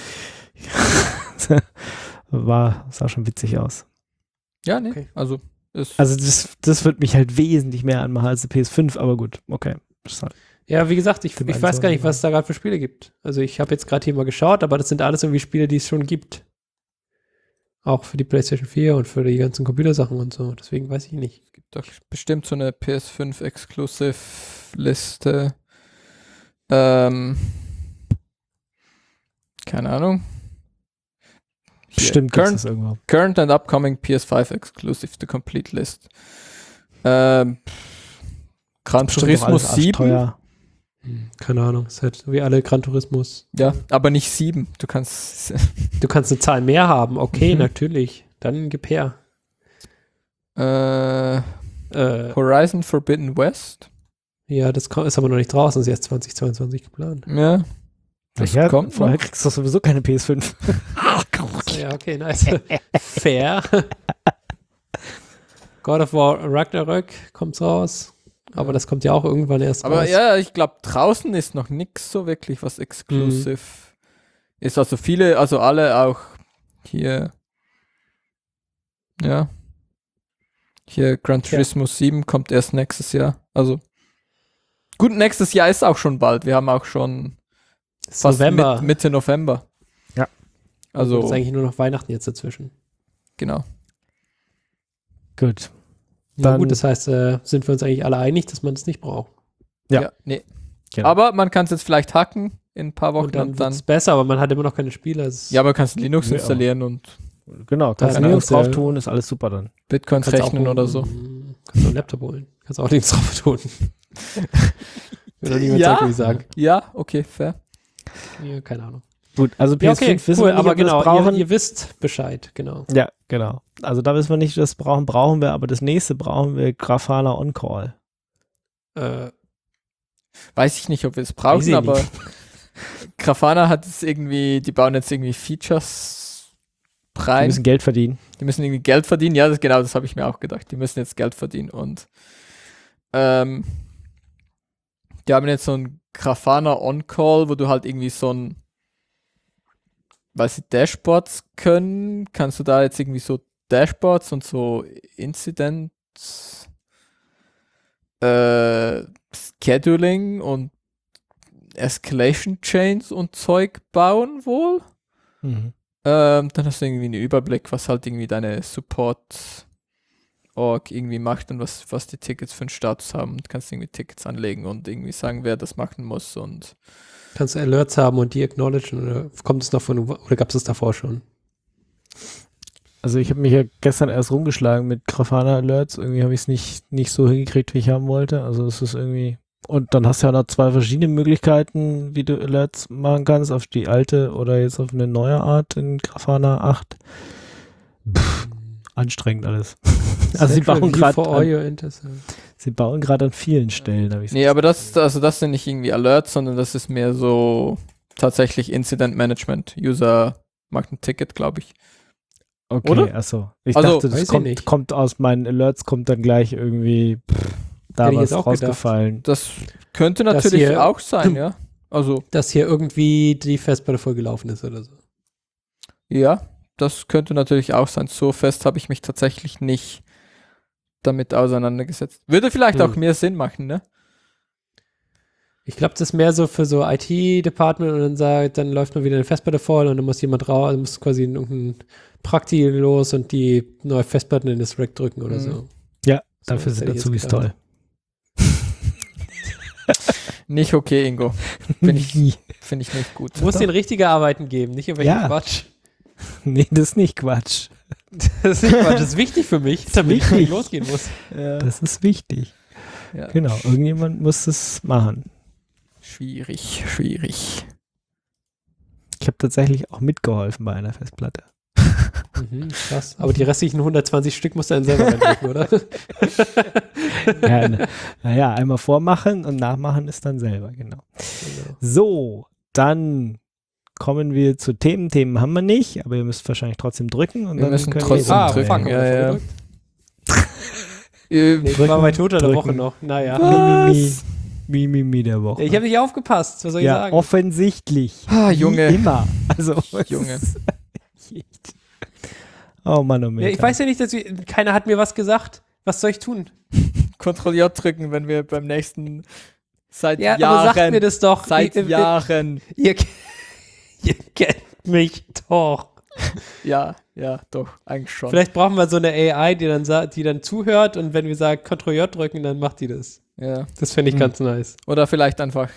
B: sah schon witzig aus.
C: Ja, nee,
D: Okay.
C: also ist
B: Also das wird mich halt wesentlich mehr anmachen als die PS5, aber gut, okay. Ist halt-
D: Ja, wie gesagt, ich
B: Für
D: weiß
B: meinen
D: gar nicht,
B: Sohn,
D: was es da gerade für Spiele gibt. Also ich habe jetzt gerade hier mal geschaut, aber das sind alles irgendwie Spiele, die es schon gibt. Auch für die PlayStation 4 und für die ganzen Computersachen und so. Deswegen weiß ich nicht.
C: gibt doch bestimmt so eine PS5 Exclusive Liste. Keine Ahnung. Hier,
B: Bestimmt gibt
C: current,
B: es irgendwo.
C: current and upcoming PS5 Exclusive, the complete list. Gran
B: Bestimmt doch
C: Turismo
B: alles
C: 7.
B: arschteuer.
D: Keine Ahnung. Es ist halt wie alle Gran Turismos.
C: Ja, aber nicht 7. Du kannst.
D: Du kannst eine Zahl mehr haben. Okay,
C: Mhm.
D: natürlich. Dann gib her.
C: Horizon Forbidden West.
D: Ja, das ist aber noch nicht draußen. Das ist erst 2022 geplant.
C: Ja. Das
B: Ja,
C: kommt
B: vorher
C: noch.
B: kriegst du sowieso keine PS5.
D: Ja, okay, nice. Fair. God of War Ragnarök kommt raus. Aber das kommt ja auch irgendwann erst
C: Aber
D: raus.
C: ja, ich glaube, draußen ist noch nichts so wirklich, was exclusive ist. Also viele, also alle auch hier. Ja. Hier Gran Turismo 7 kommt erst nächstes Jahr. Also gut, nächstes Jahr ist auch schon bald. Wir haben auch schon
D: Das ist
C: fast
D: November.
C: Mitte November.
B: Ja.
C: Also
D: Das ist eigentlich nur noch Weihnachten jetzt dazwischen.
C: genau.
B: Gut.
D: Na
B: Dann-
D: gut, das heißt, sind wir uns eigentlich alle einig, dass man das nicht braucht.
B: Ja.
C: Nee.
B: Genau.
C: Aber man kann es jetzt vielleicht hacken in ein paar Wochen
D: Und dann
C: und
D: wird
C: dann.
D: es besser, aber man hat immer noch keine Spiele. Es
C: Ja, aber kannst Linux
B: Ja.
C: installieren und
B: Genau, kannst
D: Ja,
B: du Linux
D: genau.
B: drauf tun, ist alles super dann.
C: Bitcoins
D: kannst
C: rechnen
D: auch,
C: oder so.
D: Kannst auch einen Laptop holen. Kannst auch Links drauf tun. Will doch niemand
C: Ja.
D: sagen, wie ich sagen.
C: Ja, okay, fair.
D: Ja, keine Ahnung.
B: Gut, also
D: Ja,
B: PS5
D: okay,
B: wissen
D: cool,
B: wir nicht,
D: aber
B: ob wir das
D: genau,
B: brauchen.
D: ihr wisst Bescheid, genau.
B: Ja, genau. Also da wissen wir nicht, das brauchen wir, aber das nächste brauchen wir Grafana On-Call.
C: Weiß ich nicht, ob wir es
D: Weiß
C: brauchen,
D: ich
C: aber
D: nicht.
C: Grafana hat es irgendwie, die bauen jetzt irgendwie Features
B: Die
C: rein.
B: müssen Geld verdienen.
C: Die müssen irgendwie Geld verdienen. Ja, genau, das habe ich mir auch gedacht. Die müssen jetzt Geld verdienen und die haben jetzt so ein Grafana On-Call, wo du halt irgendwie so ein, weil sie Dashboards können, kannst du da jetzt irgendwie so Dashboards und so Incidents Scheduling und Escalation Chains und Zeug bauen wohl.
B: Mhm.
C: Dann hast du irgendwie einen Überblick, was halt irgendwie deine Support-Org irgendwie macht und was die Tickets für einen Status haben. Und kannst irgendwie Tickets anlegen und irgendwie sagen, wer das machen muss. Und
D: Kannst du Alerts haben und die acknowledgen oder kommt es noch von, oder gab es das davor schon?
B: Also ich habe mich ja gestern erst rumgeschlagen mit Grafana Alerts. Irgendwie habe ich es nicht so hingekriegt, wie ich haben wollte. Also es ist irgendwie... Und dann hast du ja noch 2 verschiedene Möglichkeiten, wie du Alerts machen kannst, auf die alte oder jetzt auf eine neue Art in Grafana 8. Anstrengend alles. Also sie bauen gerade an vielen Stellen. Hab ich's
C: nee, aber das sind nicht irgendwie Alerts, sondern das ist mehr so tatsächlich Incident Management. User macht ein Ticket, glaube ich.
B: Okay,
C: oder?
B: achso. Ich
C: Also,
B: dachte,
D: weiß
B: das
D: ich nicht.
B: kommt aus meinen Alerts, kommt dann gleich irgendwie da
D: Hätte ich
B: was
D: jetzt auch
B: rausgefallen.
C: Das könnte
D: Das
C: natürlich
D: hier-
C: auch sein, ja. Also,
D: Dass hier irgendwie die Festplatte voll gelaufen ist oder so.
C: ja, das könnte natürlich auch sein. So fest habe ich mich tatsächlich nicht damit auseinandergesetzt. Würde vielleicht auch mehr Sinn machen, ne?
D: Ich glaube, das ist mehr so für so IT-Department und dann läuft mal wieder eine Festplatte voll und dann muss jemand raus, dann muss quasi irgendein Prakti los und die neue Festplatten in das Rack drücken oder so.
B: Ja,
D: So,
B: dafür
D: das
B: sind
D: hätte ich
B: Azubis
D: jetzt
B: toll.
D: gedacht.
C: Nicht okay, Ingo. Finde ich nicht gut.
D: Muss den richtige Arbeiten geben, nicht irgendwelche
B: Ja.
D: Quatsch.
B: Nee, das ist nicht Quatsch.
D: Das ist nicht Quatsch, das ist wichtig für mich, damit ich
B: wichtig.
D: losgehen muss.
B: Das ist wichtig.
C: Ja.
B: Genau, irgendjemand muss das machen.
C: Schwierig.
B: Ich habe tatsächlich auch mitgeholfen bei einer Festplatte.
D: Krass. Aber die restlichen 120 Stück musst du dann selber reindrücken, oder?
B: Ja, naja, einmal vormachen und nachmachen ist dann selber, genau. So, dann kommen wir zu Themen. Themen haben wir nicht, aber ihr müsst wahrscheinlich trotzdem drücken. Und
C: Wir
B: dann
C: müssen
B: können
C: trotzdem
B: wir
C: drücken.
D: fuck,
C: Ja, ja.
D: Nee, ich war bei Toter der
B: drücken.
D: Woche noch. Naja.
B: Mimimi der Woche.
D: Ich habe nicht aufgepasst, was soll ich
B: Ja,
D: sagen?
B: offensichtlich.
C: Ah, Junge.
B: Wie immer. Also,
C: Junge.
B: Oh Mann, oh Mann.
D: Ja, ich weiß ja nicht, keiner hat mir was gesagt. Was soll ich tun?
C: Ctrl J drücken, wenn wir beim nächsten seit
D: Ja,
C: Jahren.
D: aber sagt mir das doch.
C: Seit Jahren.
D: Ihr kennt mich doch.
C: Ja, doch, eigentlich schon.
D: Vielleicht brauchen wir so eine AI, die dann zuhört und wenn wir sagen Ctrl J drücken, dann macht die das.
C: Ja.
D: Das fände ich ganz nice.
C: Oder vielleicht einfach.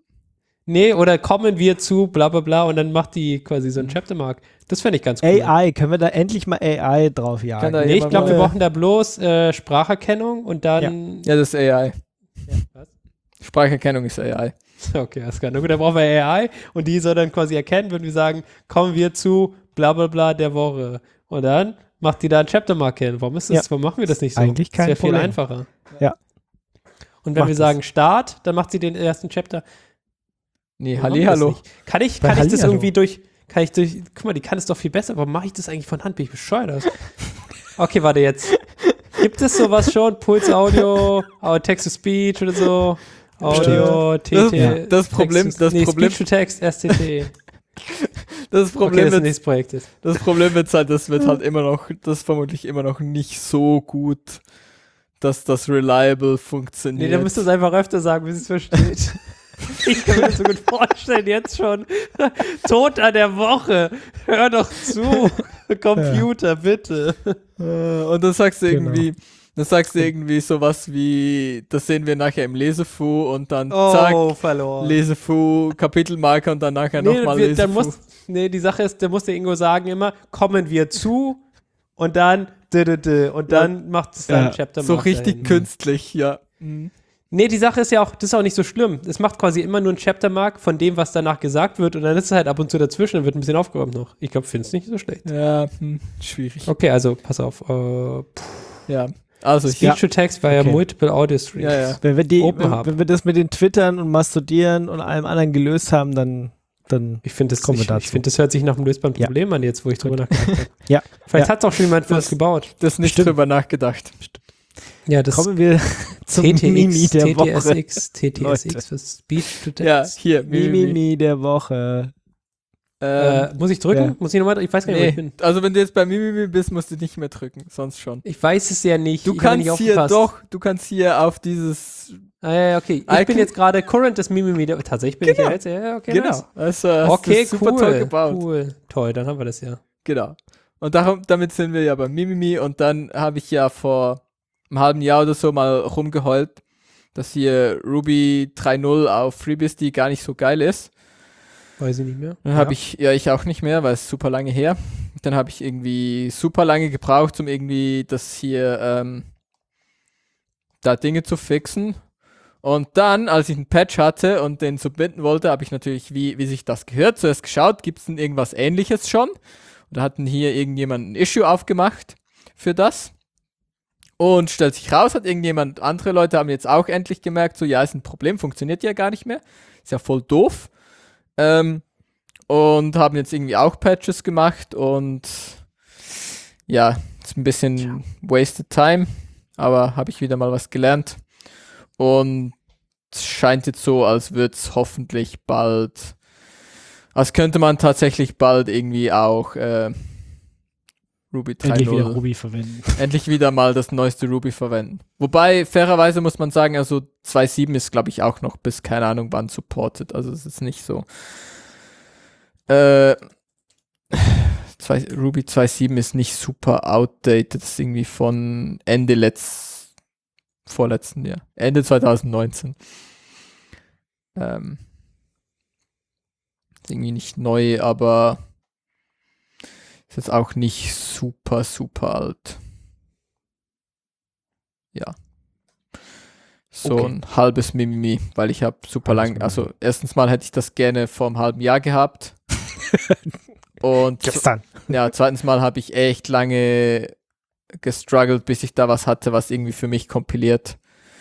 D: Nee, oder kommen wir zu bla bla bla und dann macht die quasi so ein Chaptermark. Das fände ich ganz cool.
B: AI, können wir da endlich mal AI drauf
C: Kann
B: jagen?
C: da
D: Nee, ich
C: jemand
D: glaube, wir
C: mal-
D: brauchen da bloß Spracherkennung und dann.
C: Ja, das ist AI.
D: Was?
C: Spracherkennung ist AI.
D: Okay, alles klar. Na gut, dann brauchen wir AI und die soll dann quasi erkennen, wenn wir sagen, kommen wir zu bla bla bla der Woche. Und dann macht die da ein Chaptermark hin. Warum machen wir das nicht so?
B: Eigentlich kein
D: das wäre viel
B: Problem.
D: einfacher.
B: Ja.
D: Und wenn
B: Macht
D: wir
B: es.
D: sagen Start, dann macht sie den ersten Chapter.
C: Nee,
D: Warum machen wir das
C: Hallihallo.
D: nicht? Kann ich
B: Bei
D: das
B: Hallihallo.
D: irgendwie guck mal, die kann es doch viel besser. Warum mache ich das eigentlich von Hand? Bin ich bescheuert? Okay, warte jetzt. Gibt es sowas schon? Puls Audio, Text-to-Speech oder so? Audio, TT.
C: Das Problem- das Problem-
D: Speech-to-Text, STT.
C: Das
D: Okay,
C: Problem
D: das
C: wird
D: nächste Projekt ist.
C: Das Problem wird halt, das wird halt immer noch, das ist vermutlich immer noch nicht so gut, dass das reliable
D: Nee,
C: funktioniert.
D: dann müsst ihr es einfach öfter sagen, bis es versteht. Ich kann mir das so gut vorstellen, jetzt schon. Tod an der Woche. Hör doch zu. Computer, bitte.
C: Und dann sagst du
B: Genau.
C: irgendwie sowas wie, das sehen wir nachher im Lesefu und dann zack,
D: Oh, verloren.
C: Lesefu, Kapitelmarker und dann nachher nochmal
D: dann
C: Lesefu.
D: die Sache ist, da muss der Ingo sagen immer, kommen wir zu und dann und dann macht es dann
B: Ja,
D: Chapter
C: So
D: Mark
C: richtig
D: dahin.
C: künstlich, ja. Mhm.
D: Nee, die Sache ist ja auch, das ist auch nicht so schlimm. Es macht quasi immer nur ein Chaptermark von dem, was danach gesagt wird und dann ist es halt ab und zu dazwischen und wird ein bisschen aufgeräumt noch. Ich glaube, findest nicht so schlecht.
C: Ja, schwierig.
D: Okay, also pass auf.
C: Ja, also ich,
D: Speech-to-Text via
B: Okay.
D: Multiple Audio Streams.
C: ja, ja.
B: Wenn wir,
D: Open Hub.
B: wenn wir das mit den Twittern und Mastodieren und allem anderen gelöst haben, dann
D: Ich finde, das,
B: Kommen wir
D: ich
B: dazu.
D: find, das hört sich nach einem lösbaren
B: Ja.
D: Problem an, jetzt wo ich drüber nachgedacht habe.
B: Ja.
D: Vielleicht
B: Ja.
D: hat es auch schon jemand für uns
C: Das-
D: gebaut.
C: Das nicht
B: Stimmt.
C: drüber nachgedacht.
D: Ja, das
B: kommen wir zum Mimi der Woche.
D: TTSX für Speech-to-Text.
C: Ja, hier,
B: Mimi der Woche.
D: Muss ich drücken?
B: Ja.
D: Muss ich nochmal? Ich weiß gar nicht, wo ich
C: Nee,
D: bin.
C: also wenn du jetzt bei Mimimi bist, musst du nicht mehr drücken, sonst schon.
D: Ich weiß es ja nicht.
C: Du
D: Ich hab nicht
C: kannst hier
D: aufgepasst.
C: doch, du kannst hier auf dieses,
D: Ja, okay. Ich
C: Icon-
D: bin jetzt gerade Current des Mimimi. Tatsächlich bin ich ja jetzt. Ja, okay,
C: genau,
D: nice.
C: also hast
D: Okay,
C: das super
D: cool.
C: toll gebaut.
D: Cool. Toll, dann haben wir das ja.
C: Genau. Und damit sind wir ja bei Mimimi und dann habe ich ja vor einem halben Jahr oder so mal rumgeheult, dass hier Ruby 3.0 auf FreeBSD gar nicht so geil ist.
D: Weiß ich nicht mehr.
C: Dann habe ich auch nicht mehr, weil es super lange her. Dann habe ich irgendwie super lange gebraucht, um irgendwie das hier da Dinge zu fixen. Und dann, als ich einen Patch hatte und den submitten wollte, habe ich natürlich, wie sich das gehört, zuerst geschaut, gibt es denn irgendwas Ähnliches schon? Und da hatten hier irgendjemand ein Issue aufgemacht für das. Und stellt sich raus, andere Leute haben jetzt auch endlich gemerkt, so ja, ist ein Problem, funktioniert ja gar nicht mehr. Ist ja voll doof. Und haben jetzt irgendwie auch Patches gemacht und ja, ist ein bisschen wasted time, aber habe ich wieder mal was gelernt. Und es scheint jetzt so, als würde es hoffentlich bald, als könnte man tatsächlich bald irgendwie auch Ruby 3.0
B: Endlich wieder Ruby verwenden.
C: endlich wieder mal das neueste Ruby verwenden. Wobei, fairerweise muss man sagen, also 2.7 ist, glaube ich, auch noch bis keine Ahnung wann supported. Also es ist nicht so. Ruby 2.7 ist nicht super outdated. Das ist irgendwie von Ende vorletzten Jahr. Ende 2019. Ist irgendwie nicht neu, aber ist jetzt auch nicht super, super alt. Ja. So
D: Okay.
C: ein halbes Mimimi, weil ich habe super
B: Halbes
C: lang, also erstens mal hätte ich das gerne vor einem halben Jahr gehabt. Und
B: Gestern.
C: ja, zweitens Mal habe ich echt lange gestruggelt, bis ich da was hatte, was irgendwie für mich kompiliert.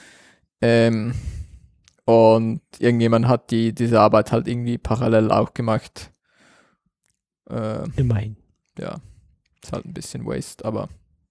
C: Und irgendjemand hat diese Arbeit halt irgendwie parallel auch gemacht.
B: Immerhin.
C: Ja, ist halt ein bisschen Waste, aber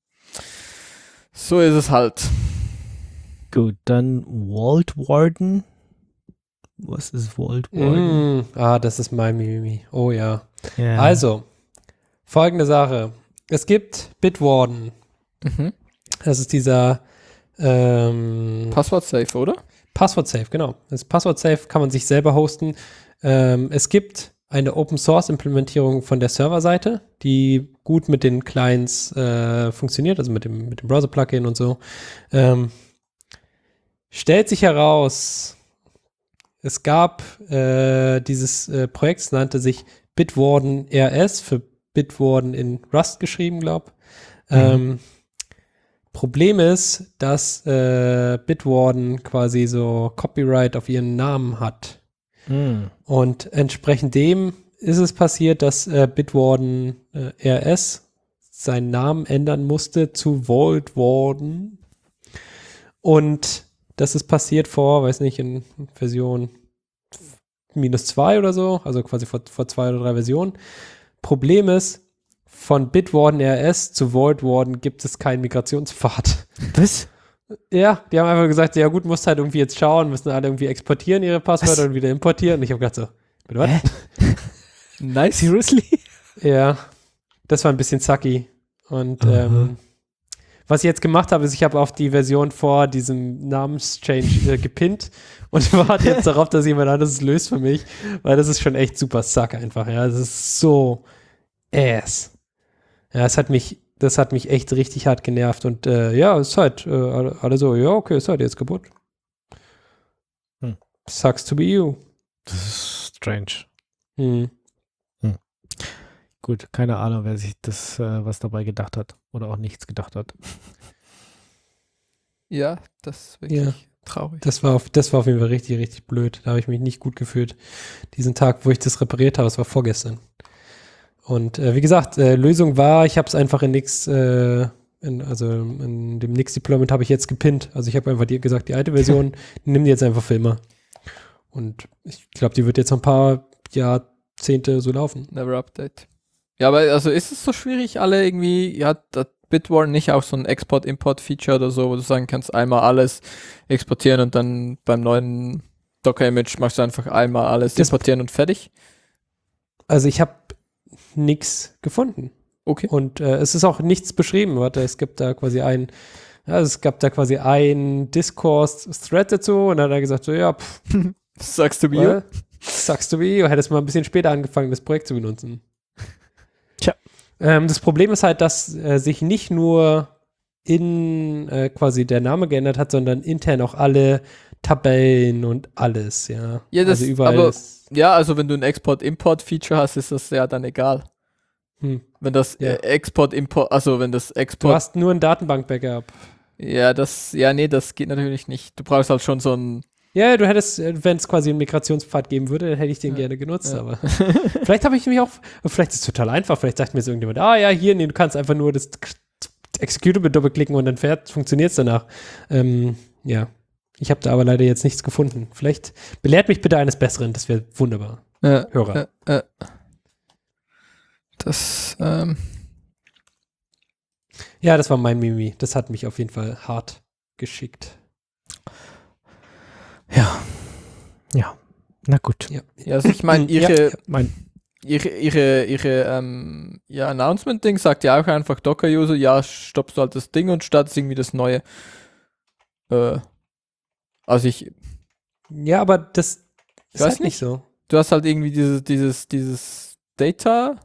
C: so ist es halt.
B: Gut, dann Vault Warden. Was ist Vault Warden?
D: Das ist mein Mimimi. Oh ja.
B: Ja.
D: Also, folgende Sache. Es gibt Bitwarden.
C: Mhm.
D: Das ist dieser
C: Passwort-safe, oder?
D: Passwort-safe, genau. Das Passwort-safe kann man sich selber hosten. Es gibt eine Open-Source-Implementierung von der Serverseite, die gut mit den Clients funktioniert, also mit dem Browser-Plugin und so. Stellt sich heraus, es gab dieses Projekt, es nannte sich Bitwarden RS, für Bitwarden in Rust geschrieben, glaube ich. Problem ist, dass Bitwarden quasi so Copyright auf ihren Namen hat. Und entsprechend dem ist es passiert, dass Bitwarden RS seinen Namen ändern musste zu Vault Warden. Und das ist passiert vor, weiß nicht, in Version -2 oder so, also quasi vor 2 oder 3 Versionen. Problem ist, von Bitwarden RS zu Vault Warden gibt es keinen Migrationspfad.
B: Was?
D: Ja, die haben einfach gesagt, ja gut, musst halt irgendwie jetzt schauen, müssen alle irgendwie exportieren ihre Passwörter und wieder importieren. Und ich habe gedacht so, bitte was?
C: Nice.
B: Seriously?
D: Ja, das war ein bisschen sucky. Und was ich jetzt gemacht habe, ist, ich habe auf die Version vor diesem Namenschange gepinnt und warte jetzt darauf, dass jemand anderes es löst für mich, weil das ist schon echt super suck einfach. Ja, das ist so ass. Ja, das hat mich echt richtig hart genervt und ja, es ist halt alle so, ja, okay, ist halt jetzt kaputt. Sucks to be you.
B: Das ist strange.
D: Hm.
B: Gut, keine Ahnung, wer sich das was dabei gedacht hat oder auch nichts gedacht hat.
C: Ja, das ist wirklich traurig.
D: Das war auf jeden Fall richtig, richtig blöd. Da habe ich mich nicht gut gefühlt. Diesen Tag, wo ich das repariert habe, das war vorgestern. Und wie gesagt, Lösung war, ich habe es einfach in Nix, in dem Nix-Deployment habe ich jetzt gepinnt. Also ich habe einfach gesagt, die alte Version, nimm die jetzt einfach für immer. Und ich glaube, die wird jetzt noch ein paar Jahrzehnte so laufen.
C: Never update. Ja, aber also ist es so schwierig, alle irgendwie, hat Bitwarden nicht auch so ein Export-Import-Feature oder so, wo du sagen kannst, einmal alles exportieren und dann beim neuen Docker-Image machst du einfach einmal alles importieren und fertig?
D: Also ich habe nichts gefunden.
C: Okay.
D: Und es ist auch nichts beschrieben. Warte, es gab da quasi ein Discourse-Thread dazu und dann hat er gesagt, so ja,
C: Sucks to be you.
D: Sucks to be you. Hättest mal ein bisschen später angefangen, das Projekt zu benutzen.
B: Tja.
D: Das Problem ist halt, dass sich nicht nur in quasi der Name geändert hat, sondern intern auch alle Tabellen und alles, ja.
C: Ja, das,
D: also überall
C: aber,
D: ist,
C: ja, also wenn du ein Export-Import-Feature hast, ist das ja dann egal. Wenn das Export-Import, also wenn das Export...
D: Du hast nur ein Datenbank-Backup.
C: Ja, das geht natürlich nicht. Du brauchst halt schon so ein...
D: Ja, du hättest, wenn es quasi einen Migrationspfad geben würde, dann hätte ich den gerne genutzt, aber vielleicht habe ich mich auch, vielleicht ist es total einfach, vielleicht sagt mir so irgendjemand, du kannst einfach nur das Executable doppelklicken und dann funktioniert es danach. Ja, ich habe da aber leider jetzt nichts gefunden. Vielleicht belehrt mich bitte eines Besseren, das wäre wunderbar. Hörer. Ja, das war mein Mimi. Das hat mich auf jeden Fall hart geschickt.
B: Ja, na gut.
D: Ja,
C: also ich meine, ihre Announcement-Ding sagt ja auch einfach Docker-User, ja, stoppst du halt das Ding und startest irgendwie das neue.
D: Ja, aber das ist
C: weiß
D: halt nicht so.
C: Du hast halt irgendwie dieses Data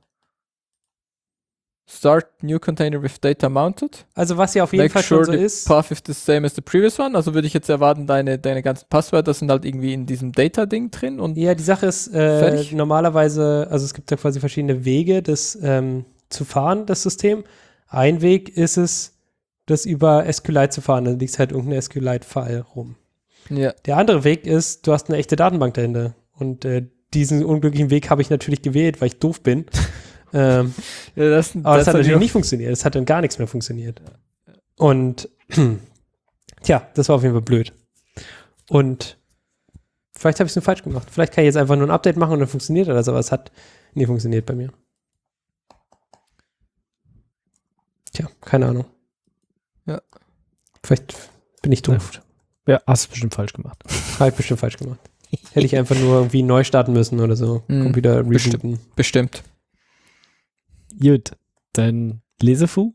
C: Start new container with data mounted.
D: Also was ja auf jeden Fall schon so ist.
C: Path is the same as the previous one. Also würde ich jetzt erwarten, deine ganzen Passwörter sind halt irgendwie in diesem Data-Ding drin. Und
D: ja, die Sache ist normalerweise, also es gibt ja quasi verschiedene Wege, das zu fahren, das System. Ein Weg ist es, das über SQLite zu fahren. Dann liegt halt irgendein SQLite-File rum.
C: Ja.
D: Der andere Weg ist, du hast eine echte Datenbank dahinter. Und diesen unglücklichen Weg habe ich natürlich gewählt, weil ich doof bin. Ja,
C: das
D: aber das hat natürlich
C: auch-
D: nicht funktioniert. Es hat dann gar nichts mehr funktioniert. Und tja, das war auf jeden Fall blöd. Und vielleicht habe ich es nur falsch gemacht. Vielleicht kann ich jetzt einfach nur ein Update machen und dann funktioniert das, aber es hat nie funktioniert bei mir. Tja, keine Ahnung.
C: Ja.
D: Vielleicht bin ich doof.
B: Ja, hast du bestimmt falsch gemacht.
D: Habe ich bestimmt falsch gemacht. Hätte ich einfach nur irgendwie neu starten müssen oder so. Computer rebooten.
C: Bestimmt.
B: Gut, dann Laserfu?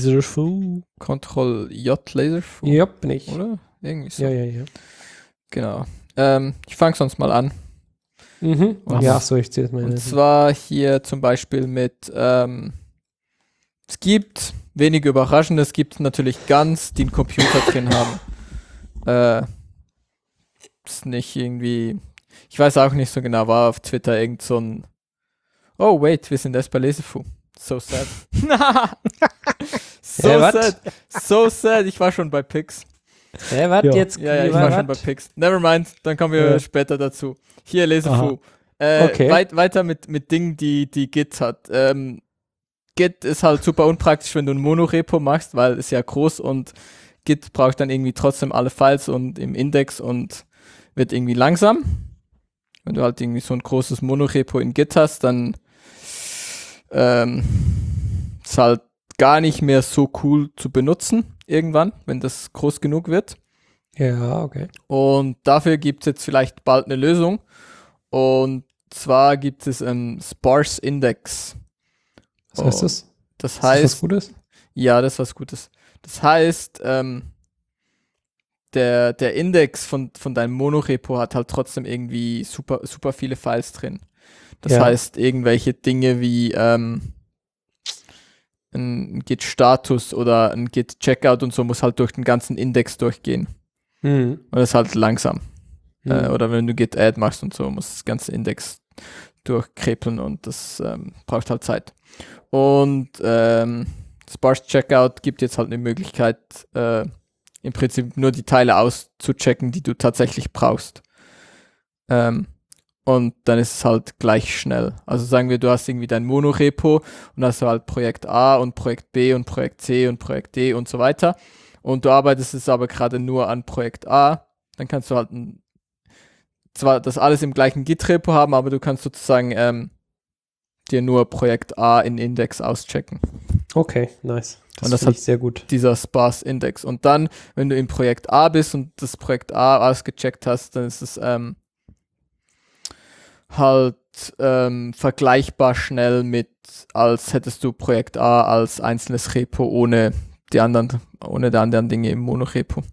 C: Ctrl J Laserfu,
D: Ja, bin ich.
C: oder? Irgendwie so.
D: Ja.
C: Genau. Ich fange sonst mal an.
D: Mhm.
C: Was?
D: Ja, so, ich zähle das mal.
C: Und zwar hier zum Beispiel mit, es gibt, wenig Überraschendes, gibt natürlich Guns, die einen Computer drin haben. Ist nicht irgendwie, ich weiß auch nicht so genau, war auf Twitter irgend so ein, oh wait, wir sind erst bei Lesefu. So sad. So sad, ich war schon bei Pix.
D: Was
B: Ja.
D: jetzt?
C: Ja, ich
D: war
C: war schon bei Pix. Nevermind, dann kommen wir
B: Ja.
C: später dazu. Hier, Lesefu.
D: Okay.
C: Weiter mit Dingen, die Git hat. Git ist halt super unpraktisch, wenn du ein Monorepo machst, weil es ja groß und Git braucht dann irgendwie trotzdem alle Files und im Index und wird irgendwie langsam. Wenn du halt irgendwie so ein großes Monorepo in Git hast, dann ist halt gar nicht mehr so cool zu benutzen irgendwann, wenn das groß genug wird.
D: Ja, okay.
C: Und dafür gibt es jetzt vielleicht bald eine Lösung. Und zwar gibt es einen Sparse Index.
D: Was heißt das?
C: Das
D: Ist das
C: heißt,
D: was Gutes?
C: ja, das ist was Gutes. Das heißt, der Index von deinem Monorepo hat halt trotzdem irgendwie super viele Files drin. Das
D: Ja.
C: heißt, irgendwelche Dinge wie ein Git-Status oder ein Git-Checkout und so muss halt durch den ganzen Index durchgehen.
D: Mhm.
C: Und das ist halt langsam.
D: Mhm.
C: Oder wenn du Git-Add machst und so, muss das ganze Index durchkrepeln und das braucht halt Zeit. Und Sparse Checkout gibt jetzt halt eine Möglichkeit, im Prinzip nur die Teile auszuchecken, die du tatsächlich brauchst. Und dann ist es halt gleich schnell. Also sagen wir, du hast irgendwie dein Monorepo und hast halt Projekt A und Projekt B und Projekt C und Projekt D und so weiter. Und du arbeitest es aber gerade nur an Projekt A. Dann kannst du halt zwar das alles im gleichen Git-Repo haben, aber du kannst sozusagen dir nur Projekt A in Index auschecken.
D: Okay, nice.
C: Und das
D: finde
C: hat-
D: ich sehr gut.
C: Dieser Sparse Index. Und dann, wenn du im Projekt A bist und das Projekt A ausgecheckt hast, dann ist es halt vergleichbar schnell mit, als hättest du Projekt A als einzelnes Repo ohne die anderen Dinge im Monorepo.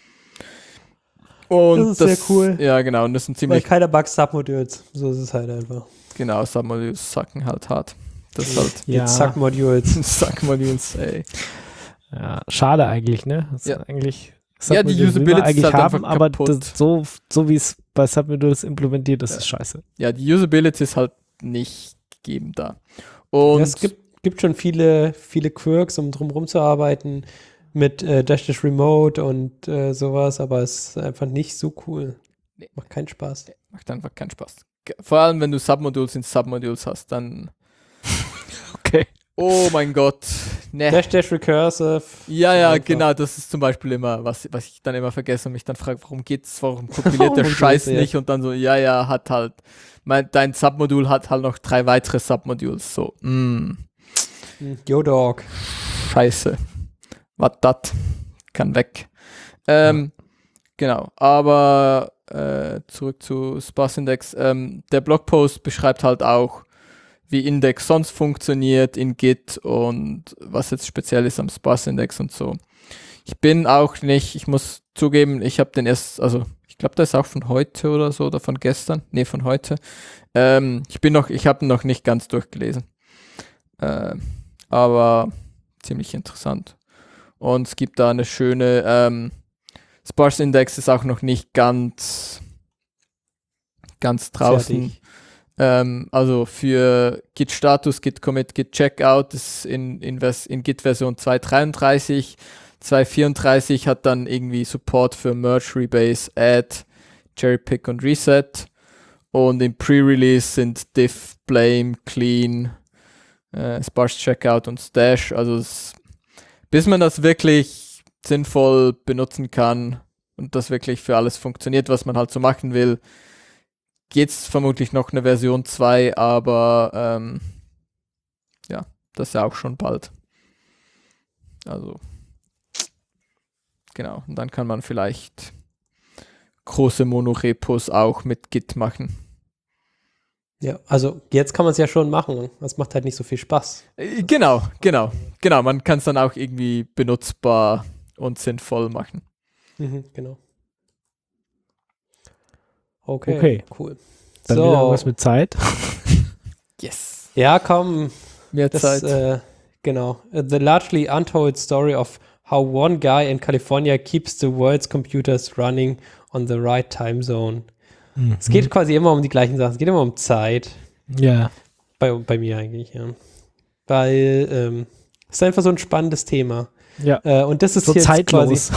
C: Und
D: Das ist sehr cool.
C: Ja, genau. Und das sind
D: Weil
C: ziemlich,
D: keiner Bug Submodules. So ist es halt einfach.
C: genau, Submodules sacken halt hart. Das ist halt
B: Ja.
D: Jetzt Suck-Modules.
C: Submodules, ey.
B: Ja, schade eigentlich, ne? Das
C: Ja.
B: ist eigentlich,
C: Ja, die
B: Submodules will man
C: Usability ist
B: eigentlich
C: halt
B: haben,
C: einfach
B: aber
C: kaputt.
B: das, so wie es bei Submodules implementiert ist, ist scheiße.
C: Ja, die Usability ist halt nicht gegeben da. Und
D: Ja, es gibt schon viele Quirks, um drumherum zu arbeiten mit Dash Remote und sowas, aber es ist einfach nicht so cool.
C: Nee.
D: Macht keinen Spaß.
C: macht einfach keinen Spaß. Vor allem, wenn du Submodules in Submodules hast, dann
B: Okay.
C: oh mein Gott. Ne.
D: Dash Recursive.
C: Ja,
D: einfach.
C: genau, das ist zum Beispiel immer, was ich dann immer vergesse und mich dann frage, warum kompiliert der
D: Warum
C: Scheiß
D: geht's, ja.
C: nicht und dann so, hat halt, dein Submodul hat halt noch 3 weitere Submodules, so,
D: Yo Dog.
C: Scheiße. Was dat? Kann weg. Genau, aber zurück zu Sparse Index. Der Blogpost beschreibt halt auch, wie Index sonst funktioniert in Git und was jetzt speziell ist am Sparse Index und so. Ich muss zugeben, ich habe den erst, also ich glaube, das ist auch von heute oder so oder von gestern. Nee, von heute. Ich habe ihn noch nicht ganz durchgelesen. Aber ziemlich interessant. Und es gibt da eine schöne Sparse Index ist auch noch nicht ganz draußen.
D: Fertig.
C: Also für Git Status, Git Commit, Git Checkout ist in Git Version 2.33. 2.34 hat dann irgendwie Support für Merge, Rebase, Add, Cherrypick und Reset. Und im Pre-Release sind Diff, Blame, Clean, Sparse Checkout und Stash. Also bis man das wirklich sinnvoll benutzen kann und das wirklich für alles funktioniert, was man halt so machen will, geht es vermutlich noch eine Version 2, aber ja, das ist ja auch schon bald. Also genau, und dann kann man vielleicht große Monorepos auch mit Git machen.
D: Ja, also jetzt kann man es ja schon machen. Das macht halt nicht so viel Spaß.
C: Genau. Man kann es dann auch irgendwie benutzbar und sinnvoll machen.
D: Genau. Okay,
B: Okay.
D: cool.
B: Dann wieder irgendwas mit Zeit.
C: Yes.
D: Ja, komm.
C: Mehr Zeit.
D: Genau. The largely untold story of how one guy in California keeps the world's computers running on the right time zone. Es geht quasi immer um die gleichen Sachen. Es geht immer um Zeit.
B: Ja.
D: Bei mir eigentlich, ja. Weil es ist einfach so ein spannendes Thema.
B: Ja.
D: Und das ist
B: So
D: jetzt
B: zeitlos.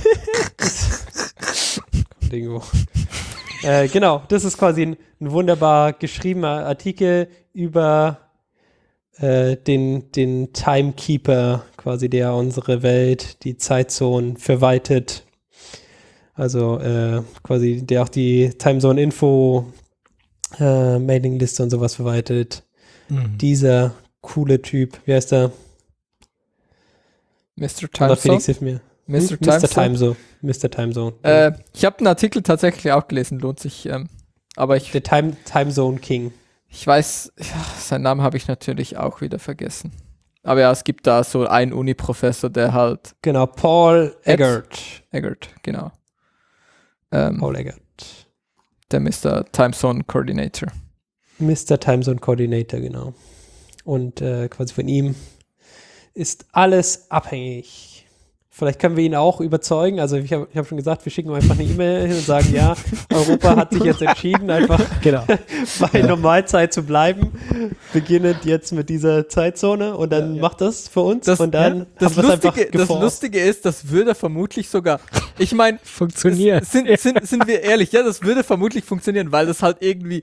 D: Dingo. Genau, das ist quasi ein wunderbar geschriebener Artikel über den Timekeeper, quasi, der unsere Welt, die Zeitzonen verwaltet. Also quasi, der auch die Timezone-Info Mailingliste und sowas verwaltet. Dieser coole Typ, wie heißt der?
C: Mr.
D: Oder Felix,
C: Timezone.
D: hilf mir.
C: Mr.
D: Timezone. Mr. Timezone.
C: Ich habe den Artikel tatsächlich auch gelesen, lohnt sich. Aber
D: Der Timezone King.
C: ich weiß, seinen Namen habe ich natürlich auch wieder vergessen. Aber ja, es gibt da so einen Uni-Professor, der halt
D: Genau, Paul Eggert.
C: Eggert, genau.
D: Paul Eggert.
C: Der Mr. Timezone Coordinator.
D: Mr. Timezone Coordinator, genau. Und quasi von ihm ist alles abhängig. Vielleicht können wir ihn auch überzeugen. Also ich hab schon gesagt, wir schicken ihm einfach eine E-Mail hin und sagen, ja, Europa hat sich jetzt entschieden, einfach bei Normalzeit zu bleiben. Beginnend jetzt mit dieser Zeitzone und dann macht das für uns. Und dann
C: das Lustige ist, das würde vermutlich sogar, ich meine,
B: funktionieren.
C: Sind wir ehrlich, ja, das würde vermutlich funktionieren, weil das halt irgendwie,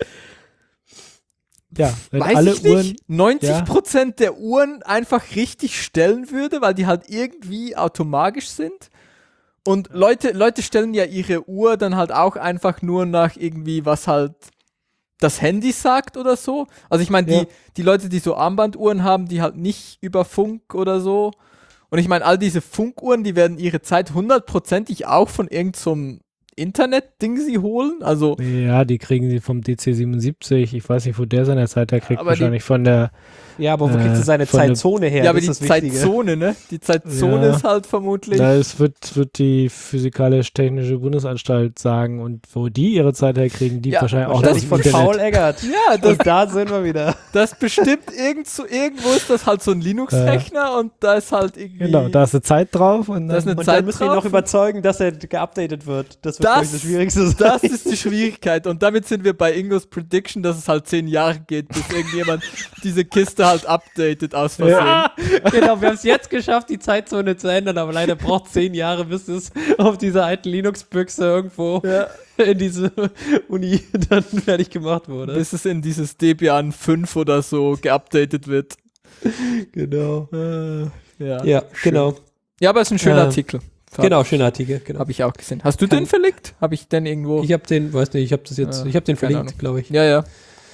B: ja, wenn
C: weiß
B: alle
C: ich
B: Uhren,
C: nicht, 90% der Uhren einfach richtig stellen würde, weil die halt irgendwie automagisch sind. Und Leute stellen ja ihre Uhr dann halt auch einfach nur nach irgendwie, was halt das Handy sagt oder so. Also ich meine, die Leute, die so Armbanduhren haben, die halt nicht über Funk oder so. Und ich meine, all diese Funkuhren, die werden ihre Zeit 100%ig auch von irgend so einem Internet-Ding sie holen. Also
B: ja, die kriegen sie vom DC77. Ich weiß nicht, wo der seine Zeit herkriegt.
C: Aber
B: Wahrscheinlich von der.
D: Ja, aber wo kriegt er seine
B: von der-
D: Zeitzone her?
C: ja, aber
D: Das
C: die
D: ist das Wichtige.
C: Zeitzone, ne? Die Zeitzone
B: Ja.
C: ist halt vermutlich.
B: Da wird die Physikalisch-Technische Bundesanstalt sagen, und wo die ihre Zeit herkriegen, die
C: Ja,
B: wahrscheinlich auch
D: Wahrscheinlich
B: aus
D: von
B: dem Internet.
D: Paul Eggert.
C: Ja,
D: Und da sind wir wieder.
C: das bestimmt irgendwo ist das halt so ein Linux-Rechner und da ist halt irgendwie.
B: Genau, da ist eine Zeit drauf und
C: Da ist
B: dann,
C: eine
D: Und
C: Zeit
D: dann müssen wir ihn
C: drauf
D: noch überzeugen, dass er geupdatet wird. Das wird, glaube ich, das Schwierigste sein.
C: Das ist die Schwierigkeit. Und damit sind wir bei Ingos Prediction, dass es halt 10 Jahre geht, bis irgendjemand diese Kiste halt updatet aus Versehen.
D: Ja, genau, wir haben es jetzt geschafft, die Zeitzone zu ändern, aber leider braucht 10 Jahre, bis es auf dieser alten Linux-Büchse irgendwo in diese Uni dann fertig gemacht wurde.
C: Bis es in dieses Debian 5 oder so geupdatet wird.
D: Genau.
C: Ja,
D: Ja, genau.
C: Ja, aber es ist ein schöner
D: Ähm,
C: Artikel.
D: Genau, schöner Artikel. Genau.
C: Habe ich auch gesehen. Hast du den verlinkt? Habe ich den irgendwo?
D: Ich habe den, weiß nicht, ich habe den
C: keine
D: verlinkt,
C: Ahnung.
D: glaube ich.
C: Ja.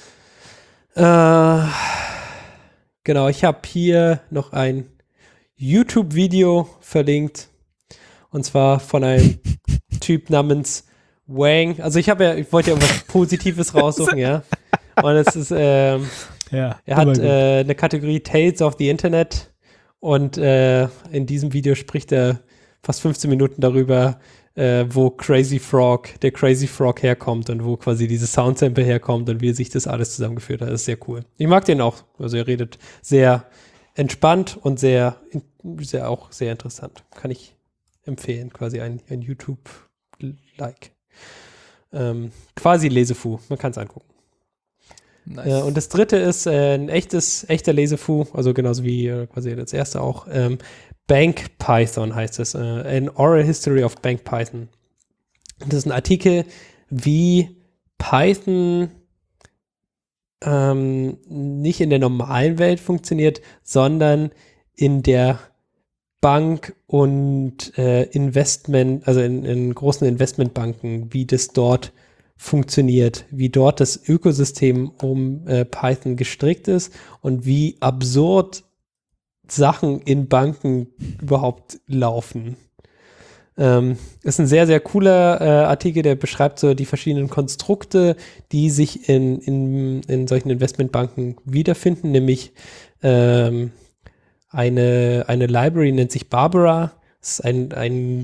D: Genau, ich habe hier noch ein YouTube-Video verlinkt. Und zwar von einem Typ namens Wang. Also ich wollte ja irgendwas Positives raussuchen, ja. Und es ist, er hat eine Kategorie Tales of the Internet. Und in diesem Video spricht er fast 15 Minuten darüber, wo der Crazy Frog herkommt und wo quasi dieses Soundsample herkommt und wie sich das alles zusammengeführt hat. Das ist sehr cool. Ich mag den auch. Also er redet sehr entspannt und auch sehr interessant. Kann ich empfehlen. Quasi ein YouTube-like. Quasi Lesefu. Man kann es angucken.
C: Nice.
D: Und das dritte ist ein echter Lesefu, also genauso wie quasi das erste auch. BankPython heißt es. An Oral History of BankPython. Das ist ein Artikel, wie Python nicht in der normalen Welt funktioniert, sondern in der Bank und Investment, also in großen Investmentbanken, wie das dort funktioniert, wie dort das Ökosystem um Python gestrickt ist und wie absurd Sachen in Banken überhaupt laufen. Ist ein sehr, sehr cooler Artikel, der beschreibt so die verschiedenen Konstrukte, die sich in solchen Investmentbanken wiederfinden, nämlich eine Library nennt sich Barbara. Das ist ein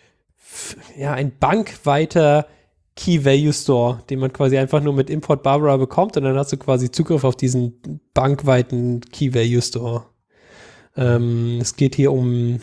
D: bankweiter Key-Value-Store, den man quasi einfach nur mit Import Barbara bekommt und dann hast du quasi Zugriff auf diesen bankweiten Key-Value-Store. Es geht hier um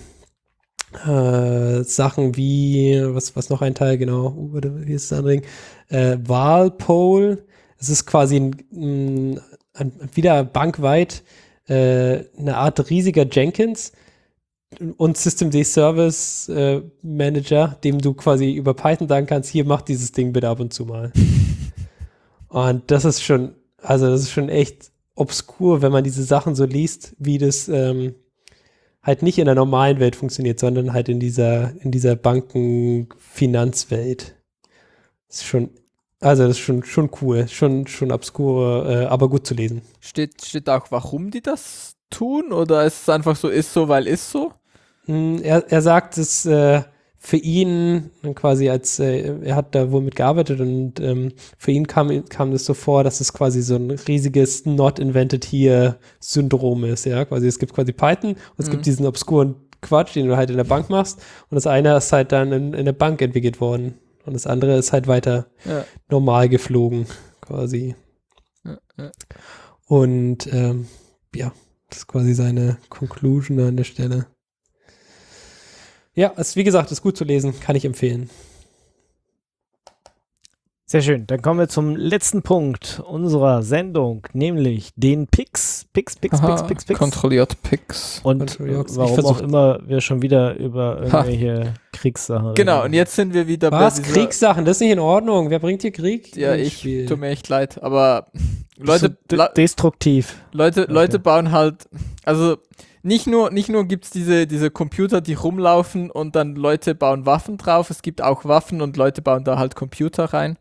D: Sachen wie, was noch ein Teil, genau, wie ist das andere Ding? Walpole. Es ist quasi wieder bankweit eine Art riesiger Jenkins und Systemd Service Manager, dem du quasi über Python sagen kannst, hier mach dieses Ding bitte ab und zu mal. Und das ist schon echt obskur, wenn man diese Sachen so liest, wie das halt nicht in der normalen Welt funktioniert, sondern halt in dieser Banken-Finanzwelt. Das ist schon cool, schon obskur, aber gut zu lesen.
C: Steht auch, warum die das tun? Oder ist es einfach so, ist so, weil ist so?
D: Er sagt, es für ihn quasi er hat da wohl mitgearbeitet und für ihn kam das so vor, dass es quasi so ein riesiges Not-Invented-Here-Syndrom ist, ja, quasi es gibt quasi Python und es gibt diesen obskuren Quatsch, den du halt in der Bank machst und das eine ist halt dann in der Bank entwickelt worden und das andere ist halt weiter normal geflogen, quasi. Und das ist quasi seine Conclusion an der Stelle. Ja, wie gesagt, ist gut zu lesen, kann ich empfehlen.
B: Sehr schön. Dann kommen wir zum letzten Punkt unserer Sendung, nämlich den Picks. Picks.
C: Kontrolliert Picks.
B: Und warum auch immer wir schon wieder über irgendwelche Kriegssachen reden.
C: Genau, und jetzt sind wir wieder
D: bei dieser Kriegssachen, das ist nicht in Ordnung. Wer bringt hier Krieg?
C: Ja, tut mir echt leid, aber Leute...
B: destruktiv.
C: Leute bauen halt... Also... Nicht nur gibt es diese Computer, die rumlaufen und dann Leute bauen Waffen drauf. Es gibt auch Waffen und Leute bauen da halt Computer rein.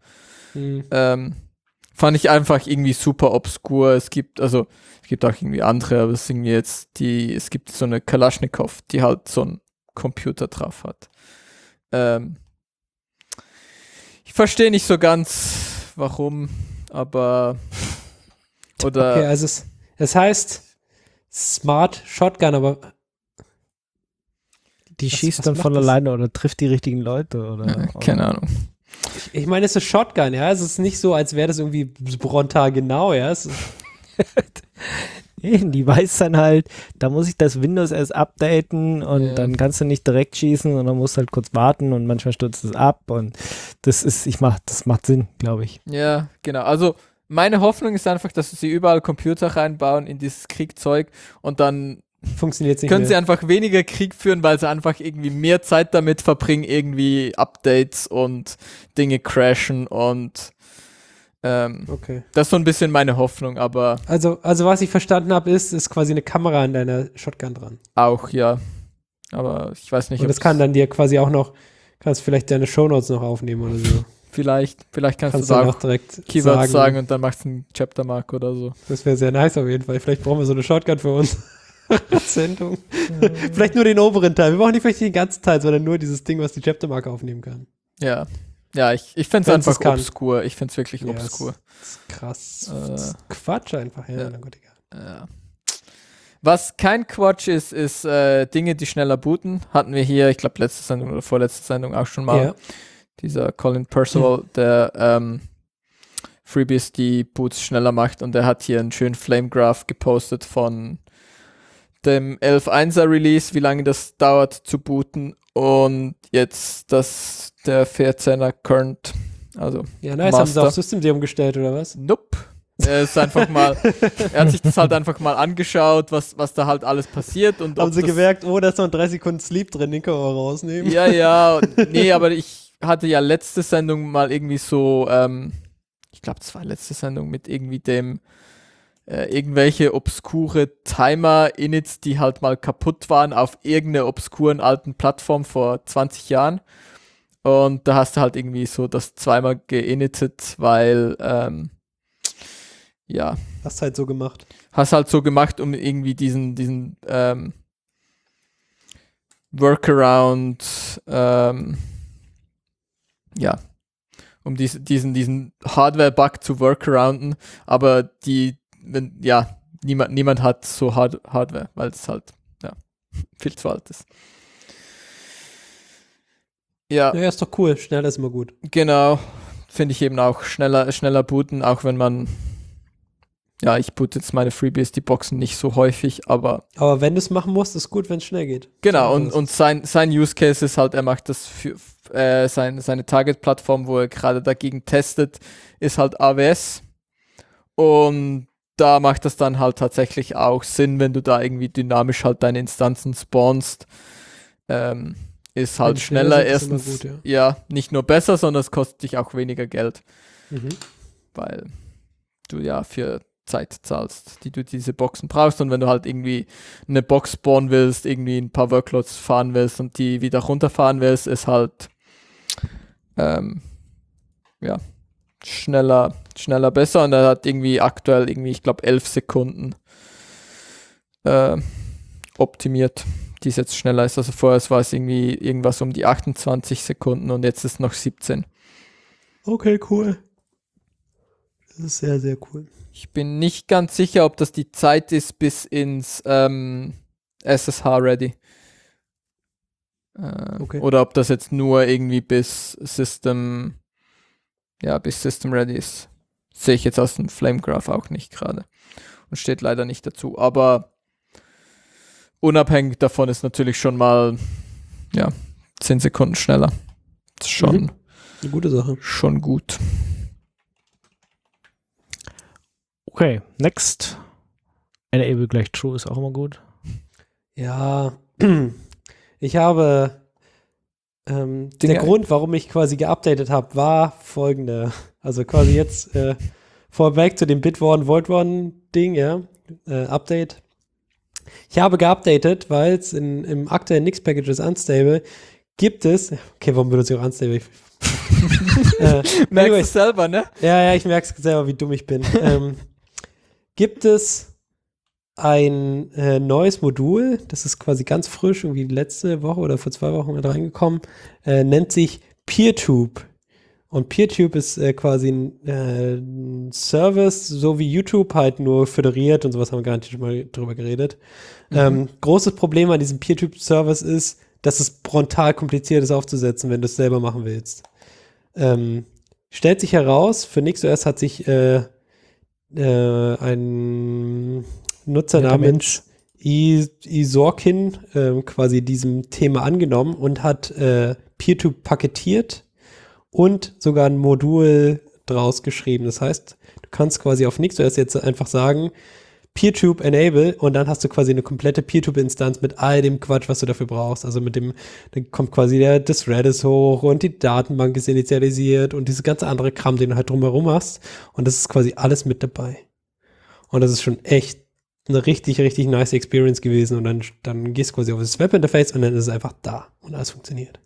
C: Fand ich einfach irgendwie super obskur. Es gibt auch irgendwie andere, aber es gibt so eine Kalaschnikow, die halt so einen Computer drauf hat. Ich verstehe nicht so ganz, warum, aber
D: Okay, also es heißt Smart Shotgun, aber
B: die schießt dann von alleine oder trifft die richtigen Leute oder
C: keine Ahnung.
D: Ich meine, es ist Shotgun, ja. Es ist nicht so, als wäre das irgendwie Brontar genau, ja.
B: Die weiß dann halt, da muss ich das Windows erst updaten und dann kannst du nicht direkt schießen und dann musst du halt kurz warten und manchmal stürzt es ab und das macht Sinn, glaube ich.
C: Ja, genau. Also meine Hoffnung ist einfach, dass sie überall Computer reinbauen in dieses Kriegzeug und dann
D: funktioniert nicht
C: können
D: mehr.
C: Sie einfach weniger Krieg führen, weil sie einfach irgendwie mehr Zeit damit verbringen, irgendwie Updates und Dinge crashen und
D: okay.
C: Das ist so ein bisschen meine Hoffnung, aber
D: Also was ich verstanden habe, ist quasi eine Kamera an deiner Shotgun dran.
C: Auch, ja. Aber ich weiß nicht,
D: und das kann dann dir quasi auch noch, kannst vielleicht deine Shownotes noch aufnehmen oder so.
C: Vielleicht kannst du da auch
D: direkt
C: Keywords sagen und dann machst du einen Chaptermark oder so.
D: Das wäre sehr nice auf jeden Fall. Vielleicht brauchen wir so eine Shotgun für uns. Sendung. Vielleicht nur den oberen Teil. Wir brauchen nicht vielleicht den ganzen Teil, sondern nur dieses Ding, was die Chaptermark aufnehmen kann.
C: Ja. Ja, ich finde es einfach obskur. Ich finde es wirklich obskur.
D: Das ist krass. Das ist Quatsch einfach. Ja. Na gut, egal.
C: Ja. Was kein Quatsch ist Dinge, die schneller booten. Hatten wir hier, ich glaube, letzte Sendung oder vorletzte Sendung auch schon mal. Ja. Dieser Colin Percival, der Freebies die Boots schneller macht und der hat hier einen schönen Flame Graph gepostet von dem 11.1er Release, wie lange das dauert zu booten und jetzt der 14er Current, also
D: ja, nice, Master. Haben sie auf Systemd umgestellt oder was?
C: Nope. Er hat sich das halt einfach mal angeschaut, was da halt alles passiert. Und
D: haben sie gemerkt, da ist noch ein 3 Sekunden Sleep drin, den können wir rausnehmen.
C: Ja, nee, aber ich hatte ja letzte Sendung mal irgendwie so, ich glaube, das war letzte Sendung mit irgendwie dem irgendwelche obskure Timer-Inits, die halt mal kaputt waren auf irgendeiner obskuren alten Plattform vor 20 Jahren. Und da hast du halt irgendwie so das zweimal geinittet, weil
D: Hast halt so gemacht.
C: Hast halt so gemacht, um irgendwie diesen Workaround, um diesen Hardware-Bug zu workarounden, aber niemand hat so Hardware, weil es halt viel zu alt ist. Ja,
D: Ja, ist doch cool. Schnell ist immer gut.
C: genau. Finde ich eben auch schneller booten, auch wenn man ich boote jetzt meine FreeBSD-Boxen nicht so häufig, aber
D: Aber wenn du es machen musst, ist gut, wenn es schnell geht.
C: genau, und sein Use Case ist halt, er macht das für seine Target-Plattform, wo er gerade dagegen testet, ist halt AWS. Und da macht das dann halt tatsächlich auch Sinn, wenn du da irgendwie dynamisch halt deine Instanzen spawnst. Ist halt schneller erstens,
D: gut, ja.
C: nicht nur besser, sondern es kostet dich auch weniger Geld,
D: Mhm.
C: weil du für Zeit zahlst, die du diese Boxen brauchst, und wenn du halt irgendwie eine Box spawnen willst, irgendwie ein paar Workloads fahren willst und die wieder runterfahren willst, ist halt schneller besser, und er hat irgendwie aktuell ich glaube 11 Sekunden optimiert, die es jetzt schneller ist. Also vorher war es irgendwie irgendwas um die 28 Sekunden und jetzt ist noch 17.
D: Okay, cool. Das ist sehr, sehr cool.
C: Ich bin nicht ganz sicher, ob das die Zeit ist bis ins SSH-Ready.
D: Okay.
C: Oder ob das jetzt nur irgendwie bis System Ready ist. Sehe ich jetzt aus dem Flamegraph auch nicht gerade. Und steht leider nicht dazu. Aber unabhängig davon ist natürlich schon mal 10 Sekunden schneller. Das ist schon
D: Eine gute Sache.
C: schon gut.
B: Okay, next. Enable gleich true ist auch immer gut.
D: Ja, ich habe der Grund, warum ich quasi geupdatet habe, war folgender. Also quasi jetzt vorweg zu dem Bitwarden, Voidwarden Ding, Update. Ich habe geupdatet, weil es im aktuellen Nix-Package ist unstable, gibt es, okay, warum benutze ich auch unstable?
C: Merkst du selber, ne?
D: Ja, ich merke es selber, wie dumm ich bin. Gibt es ein neues Modul, das ist quasi ganz frisch, irgendwie letzte Woche oder vor 2 Wochen reingekommen, nennt sich PeerTube. Und PeerTube ist quasi ein Service, so wie YouTube halt nur föderiert und sowas, haben wir garantiert schon mal drüber geredet. Großes Problem an diesem PeerTube-Service ist, dass es brutal kompliziert ist aufzusetzen, wenn du es selber machen willst. Stellt sich heraus, für NixOS hat sich ein Nutzer namens Isorkin quasi diesem Thema angenommen und hat PeerTube paketiert und sogar ein Modul draus geschrieben. Das heißt, du kannst quasi auf NixOS jetzt einfach sagen, PeerTube enable, und dann hast du quasi eine komplette PeerTube-Instanz mit all dem Quatsch, was du dafür brauchst. Also dann kommt quasi das Redis hoch und die Datenbank ist initialisiert und diese ganze andere Kram, den du halt drumherum hast. Und das ist quasi alles mit dabei. Und das ist schon echt eine richtig, richtig nice Experience gewesen. Und dann gehst du quasi auf das Webinterface und dann ist es einfach da und alles funktioniert.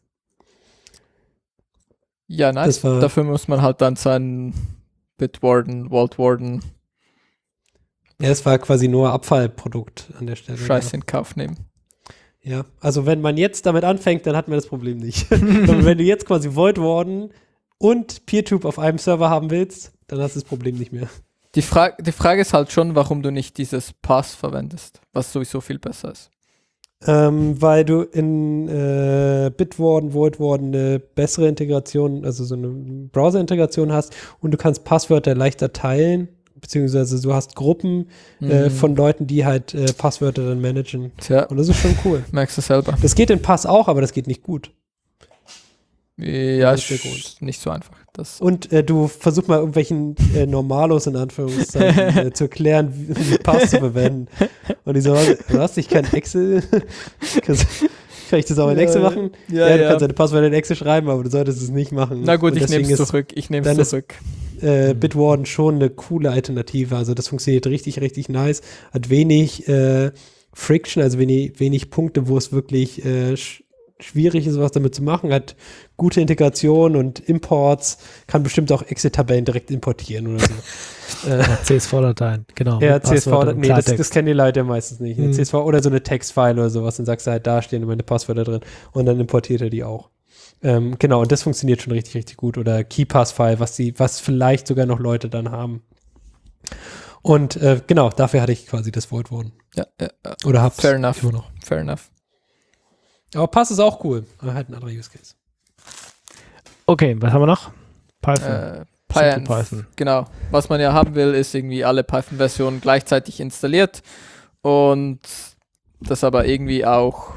C: Ja, nice. Dafür muss man halt dann seinen Bitwarden, Vaultwarden
D: Ja, es war quasi nur Abfallprodukt an der Stelle.
C: Scheiß in Kauf nehmen.
D: Ja, also wenn man jetzt damit anfängt, dann hat man das Problem nicht. Und wenn du jetzt quasi Voidwarden und PeerTube auf einem Server haben willst, dann hast du das Problem nicht mehr.
C: Die Frage ist halt schon, warum du nicht dieses Pass verwendest, was sowieso viel besser ist.
D: Weil du in Bitwarden, Voidwarden eine bessere Integration, also so eine Browser-Integration hast und du kannst Passwörter leichter teilen, beziehungsweise du hast Gruppen von Leuten, die halt Passwörter dann managen.
C: Tja.
D: Und das ist schon cool.
C: Merkst du selber.
D: Das geht in Pass auch, aber das geht nicht gut.
C: Ja,
D: Das ist der Grund.
C: ist nicht so einfach.
D: Und du versuch mal irgendwelchen Normalos in Anführungszeichen zu erklären, wie Pass zu verwenden. Und die so, was, ich kann Excel? Kann ich das auch in Excel machen? Ja, du kannst deine Passwörter in Excel schreiben, aber du solltest es nicht machen.
C: Na gut, ich nehme es zurück.
D: Bitwarden schon eine coole Alternative. Also das funktioniert richtig, richtig nice. Hat wenig Friction, also wenig Punkte, wo es wirklich schwierig ist, was damit zu machen. Hat gute Integration und Imports. Kann bestimmt auch Excel-Tabellen direkt importieren oder so.
B: CSV-Dateien, genau.
D: Ja,
B: mit Passwort und
D: CSV,
B: Klartext.
D: das kennen die Leute ja meistens nicht.
B: Mhm.
D: CSV oder so eine Textfile oder sowas, dann sagst du halt, da stehen meine Passwörter drin und dann importiert er die auch. Genau, und das funktioniert schon richtig, richtig gut. Oder KeyPass-File, was vielleicht sogar noch Leute dann haben. Und genau, dafür hatte ich quasi das Voidwarden.
C: Ja.
D: Oder hab's
C: Fair enough.
D: immer noch.
C: Fair enough.
D: Aber Pass ist auch cool. Aber halt ein anderer Use Case.
B: Okay, was haben wir noch? Python. Simple
C: Python.
B: Python.
C: Genau. Was man ja haben will, ist irgendwie alle Python-Versionen gleichzeitig installiert und das aber irgendwie auch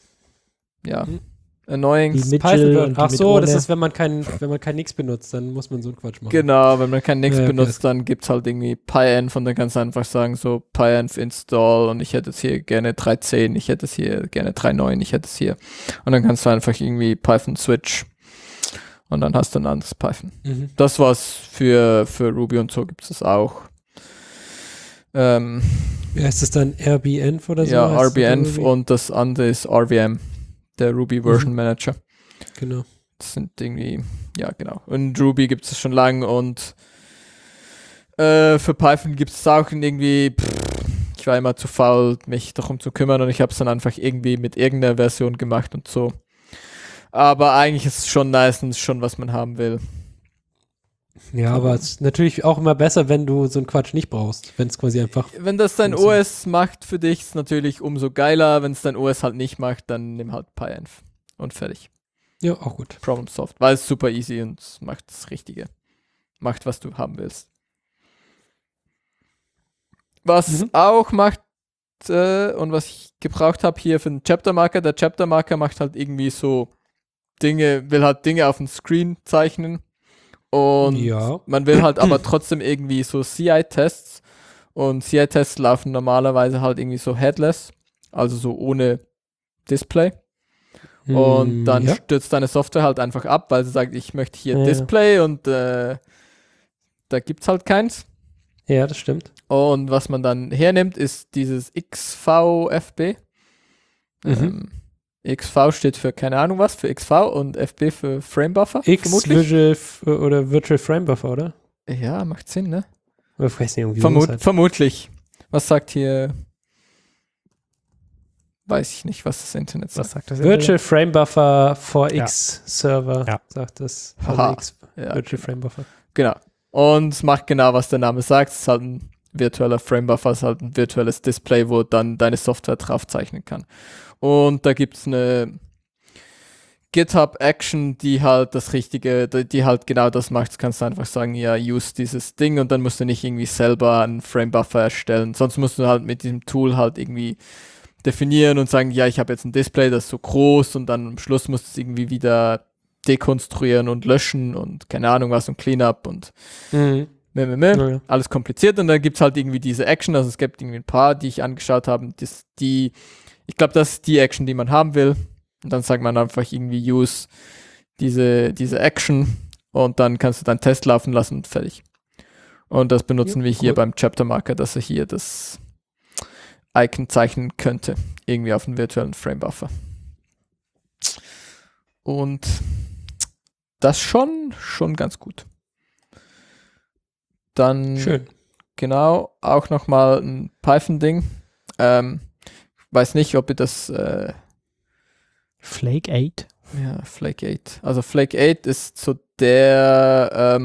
C: annoying.
B: Die mit
D: Python
B: Mitchell
D: wird,
B: und die
D: ach
B: mit
D: so, das
B: ohne.
D: ist, wenn man kein Nix benutzt, dann muss man so einen Quatsch machen.
C: Genau, wenn man kein Nix
D: Ja, okay,
C: benutzt, dann gibt es halt irgendwie PyEnv und dann kannst du einfach sagen, so PyEnv install und ich hätte jetzt hier gerne 3.10, ich hätte es hier gerne 3.9, ich hätte es hier. Und dann kannst du einfach irgendwie Python switch und dann hast du ein anderes Python.
D: Mhm.
C: Das war's für Ruby und so gibt es das auch.
D: Wie heißt das dann? RBenv oder so?
C: Ja,
D: heißt das
C: RBenv
D: Ruby?
C: und das andere ist RVM, der Ruby Version Manager.
D: Genau.
C: Das sind irgendwie, ja genau. Und Ruby gibt es schon lange und für Python gibt es auch irgendwie, ich war immer zu faul, mich darum zu kümmern und ich habe es dann einfach irgendwie mit irgendeiner Version gemacht und so. Aber eigentlich ist es schon nice und ist schon, was man haben will.
D: Ja, aber es ist natürlich auch immer besser, wenn du so einen Quatsch nicht brauchst. Wenn es quasi einfach.
C: Wenn das dein OS macht für dich, ist natürlich umso geiler. Wenn es dein OS halt nicht macht, dann nimm halt PyEnv und fertig.
D: Ja, auch gut.
C: Problem solved. Weil es super easy und es macht das Richtige. Macht, was du haben willst. Was auch macht und was ich gebraucht habe hier für den Chapter-Marker, der Chapter-Marker macht halt irgendwie so will halt Dinge auf dem Screen zeichnen und
D: Ja.
C: man will halt aber trotzdem irgendwie so CI-Tests und CI-Tests laufen normalerweise halt irgendwie so headless, also so ohne Display. Und dann
D: ja.
C: stürzt deine Software halt einfach ab, weil sie sagt, ich möchte hier
B: Ja.
C: Display und da gibt's halt keins.
D: Ja, das stimmt.
C: Und was man dann hernimmt, ist dieses XVFB. XV steht für keine Ahnung was, für XV und FB für Frame Buffer.
D: Visual oder Virtual Frame Buffer, oder?
C: Ja, macht Sinn, ne?
D: Oder ich weiß nicht, irgendwie halt.
C: Vermutlich. Was sagt hier? Weiß ich nicht, was das Internet sagt.
B: Was sagt das?
D: Virtual Frame Buffer for
B: Ja.
D: X Server,
B: Ja.
D: sagt das.
C: Haha.
D: X
C: Ja,
D: Virtual
C: genau.
D: Frame Buffer.
C: Genau. Und es macht genau, was der Name sagt. Es ist halt ein virtueller Frame Buffer, es ist halt ein virtuelles Display, wo dann deine Software drauf zeichnen kann. Und da gibt es eine GitHub-Action, die halt die halt genau das macht. Du kannst einfach sagen, ja, use dieses Ding und dann musst du nicht irgendwie selber einen Frame Buffer erstellen. Sonst musst du halt mit diesem Tool halt irgendwie definieren und sagen, ja, ich habe jetzt ein Display, das ist so groß und dann am Schluss musst du es irgendwie wieder dekonstruieren und löschen und keine Ahnung was und Cleanup und
D: Ja.
C: alles kompliziert und dann gibt es halt irgendwie diese Action, also es gibt irgendwie ein paar, die ich angeschaut habe, ich glaube, das ist die Action, die man haben will und dann sagt man einfach irgendwie use diese Action und dann kannst du deinen Test laufen lassen und fertig. Und das benutzen wir hier beim Chapter Marker, dass er hier das Icon zeichnen könnte, irgendwie auf einen virtuellen Frame Buffer. Und das schon ganz gut. Dann
D: Schön.
C: genau, auch nochmal ein Python-Ding. Weiß nicht, ob ihr das
B: Flake 8?
C: ja, Flake 8. Also Flake 8 ist so der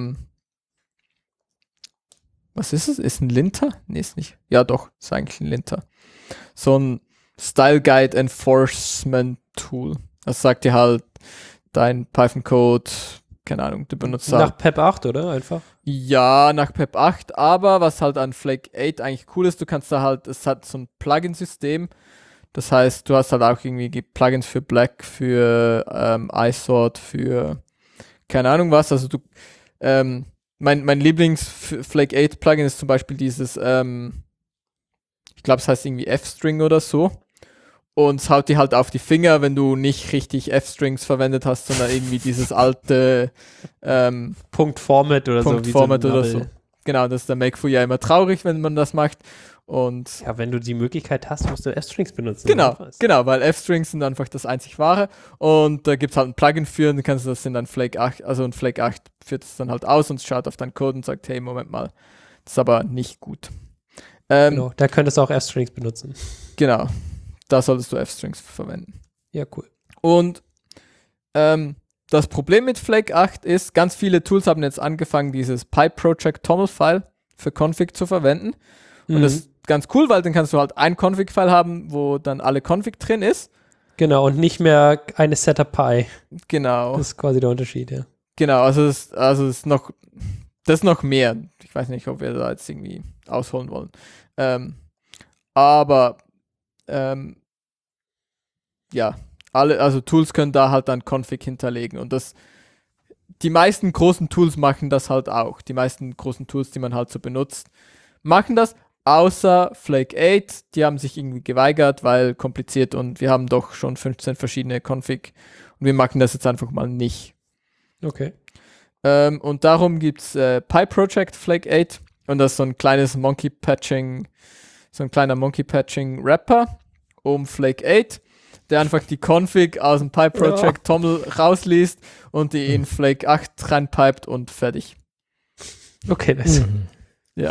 C: was ist es? Ist ein Linter? Nee, ist nicht. Ja, doch, ist eigentlich ein Linter. So ein Style Guide Enforcement Tool. Das sagt dir halt dein Python-Code, keine Ahnung, du benutzt halt.
D: Nach PEP 8, oder? Einfach.
C: Ja, nach PEP 8, aber was halt an Flake 8 eigentlich cool ist, du kannst da halt, es hat so ein Plugin-System. Das heißt, du hast halt auch irgendwie Plugins für Black, für iSort, für keine Ahnung was. Also du, mein Lieblings-Flake 8 Plugin ist zum Beispiel dieses, ich glaube, es heißt irgendwie F-String oder so. Und es haut dir halt auf die Finger, wenn du nicht richtig F-Strings verwendet hast, sondern irgendwie dieses alte
D: Punkt Format oder
C: Punkt
D: so.
C: Format
D: wie so ein
C: oder so.
D: Nabel.
C: Genau, das ist der Make-Fu ja immer traurig, wenn man das macht. Und
D: Ja, wenn du die Möglichkeit hast, musst du F-Strings benutzen.
C: genau,
D: oder was?
C: genau, weil F-Strings sind einfach das einzig wahre. Und da gibt es halt ein Plugin für und du kannst das in dein Flake 8, also ein Flake 8 führt es dann halt aus und schaut auf deinen Code und sagt, hey, Moment mal, das ist aber nicht gut.
D: Genau, da könntest du auch F-Strings benutzen.
C: Genau, da solltest du F-Strings verwenden.
D: Ja, cool.
C: Und das Problem mit Flake 8 ist, ganz viele Tools haben jetzt angefangen, dieses PyProject TOML-File für Config zu verwenden. Und das ist ganz cool, weil dann kannst du halt ein Config-File haben, wo dann alle Config drin ist.
D: Genau, und nicht mehr eine Setup-Py.
C: Genau.
D: Das ist quasi der Unterschied, ja.
C: Genau, das ist noch mehr. Ich weiß nicht, ob wir da jetzt irgendwie ausholen wollen. Ja, also Tools können da halt dann Config hinterlegen und die meisten großen Tools machen das halt auch. Die meisten großen Tools, die man halt so benutzt, machen das, außer Flake 8. Die haben sich irgendwie geweigert, weil kompliziert und wir haben doch schon 15 verschiedene Config und wir machen das jetzt einfach mal nicht.
D: Okay.
C: Und darum gibt es PyProject Flake 8 und das ist so ein kleiner Monkey-Patching-Wrapper um Flake 8, der einfach die Config aus dem PyProject TOML rausliest und die in Flake 8 reinpipet und fertig.
D: Okay, das
C: Ja.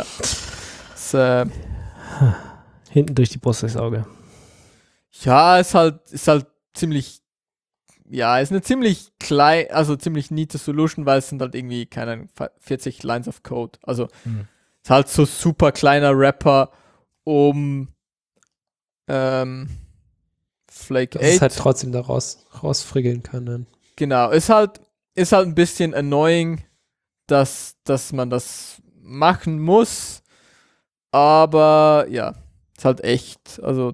B: Hinten durch die Brust durchs Auge.
C: Ja, ist halt ziemlich, ja, ist eine ziemlich klein, also ziemlich neate Solution, weil es sind halt irgendwie, keine Ahnung, 40 Lines of Code. Also ist halt so super kleiner Wrapper um Flake 8.
D: dass es halt trotzdem da rausfrickeln kann dann.
C: Genau, ist halt ein bisschen annoying, dass man das machen muss, aber ja, ist halt echt, also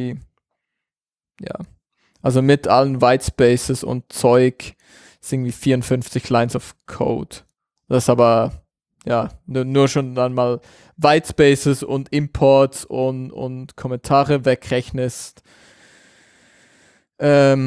C: also mit allen Whitespaces und Zeug ist irgendwie 54 Lines of Code. Das ist aber, ja, nur schon dann mal Whitespaces und Imports und Kommentare wegrechnest. Ja,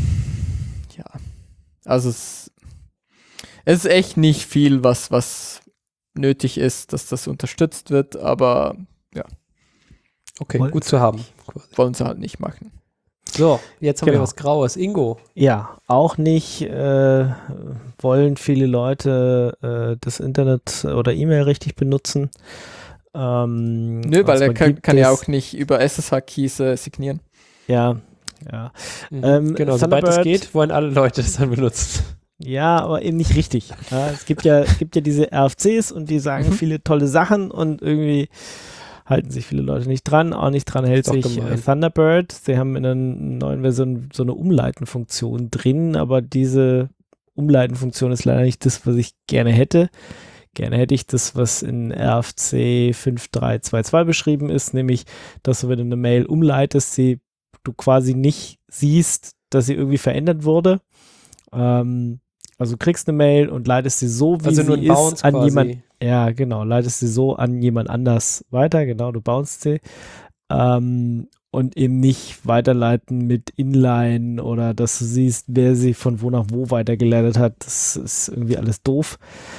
C: also es ist echt nicht viel, was nötig ist, dass das unterstützt wird, aber ja,
D: Okay,
B: Wollen
D: gut
B: sie
D: zu haben.
C: wollen sie halt nicht machen.
D: So, jetzt haben wir
B: Genau.
D: was Graues. Ingo.
B: Ja, auch nicht wollen viele Leute das Internet oder E-Mail richtig benutzen.
C: Nö, weil er kann ja auch nicht über SSH-Keys signieren.
B: Ja.
D: Genau, sobald es
B: Thunderbird-
D: geht, wollen alle Leute das dann benutzen.
B: Ja, aber eben nicht richtig. Ja, es gibt ja diese RFCs und die sagen viele tolle Sachen und irgendwie halten sich viele Leute nicht dran. Auch nicht dran hält
D: Ist auch
B: sich
D: gemein.
B: Thunderbird. Sie haben in der neuen Version so eine Umleitenfunktion drin, aber diese Umleitenfunktion ist leider nicht das, was ich gerne hätte. Gerne hätte ich das, was in RFC 5322 beschrieben ist, nämlich, dass du, wenn du eine Mail umleitest, du quasi nicht siehst, dass sie irgendwie verändert wurde. Also kriegst eine Mail und leitest sie so, wie
D: Also
B: sie
D: nur ein
B: ist,
D: Bounce
B: an
D: quasi.
B: jemand. Ja, genau, leitest sie so an jemand anders weiter. Genau, du bounst sie. Und eben nicht weiterleiten mit Inline oder dass du siehst, wer sie von wo nach wo weitergeleitet hat. Das ist irgendwie alles doof.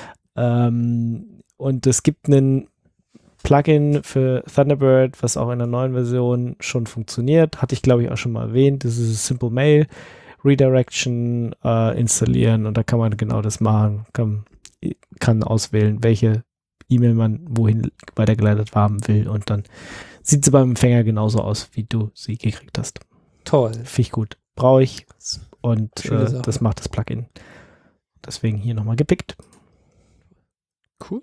B: Und es gibt einen Plugin für Thunderbird, was auch in der neuen Version schon funktioniert. Hatte ich, glaube ich, auch schon mal erwähnt. Das ist Simple Mail Redirection installieren und da kann man genau das machen. Kann auswählen, welche E-Mail man wohin weitergeleitet haben will und dann sieht sie beim Empfänger genauso aus, wie du sie gekriegt hast.
D: Toll.
B: Finde ich gut. Brauche ich und
D: Schöne Sache.
B: das macht das Plugin. Deswegen hier nochmal gepickt.
C: Cool.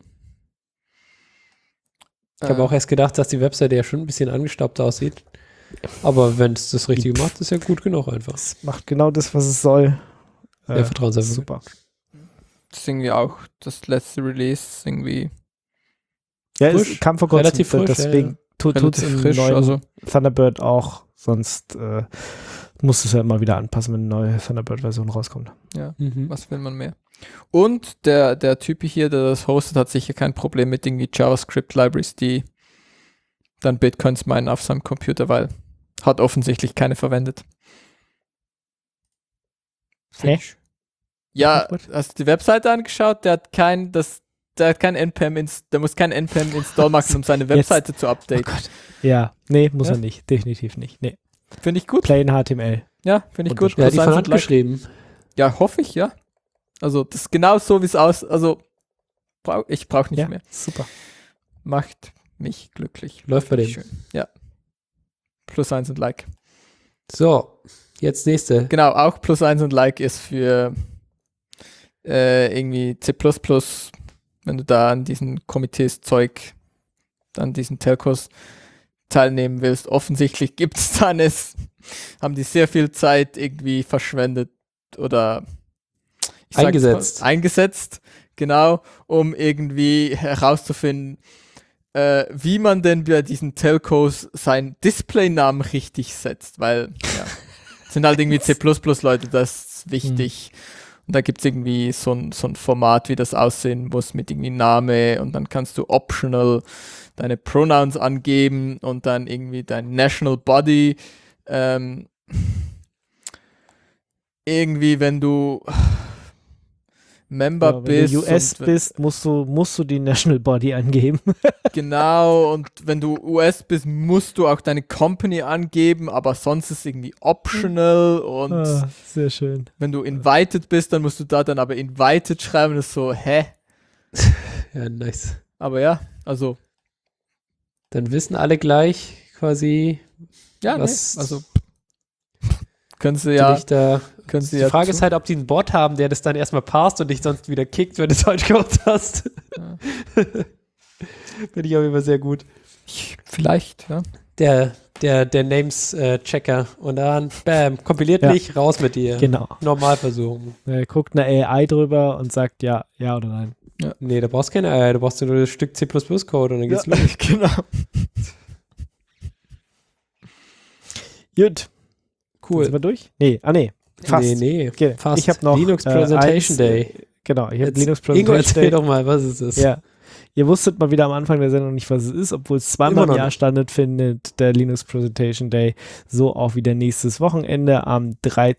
D: Ich habe auch erst gedacht, dass die Webseite ja schon ein bisschen angestaubt aussieht. Aber wenn es das Richtige macht, ist ja gut genug einfach.
B: Es macht genau das, was es soll.
D: Sehr vertrauenserweckend.
B: Super.
C: Das ist irgendwie auch das letzte Release irgendwie
B: Ja,
D: Frisch.
B: es kam vor kurzem.
D: Relativ frisch,
B: deswegen tut es
C: relativ
B: im
C: frisch.
B: neuen
C: Also
B: Thunderbird auch. Sonst muss es ja immer wieder anpassen, wenn eine neue Thunderbird-Version rauskommt.
C: ja,
D: Mhm.
C: was will man mehr? Und der Typ hier, der das hostet, hat sicher kein Problem mit irgendwie JavaScript-Libraries, die dann Bitcoins meinen auf seinem Computer, weil hat offensichtlich keine verwendet.
B: Hä?
C: Ja, hast du die Webseite angeschaut? Der hat kein NPM, der muss kein NPM Install machen, um seine Webseite zu updaten.
B: Oh Gott. Ja, nee, muss
C: Ja?
B: er nicht. Definitiv nicht. Nee.
C: Finde ich gut.
B: Plain HTML.
C: Ja, finde ich gut.
D: Ja, die
C: Plus
D: von
C: 1
D: Hand
C: und like.
D: geschrieben.
C: Ja, hoffe ich, ja. Also, das ist genau so, wie es also, ich brauche nicht
B: Ja,
C: mehr.
B: super.
C: Macht mich glücklich.
D: Läuft bei
C: Finde ich
D: dem.
C: schön. Ja. Plus 1 und like.
D: So, jetzt nächste.
C: Genau, auch plus 1 und like ist für irgendwie C++, wenn du da an diesen Komitees Zeug, an diesen Telcos teilnehmen willst. Offensichtlich gibt es dann haben die sehr viel Zeit irgendwie verschwendet oder ich sag jetzt
D: Eingesetzt.
C: mal, eingesetzt, genau, um irgendwie herauszufinden, wie man denn bei diesen Telcos seinen Displaynamen richtig setzt, weil ja, sind halt irgendwie C++-Leute, das ist wichtig. Und da gibt es irgendwie so ein Format, wie das aussehen muss mit irgendwie Name und dann kannst du optional deine Pronouns angeben und dann irgendwie dein National Body. Irgendwie, wenn du Member
B: Ja, wenn
C: bist.
B: du US
C: und
B: bist, musst du die National Body angeben.
C: Genau, und wenn du US bist, musst du auch deine Company angeben, aber sonst ist es irgendwie optional und
B: Sehr schön.
C: wenn du invited bist, dann musst du da dann aber invited schreiben, das ist so, hä?
D: Ja, nice.
C: Aber ja, also,
D: Dann wissen alle gleich quasi,
C: ja,
D: was
C: nee, also können sie
D: du
C: ja,
D: dich da.
C: können sie
D: Die
C: ja
D: Frage
C: tun.
D: ist halt, ob die einen Bot haben, der das dann erstmal passt und dich sonst wieder kickt, wenn du es falsch gemacht hast.
C: Ja.
D: Finde ich auf jeden Fall sehr gut.
C: Vielleicht, ja.
D: Der Names-Checker und dann, bam, kompiliert
B: Ja.
D: nicht, raus mit dir.
B: Genau.
D: Normal versuchen.
B: Guckt eine AI drüber und sagt ja oder nein.
D: Nee, da brauchst du keine AI, da brauchst du nur das Stück C++-Code und dann geht's los.
C: genau.
B: Gut.
D: Cool.
B: Sind wir durch? Nee, fast.
D: Nee,
B: Okay.
D: fast.
B: Ich habe noch
D: Linux Presentation Day.
B: Genau, ich habe
D: Jetzt,
B: Linux
D: Ingo,
B: Presentation
D: erzähl
B: Day.
D: doch mal, was ist das?
B: Ja. Ihr wusstet mal wieder am Anfang der Sendung nicht, was es ist, obwohl es zweimal
D: Immer
B: im
D: noch
B: Jahr
D: nicht.
B: stattfindet, der Linux Presentation Day. So auch wieder nächstes Wochenende am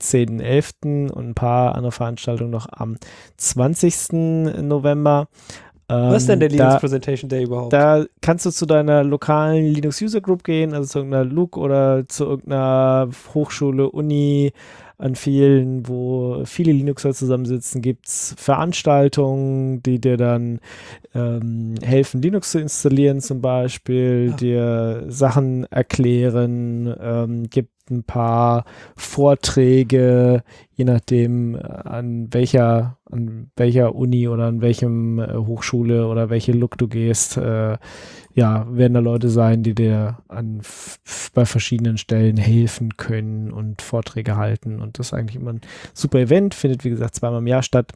B: 13.11. und ein paar andere Veranstaltungen noch am 20. November.
D: Was ist denn der Linux
B: Da-
D: Presentation Day überhaupt?
B: Da kannst du zu deiner lokalen Linux User Group gehen, also zu irgendeiner LUG oder zu irgendeiner Hochschule, Uni, an vielen, wo viele Linuxer zusammensitzen, gibt es Veranstaltungen, die dir dann helfen, Linux zu installieren zum Beispiel,
D: Ja.
B: dir Sachen erklären, gibt ein paar Vorträge, je nachdem an welcher Uni oder an welchem Hochschule oder welche LUG du gehst, werden da Leute sein, die dir bei verschiedenen Stellen helfen können und Vorträge halten und das ist eigentlich immer ein super Event, findet wie gesagt zweimal im Jahr statt.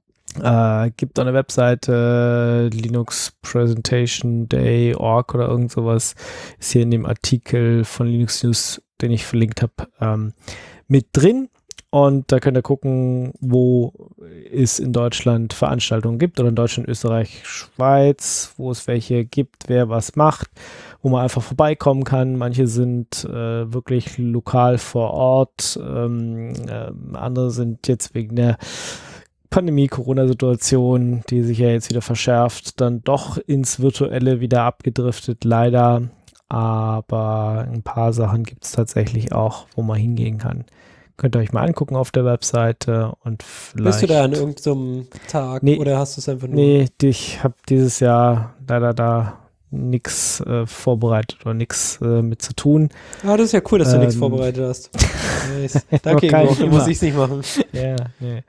B: Gibt eine Webseite, Linux Presentation Day.org oder irgend sowas, ist hier in dem Artikel von Linux News, den ich verlinkt habe, mit drin. Und da könnt ihr gucken, wo es in Deutschland Veranstaltungen gibt oder in Deutschland, Österreich, Schweiz, wo es welche gibt, wer was macht, wo man einfach vorbeikommen kann. Manche sind wirklich lokal vor Ort, andere sind jetzt wegen der Pandemie, Corona-Situation, die sich ja jetzt wieder verschärft, dann doch ins Virtuelle wieder abgedriftet, leider. Aber ein paar Sachen gibt es tatsächlich auch, wo man hingehen kann. Könnt ihr euch mal angucken auf der Webseite und vielleicht...
D: Bist du da an irgendeinem Tag
B: Nee.
D: oder hast du es einfach nur?
B: Nee, ich habe dieses Jahr leider da nichts vorbereitet oder nichts mit zu tun.
D: Ah, das ist ja cool, dass du nichts
B: Ähm,
D: vorbereitet hast. Nice. Danke,
B: kann
D: Ingo.
B: ich
D: Dann
B: immer.
D: muss ich es nicht machen.
B: Ja, nee.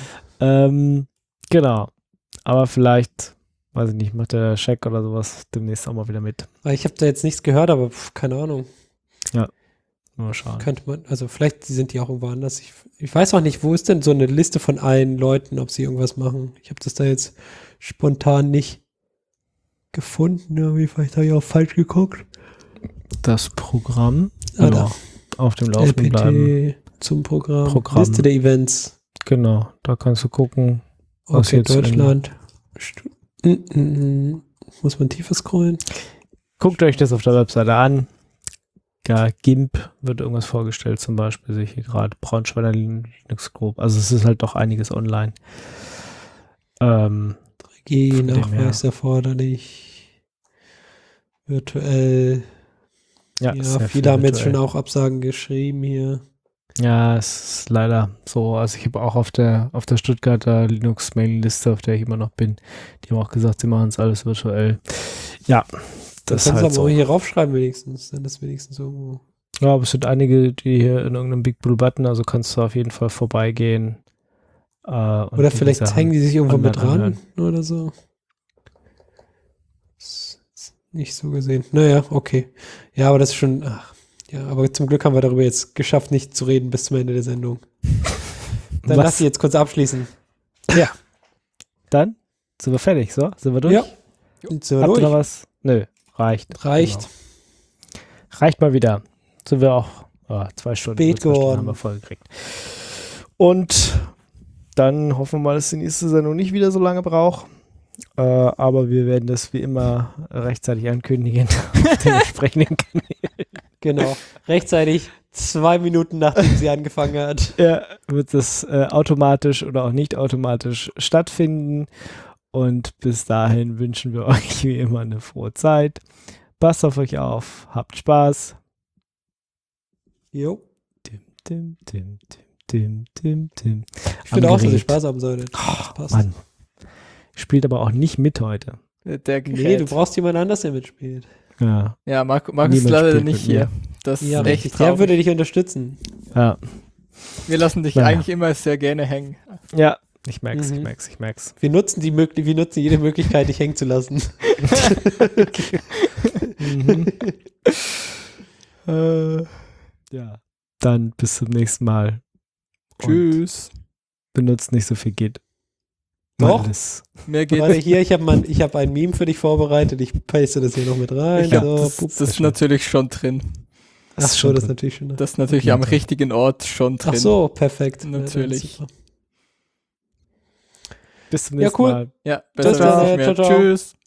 B: Genau. Aber vielleicht, weiß ich nicht, macht der Check oder sowas demnächst auch mal wieder mit.
D: Weil ich habe da jetzt nichts gehört, aber keine Ahnung.
B: Mal schauen.
D: Könnte man, also vielleicht sind die auch irgendwo anders. Ich weiß auch nicht, wo ist denn so eine Liste von allen Leuten, ob sie irgendwas machen? Ich habe das da jetzt spontan nicht gefunden. Irgendwie vielleicht habe ich auch falsch geguckt.
B: Das Programm.
D: Ah,
B: Genau. Auf dem Laufenden bleiben.
D: LPT zum Programm.
B: Programm.
D: Liste der Events.
B: Genau, da kannst du gucken. Was
D: Okay,
B: jetzt in-
D: Deutschland. Muss man tiefer scrollen?
B: Guckt euch das auf der Webseite an. Ja, GIMP wird irgendwas vorgestellt, zum Beispiel, sehe ich hier gerade, Braunschweiger Linux Group. Also es ist halt doch einiges online.
D: 3G-Nachweis erforderlich. Virtuell. Ja,
B: sehr
D: viele haben jetzt
B: virtuell.
D: schon auch Absagen geschrieben hier.
B: Ja, es ist leider so. Also ich habe auch auf der Stuttgarter Linux-Mailing-Liste, auf der ich immer noch bin, die haben auch gesagt, sie machen es alles virtuell. Ja, das ist
D: kannst du
B: halt
D: aber
B: so.
D: auch hier raufschreiben wenigstens, dann ist wenigstens irgendwo.
B: Ja, aber es sind einige, die hier in irgendeinem Big Blue Button, also kannst du auf jeden Fall vorbeigehen. Und
D: Oder
B: dir
D: vielleicht
B: Sachen
D: hängen die sich irgendwo mit
B: online
D: ran oder so. Ist nicht so gesehen. Naja, okay. Ja, aber das ist schon, ja, aber zum Glück haben wir darüber jetzt geschafft, nicht zu reden bis zum Ende der Sendung. Dann
B: Was?
D: lass ich jetzt kurz abschließen.
B: Ja. Dann sind wir fertig, so? Sind wir durch?
D: Ja. Jetzt sind wir
B: Habt ihr
D: durch.
B: noch was? Nö, reicht.
D: Reicht.
B: Genau. Reicht mal wieder. Sind wir auch 2 Stunden.
D: Spät
B: über 2 Stunden
D: geworden.
B: haben wir vollgekriegt. Und dann hoffen wir mal, dass die nächste Sendung nicht wieder so lange braucht. Aber wir werden das wie immer rechtzeitig ankündigen auf den entsprechenden Kanälen.
D: Genau. Rechtzeitig 2 Minuten nachdem sie angefangen hat.
B: Ja, wird das automatisch oder auch nicht automatisch stattfinden. Und bis dahin wünschen wir euch wie immer eine frohe Zeit. Passt auf euch auf, habt Spaß.
D: Jo.
B: Tim, Tim, Tim, Tim, Tim, Tim.
D: Ich finde auch, dass
B: Gerät.
D: ihr Spaß haben solltet. Das passt.
B: Mann. Spielt aber auch nicht mit heute.
C: Der
D: Nee,
C: Gerät.
D: du brauchst jemand anders, der mitspielt.
B: Ja.
C: Ja, Markus
B: Niemand
C: ist leider
B: spielt
C: nicht
B: mit
C: hier.
B: mir.
C: Das
D: Ja,
C: ist
D: richtig.
C: echt
D: Der
C: traurig.
D: würde dich unterstützen.
B: Ja.
C: Wir lassen dich
B: Naja.
C: eigentlich immer sehr gerne hängen.
B: Ja, ich merk's,
D: Mhm.
B: ich merk's.
D: Wir nutzen jede Möglichkeit, dich hängen zu lassen.
B: Ja. Dann bis zum nächsten Mal. Und
C: Tschüss.
B: benutzt nicht so viel Git.
D: Doch.
B: Alles.
C: Mehr geht
D: Warte, hier, ich hab ein Meme für dich vorbereitet. Ich paste das hier noch mit rein.
C: Ich hab
D: So,
C: das,
D: pup.
C: das ist natürlich schon drin.
D: Ach
B: ist
D: so,
B: schon
D: das ist
B: drin.
D: natürlich schon.
C: Das ist natürlich
B: Ja,
C: am
B: drin.
C: richtigen Ort schon drin.
D: Ach so, perfekt.
C: Natürlich.
D: Ja, dann super.
B: Bis zum
D: Ja,
B: nächsten
D: cool.
B: Mal.
C: Ja, besser
D: Ciao,
C: wird's nicht mehr.
D: ciao, ciao.
C: Tschüss.